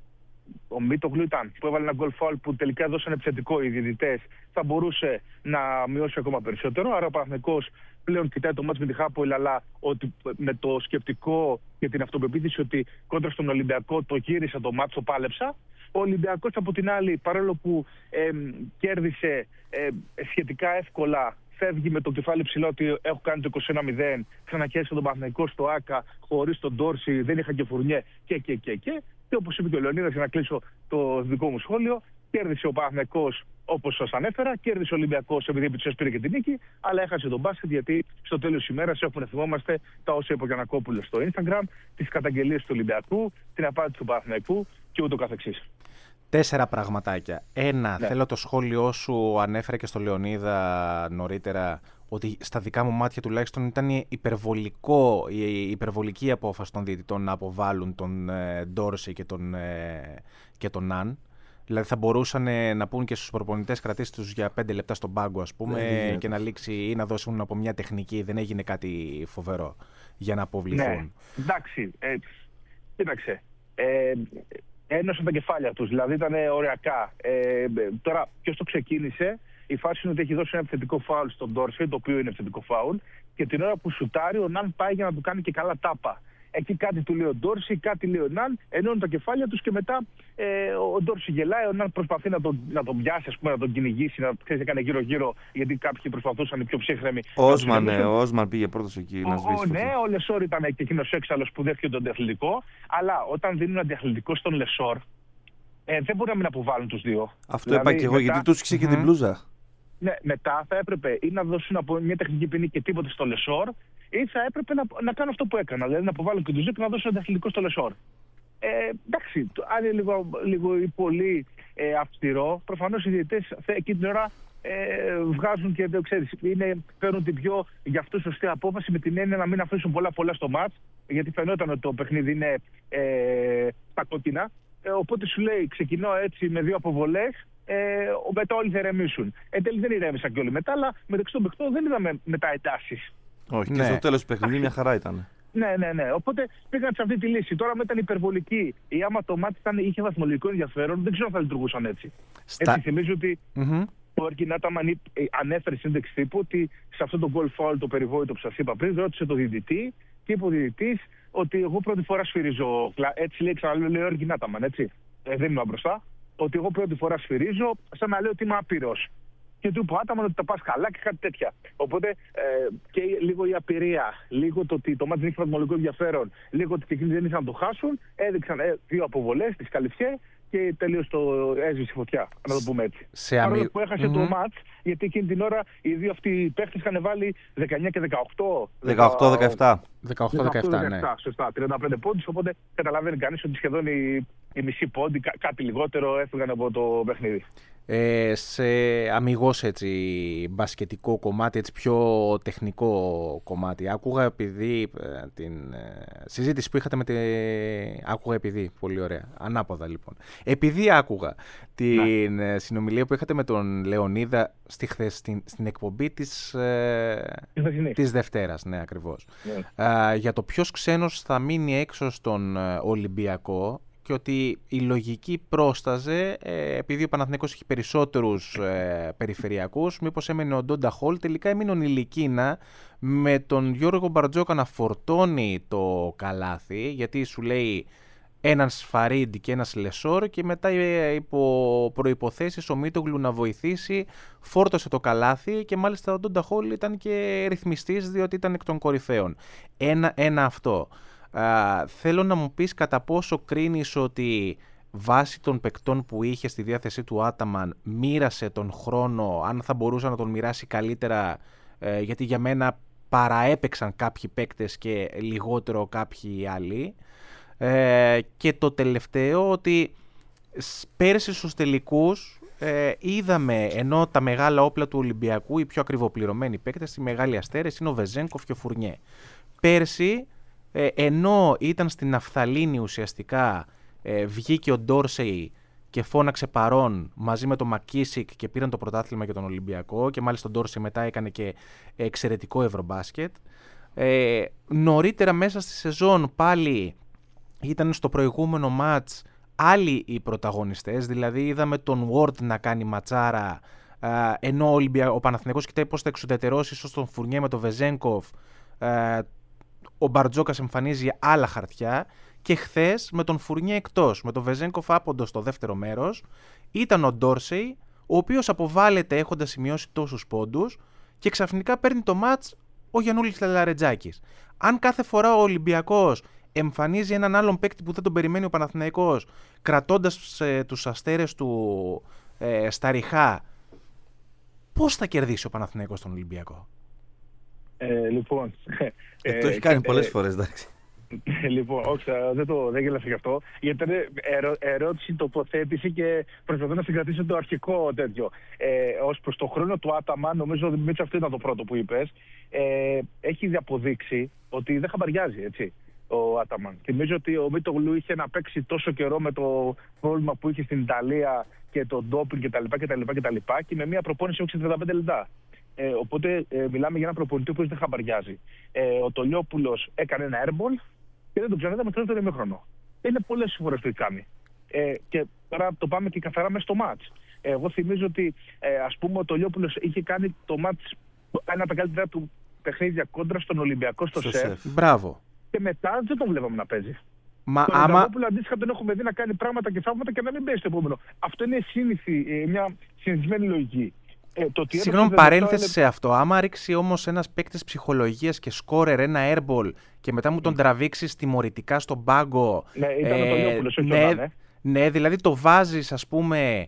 Ο Μίτογλου ήταν που έβαλε ένα γκολ φάουλ που τελικά δώσανε επιθετικό οι διαιτητές. Θα μπορούσε να μειώσει ακόμα περισσότερο. Άρα ο Παναθηναϊκός πλέον κοιτάει το μάτς με τη Χάπολ, αλλά ότι με το σκεπτικό και την αυτοπεποίθηση ότι κόντρα στον Ολυμπιακό το γύρισα το μάτς, το πάλεψα. Ο Ολυμπιακός από την άλλη, παρόλο που ε, κέρδισε ε, σχετικά εύκολα, φεύγει με το κεφάλι ψηλό ότι έχω κάνει το είκοσι ένα μηδέν, ξανακέρδισα τον Παναθηναϊκό στο Άκα, χωρίς τον Ντόρση, δεν είχα και Φουρνιέ και και και και. Και όπως είπε και ο Λεωνίδας, για να κλείσω το δικό μου σχόλιο, κέρδισε ο Παναθηναϊκός όπως σας ανέφερα, κέρδισε ο Ολυμπιακός επειδή επί της ουσίας πήρε και την νίκη, αλλά έχασε τον μπάσκετ γιατί στο τέλος της ημέρας έχουμε να θυμόμαστε τα όσα είπε ο Γιαννακόπουλος στο Instagram, τις καταγγελίες του Ολυμπιακού, την απάντηση του Παναθηναϊκού και ούτω καθεξής. Τέσσερα πραγματάκια. Ένα, Ναι. θέλω το σχόλιο σου, ανέφερε και στο Λεωνίδα νωρίτερα, ότι στα δικά μου μάτια τουλάχιστον ήταν υπερβολικό, η υπερβολική απόφαση των διαιτητών να αποβάλουν τον ε, Ντόρση και τον, ε, και τον Ναν. Δηλαδή θα μπορούσαν ε, να πούν και στους προπονητές κρατήστε τους για πέντε λεπτά στον πάγκο, ας πούμε, Ναι, και να λήξει ή να δώσουν από μια τεχνική. Δεν έγινε κάτι φοβερό για να αποβληθούν. Ναι, εντάξει, ε, κοίταξε. Ε, ένωσαν τα κεφάλια τους, δηλαδή ήταν ωριακά. Ε, τώρα, ποιος το ξεκίνησε, η φάση είναι ότι έχει δώσει ένα επιθετικό φάουλ στον Ντόρση, το οποίο είναι επιθετικό φάουλ, και την ώρα που σουτάρει, ο Ναν πάει για να του κάνει και καλά τάπα. Εκεί κάτι του λέει ο Ντόρση, κάτι λέει ο Ναν, ενώνουν τα κεφάλια τους και μετά ε, ο Ντόρση γελάει, ο Ναν προσπαθεί να τον, να τον πιάσει, ας πούμε, να τον κυνηγήσει, να ξέρει, έκανε γύρω-γύρω, γιατί κάποιοι προσπαθούσαν οι πιο ψύχρεμοι. Ο Όσμαν, ναι, ο Όσμαν πήγε πρώτος εκεί να Ο, σβήσει. ο, ναι, ο Λεσόρ ήταν και εκείνος έξαλλος που δέχτηκε τον αντιαθλητικό, αλλά όταν δίνουν αντιαθλητικό στον Λεσόρ, ε, δεν μπορεί να μην αποβάλουν τους δύο. Αυτό Δηλαδή, είπα και εγώ, μετά- γιατί τους ήξερε και την μπλούζα. Ναι, μετά θα έπρεπε ή να δώσουν από μια τεχνική ποινή και τίποτα στο Λεσόρ, ή θα έπρεπε να, να κάνουν αυτό που έκανα. Δηλαδή να αποβάλουν και του δύο και να δώσουν αντιαθλητικό στο Λεσόρ. Ε, εντάξει, το- αν είναι λίγο, λίγο ή πολύ ε, αυστηρό, προφανώς οι διαιτητές θε- εκείνη την ώρα ε, βγάζουν και δεν ξέρεις, είναι, παίρνουν την πιο για αυτούς σωστή απόφαση, με την έννοια να μην αφήσουν πολλά πολλά στο μάτς, γιατί φαινόταν ότι το παιχνίδι είναι ε, στα κόκκινα. Ε, οπότε σου λέει, ξεκινώ έτσι με δύο αποβολές, ε, μετά όλοι θα ηρεμήσουν. Εν τέλει δεν ηρέμησαν και όλοι μετά, αλλά μεταξύ των παιχτών δεν είδαμε μετά εντάσεις. Όχι, Ναι. και στο τέλος του παιχνιδιού μια χαρά ήταν. Ναι, ναι, ναι. Οπότε πήγαν σε αυτή τη λύση. Τώρα μετά ήταν υπερβολική. Ή άμα το μάτι ήταν, είχε βαθμολογικό ενδιαφέρον, δεν ξέρω αν θα λειτουργούσαν έτσι. Στα- Έτσι, θυμίζω ότι Μμμ. ο Έρκιν Άταμαν είπε- ε, ανέφερε σύνδεξη τύπου ότι σε αυτό το goal foul το περιβόητο που σας είπα πριν, ρώτησε το διαιτητή και είπε ο διαιτητής ότι εγώ πρώτη φορά σφυρίζω. Κλα- Έτσι λέει, ξαναλέω, λέει ο Έρκιν Άταμαν, έτσι. Ε, δεν είμαι μπροστά. Ότι εγώ πρώτη φορά σφυρίζω, σαν να λέω ότι είμαι άπειρος. Και του είπε ο Άταμαν ότι τα πας καλά και κάτι τέτοια. Οπότε ε, και λίγο η απειρία, λίγο το ότι το μάτι δεν είχε βαθμολογικό ενδιαφέρον, λίγο ότι και εκείνοι δεν ήθελαν να το χάσουν, έδειξαν ε, δύο αποβολές, τις Καλυφιέ και τελείως το έσβησε η φωτιά, να το πούμε έτσι. Σε Παρόλο αμοι- που έχασε Μμμ. το μάτς, γιατί εκείνη την ώρα οι δύο αυτοί οι παίχτες είχαν βάλει δεκαεννιά και δεκαοκτώ. δεκαοκτώ δεκαεπτά. δεκαοκτώ δεκαεπτά, ναι. Σωστά, τριάντα πέντε πόντους, οπότε καταλαβαίνει κανείς ότι σχεδόν οι, οι μισοί πόντοι, κα- κάτι λιγότερο, έφυγαν από το παιχνίδι. Ε, σε αμιγώς έτσι μπασκετικό κομμάτι, έτσι πιο τεχνικό κομμάτι. Άκουγα επειδή ε, την ε, συζήτηση που είχατε με τη... Άκουγα επειδή, πολύ ωραία. Ανάποδα λοιπόν. Επειδή άκουγα την ε, συνομιλία που είχατε με τον Λεωνίδα στη χθες, στην, στην εκπομπή της, ε, Η χθεσινή. της Δευτέρας, ναι ακριβώς. Ναι. Α, για το ποιος ξένος θα μείνει έξω στον ε, Ολυμπιακό, και ότι η λογική πρόσταζε, ε, επειδή ο Παναθηναϊκός έχει περισσότερους ε, περιφερειακούς, μήπως έμενε ο Ντόντα Χολ, τελικά έμεινε ο Νιλικίνα με τον Γιώργο Μπαρτζόκα να φορτώνει το καλάθι, γιατί σου λέει έναν Σφαρίντ και ένας Λεσόρ, και μετά ε, υπό προϋποθέσεις ο Μίτογλου να βοηθήσει, φόρτωσε το καλάθι, και μάλιστα ο Ντόντα Χολ ήταν και ρυθμιστής, διότι ήταν εκ των κορυφαίων. Ένα, ένα αυτό. Α, θέλω να μου πεις κατά πόσο κρίνεις ότι βάσει των παικτών που είχε στη διάθεσή του Άταμαν μοίρασε τον χρόνο, αν θα μπορούσε να τον μοιράσει καλύτερα, ε, γιατί για μένα παραέπαιξαν κάποιοι παίκτες και λιγότερο κάποιοι άλλοι. Ε, και το τελευταίο, ότι πέρσι στους τελικούς ε, είδαμε, ενώ τα μεγάλα όπλα του Ολυμπιακού, οι πιο ακριβοπληρωμένοι παίκτες, οι μεγάλοι αστέρες είναι ο Βεζένκοφ και ο Φουρνιέ. Πέρσι, ε, ενώ ήταν στην Αφθαλήνη ουσιαστικά, ε, βγήκε ο Ντόρσεϊ και φώναξε παρόν μαζί με τον Μακίσικ και πήραν το πρωτάθλημα για τον Ολυμπιακό, και μάλιστα τον Ντόρσεϊ μετά έκανε και εξαιρετικό ευρωμπάσκετ. Ε, νωρίτερα μέσα στη σεζόν πάλι ήταν στο προηγούμενο μάτς άλλοι οι πρωταγωνιστές, δηλαδή είδαμε τον Ward να κάνει ματσάρα, ε, ενώ ο, Ολυμπια... ο Παναθηναϊκός κοιτάει πώς θα εξουδετερώσει ίσως τον Φουρνιέ με τον Βεζένκοφ, ε, ο Μπαρτζόκας εμφανίζει άλλα χαρτιά, και χθες με τον Φουρνιέ εκτός, με τον Βεζένκοφ άποντο στο δεύτερο μέρος, ήταν ο Ντόρσεϊ, ο οποίος αποβάλλεται έχοντας σημειώσει τόσους πόντους, και ξαφνικά παίρνει το μάτς ο Γιαννούλης Λαρετζάκης. Αν κάθε φορά ο Ολυμπιακός εμφανίζει έναν άλλον παίκτη που δεν τον περιμένει ο Παναθηναϊκός, κρατώντας ε, τους αστέρες του ε, στα ριχά, πώς θα κερδίσει ο Παναθηναϊκός τον Ολυμπιακό? Ε, λοιπόν... Ε, το έχει κάνει ε, πολλές ε, φορές, εντάξει. Λοιπόν, όχι, δεν, το, δεν γέλασα γι' αυτό. Γιατί ήταν ερω, ερώτηση, τοποθέτηση και προσπαθώ να συγκρατήσω το αρχικό τέτοιο. Ε, ως προς το χρόνο του Άταμαν, νομίζω ότι Μίτσο, αυτό ήταν το πρώτο που είπες. Ε, έχει διαποδείξει ότι δεν χαμπαριάζει, έτσι, ο Άταμαν. Θυμίζω ότι ο Μίτογλου είχε να παίξει τόσο καιρό με το πρόβλημα που είχε στην Ιταλία και το ντόπινγκ κτλ. κτλ και με μια προπόνηση όχι τριάντα πέντε λεπτά. Ε, οπότε ε, μιλάμε για ένα προπονητή που δεν χαμπαριάζει. Ε, ο Τολιόπουλος έκανε ένα airball και δεν τον ξαναείδαμε στο δεύτερο ημίχρονο. Είναι πολλές φορές το έχει κάνει. Ε, και τώρα το πάμε και καθαρά μέσα στο μάτς. Ε, εγώ θυμίζω ότι ε, ας πούμε ο Τολιόπουλος είχε κάνει το μάτς, ένα από τα καλύτερα του παιχνίδια κόντρα στον Ολυμπιακό στο, στο ΣΕΦ. Μπράβο. Και μετά δεν τον βλέπαμε να παίζει. Μα τον άμα... Τολιόπουλο αντίστοιχα τον έχουμε δει να κάνει πράγματα και θαύματα και να μην παίζει το επόμενο. Αυτό είναι σύνηθι, ε, μια συνηθισμένη λογική. Ε, Συγγνώμη, παρένθεση είναι... σε αυτό. Άμα ρίξει όμως ένας παίκτης ψυχολογίας και σκόρερ ένα airball και μετά μου τον mm. τραβήξει τιμωρητικά στον πάγκο. Ναι, ήταν ε, ο Τολιόπουλος, όχι ναι, ο ναι. ναι, δηλαδή το βάζεις, ας πούμε,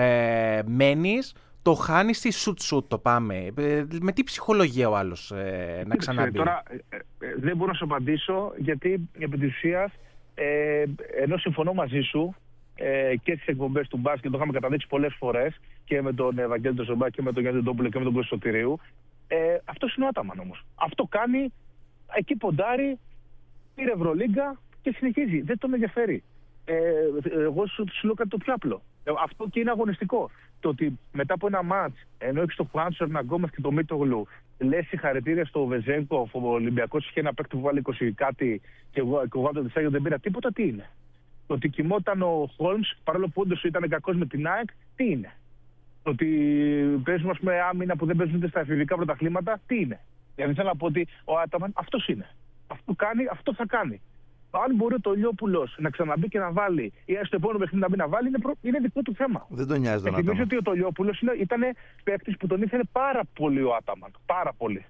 ε, μένεις, το χάνεις στη σουτ-σουτ, το πάμε. Ε, με τι ψυχολογία ο άλλος ε, να ξαναμπεί? Τώρα ε, ε, δεν μπορώ να σου απαντήσω, γιατί επί της ουσίας, ε, ενώ συμφωνώ μαζί σου, Ε, και τις εκπομπές του μπάσκετ, το είχαμε καταδείξει πολλές φορές και με τον Ευαγγέλη τον Ζωμπά και με τον Γιάννη Ντόπουλο και με τον Κώστα Σωτηρίου. Ε, αυτός είναι ο Άταμαν όμως. Αυτό κάνει, εκεί ποντάρει, πήρε Ευρωλίγκα και συνεχίζει. Δεν τον ενδιαφέρει. Ε, εγώ σου, σου λέω κάτι το πιο απλό. Ε, αυτό και είναι αγωνιστικό. Το ότι μετά από ένα μάτς, ενώ έχεις το Χουάντσο Ερναγκόμεθ και το Μίτογλου, λες συγχαρητήρια στο Βεζένκοφ, ο Ολυμπιακός είχε ένα παίκτη που βάλει είκοσι κάτι και εγώ, εγώ το Δεσάγιο δεν πήρα τίποτα, τι είναι? Το ότι κοιμόταν ο Χόλμς, παρόλο που όντως ήταν κακός με την ΑΕΚ, τι είναι? Το ότι παίζουμε, ας πούμε, άμυνα που δεν παίζουν στα εφηβικά πρωταθλήματα, τι είναι? Δηλαδή θέλω να πω ότι ο Άταμαν αυτός είναι. Αυτό κάνει, αυτό θα κάνει. Αν μπορεί ο Τολιόπουλος να ξαναμπεί και να βάλει, ή στο επόμενο παιχνίδι να μπει να βάλει, είναι, προ... είναι δικό του θέμα. Δεν τον νοιάζει τον Άταμαν. Θυμίζω ότι ο Τολιόπουλος ήταν παίκτης που τον ήθελε πάρα πολύ ο Άταμαν. Πάρα πολύ.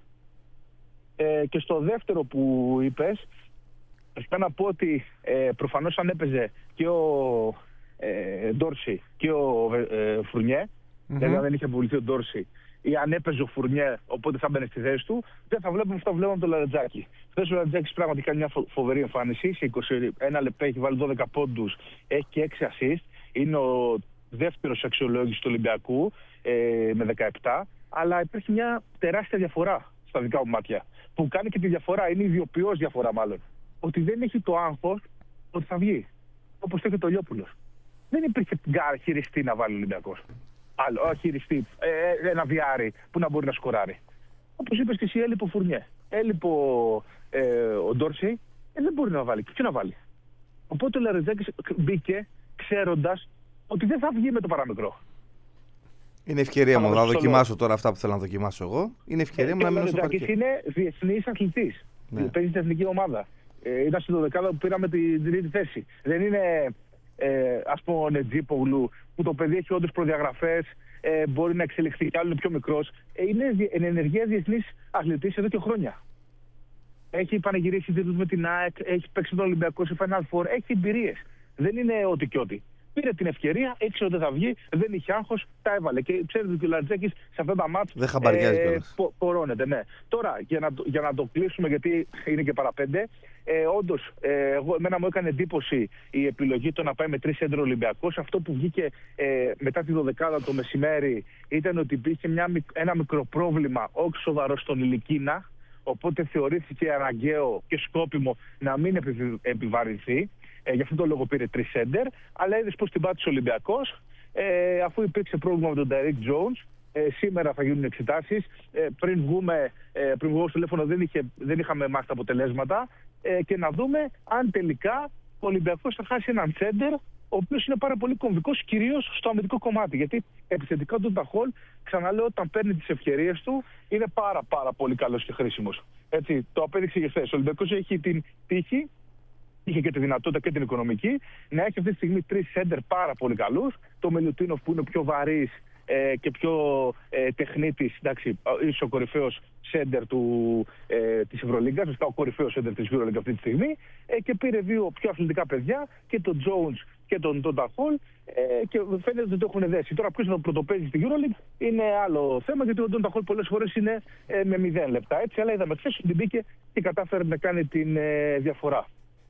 Ε, και στο δεύτερο που είπες, θα να πω ότι ε, προφανώς αν έπαιζε και ο ε, Ντόρσεϊ και ο ε, Φουρνιέ, mm-hmm. δηλαδή αν δεν είχε αποβληθεί ο Ντόρσεϊ, ή αν έπαιζε ο Φουρνιέ, οπότε θα μπαινε στη θέση του, δεν θα βλέπουμε αυτό που βλέπουμε τον Λαρετζάκη. Χθες ο Λαρετζάκης πράγματι κάνει μια φο- φοβερή εμφάνιση. Σε είκοσι ένα λεπτά έχει βάλει δώδεκα πόντους, έχει και έξι assist. Είναι ο δεύτερος αξιολόγηση του Ολυμπιακού ε, με δεκαεπτά. Αλλά υπάρχει μια τεράστια διαφορά στα δικά μου μάτια. Που κάνει και τη διαφορά, είναι ιδιοποιώς διαφορά μάλλον. Ότι δεν έχει το άγχος ότι θα βγει. Όπως το έχει το Λιόπουλος. Δεν υπήρχε χειριστή να βάλει ο Ολυμπιακός. Άλλο, όχι χειριστή, ε, ένα βιάρι που να μπορεί να σκοράρει. Όπως είπες και εσύ, έλειπε ο Φουρνιέ. Έλειπε ο, ε, ο Ντόρσεϊ, ε, δεν μπορεί να βάλει. Ποιο να βάλει? Οπότε ο Λαρετζάκης μπήκε ξέροντας ότι δεν θα βγει με το παραμικρό. Είναι ευκαιρία μου να δοκιμάσω τώρα αυτά που θέλω να δοκιμάσω εγώ. Είναι ευκαιρία ε, μου να μείνω στο παρκέ. Ο Λαρετζάκης είναι διεθνής αθλητής. Ναι. Παίζει στην εθνική ομάδα. Ε, ήταν στην δωδεκάδα που πήραμε την τρίτη θέση. Δεν είναι ε, ας πούμε ο Νετζίπογλου που το παιδί έχει όντως προδιαγραφές, ε, μπορεί να εξελιχθεί κι άλλο είναι πιο μικρός. Ε, είναι εν ενεργεία διεθνής αθλητής εδώ και χρόνια. έχει πανηγυρίσει τίτλους με την ΑΕΚ, έχει παίξει τον Ολυμπιακό σε Final Four, έχει εμπειρίες. Δεν είναι ό,τι και ό,τι. Πήρε την ευκαιρία, ήξερε ότι θα βγει, δεν είχε άγχος, τα έβαλε. Και ξέρετε ότι ο Λατζέκης σε αυτά τα μάτς δεν χαμπαριάζει ε, κιόλας. πο, πορώνεται. Ναι. Τώρα, για να, για να το κλείσουμε, γιατί είναι και παραπέντε, ε, όντως, ε, εγώ, εμένα μου έκανε εντύπωση η επιλογή το να πάει με τρεις έντρο Ολυμπιακός. Αυτό που βγήκε ε, μετά τη δωδεκάδα το μεσημέρι ήταν ότι υπήρχε μια, ένα μικρό πρόβλημα, όχι σοβαρό, στον Ηλικίνα. Οπότε θεωρήθηκε αναγκαίο και σκόπιμο να μην επιβι, επιβαρυνθεί. Ε, γι' αυτό το λόγο πήρε τρεις σέντερ, αλλά είδες πως την πάτησε ο Ολυμπιακός, ε, αφού υπήρξε πρόβλημα με τον Derrick Jones. Ε, σήμερα θα γίνουν εξετάσεις. Ε, πριν, βγούμε, ε, πριν βγούμε στο τηλέφωνο δεν, είχε, δεν είχαμε εμάς τα αποτελέσματα ε, και να δούμε αν τελικά ο Ολυμπιακός θα χάσει έναν σέντερ, ο οποίος είναι πάρα πολύ κομβικός, κυρίως στο αμυντικό κομμάτι. Γιατί επιθετικά τον Ταχόλ, ξαναλέω, όταν παίρνει τις ευκαιρίες του, είναι πάρα πάρα πολύ καλός και χρήσιμος. Έτσι, το απέδειξε και χθες. Ο Ολυμπιακός έχει την τύχη, είχε και τη δυνατότητα και την οικονομική, να έχει αυτή τη στιγμή τρεις σέντερ πάρα πολύ καλούς. Το Μιλουτίνοφ που είναι πιο βαρύς ε, και πιο ε, τεχνίτης, εντάξει, είσαι ο κορυφαίος σέντερ του, ε, της Ευρωλίγκας, ο κορυφαίος σέντερ της Ευρωλίγκας αυτή τη στιγμή, ε, και πήρε δύο πιο αθλητικά παιδιά, και τον Jones και τον Τόντα Χολ, ε, και φαίνεται ότι το έχουν δέσει. Τώρα ποιος θα το πρωτοπαίζει στην EuroLeague είναι άλλο θέμα, γιατί ο Τόντα Χολ πολλές φορές είναι ε, με μηδέν λεπτά, έτσι, αλλά είδαμε χθες ότι μπήκε και κατάφερε να κάνει την ε, διαφορά.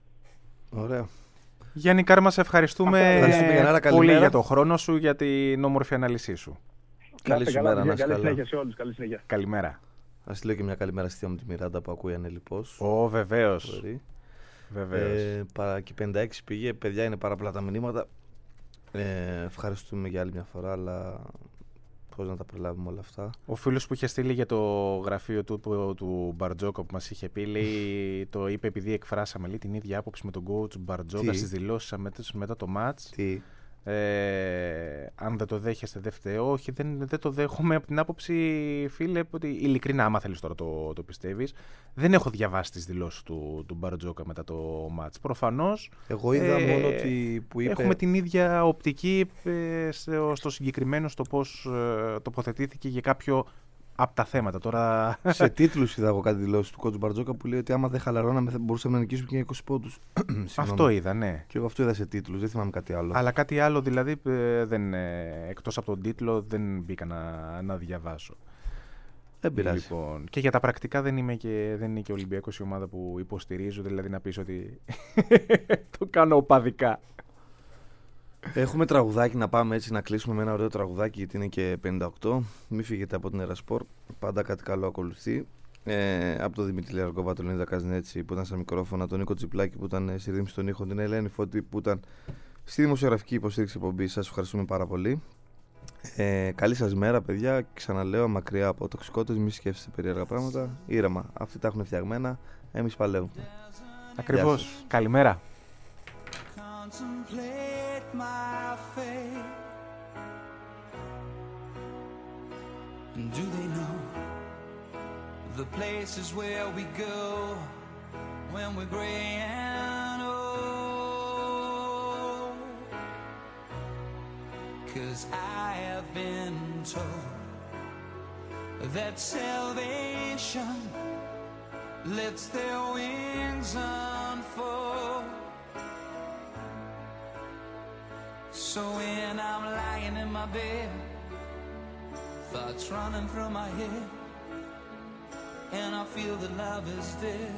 Ωραία. Γιάννη Κάρμα, σε ευχαριστούμε, ευχαριστούμε για πολύ για τον χρόνο σου, για την όμορφη ανάλυση σου. Καλή σου μέρα, να είσαι καλή καλά. συνέχεια σε όλους. Καλή συνέχεια. Καλημέρα. Να στείλω και μια καλημέρα στη θεία μου τη Μιράντα που ακούει ανελιπώς. Ω, βεβαίως. Βεβαίως. Ε, παρά και πενήντα έξι πήγε, παιδιά, είναι πάρα πολλά τα μηνύματα. Ε, ευχαριστούμε για άλλη μια φορά, αλλά πώς να τα προλάβουμε όλα αυτά. Ο φίλος που είχε στείλει για το γραφείο του, του, του Μπαρτζόκα που μας είχε πει, λέει, το είπε επειδή εκφράσαμε, λέει, την ίδια άποψη με τον coach Μπαρτζόκα στις δηλώσεις μετά το match. Τι. Ε, αν δεν το δέχεστε, δεν φταίω. Όχι, δεν, δεν το δέχομαι από την άποψη, φίλε, ότι ειλικρινά, άμα θέλεις τώρα το, το πιστεύεις, δεν έχω διαβάσει τις δηλώσεις του, του Μπαρτζόκα μετά το μάτς. Προφανώς. Εγώ είδα ε, μόνο ότι που είπε. Έχουμε την ίδια οπτική ε, στο, στο συγκεκριμένο, στο πώς ε, τοποθετήθηκε για κάποιο από τα θέματα. Τώρα... Σε τίτλους είδα εγώ κάτι δηλώσει του coach Μπαρτζόκα που λέει ότι άμα δεν χαλαρώναμε θα μπορούσαμε να νικήσουμε και είκοσι πόντους. Αυτό είδα, ναι. Και εγώ αυτό είδα σε τίτλους, δεν θυμάμαι κάτι άλλο. Αλλά κάτι άλλο δηλαδή, ε, δεν, ε, εκτός από τον τίτλο, δεν μπήκα να, να διαβάσω. Δεν πειράζει. Λοιπόν, και για τα πρακτικά δεν, είμαι και, δεν είναι και ο Ολυμπιακός η ομάδα που υποστηρίζω, δηλαδή να πεις ότι το κάνω οπαδικά. Έχουμε τραγουδάκι να πάμε έτσι να κλείσουμε με ένα ωραίο τραγουδάκι, γιατί είναι και πενήντα οκτώ. Μην φύγετε από την Ερασπορ, πάντα κάτι καλό ακολουθεί. Ε, από τον Δημήτρη Λιαρκόβα, τον Λίνδα Καζνέτσι που ήταν στα μικρόφωνα, τον Νίκο Τσιπλάκη που ήταν στη ρύθμιση των ήχων, την Ελένη Φώτη που ήταν στη δημοσιογραφική υποστήριξη εκπομπή. Σας ευχαριστούμε πάρα πολύ. Ε, καλή σας μέρα, παιδιά. Ξαναλέω, μακριά από τοξικότητες, μη σκέφτεστε περίεργα πράγματα. Ήρεμα. Αυτοί τα έχουν φτιαγμένα. Εμείς παλεύουμε. Ακριβώς. Καλημέρα. Contemplate my fate. And do they know the places where we go when we're gray and old? 'Cause I have been told that salvation lets their wings unfold. So when I'm lying in my bed, thoughts running through my head, and I feel that love is dead,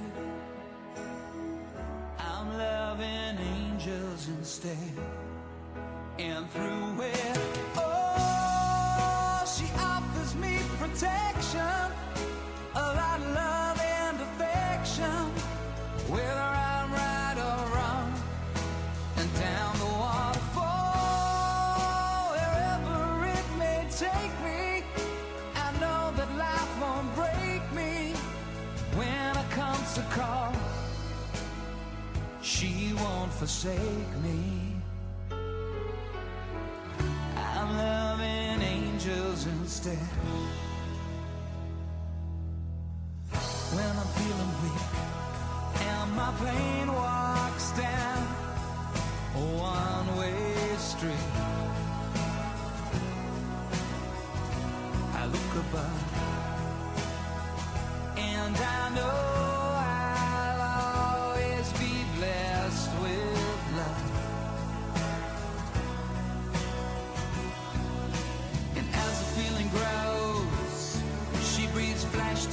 I'm loving angels instead. And through it, oh, she offers me protection, a lot of love and affection, whether I'm right or wrong, and down the waterfall, wherever it may take me, I know that life won't break me. When it comes to call, she won't forsake me. I'm loving angels instead. When I'm feeling weak and my plane walks down a one-way street, I look above and I know I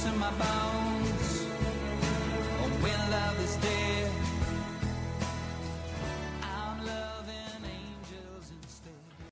to my bones.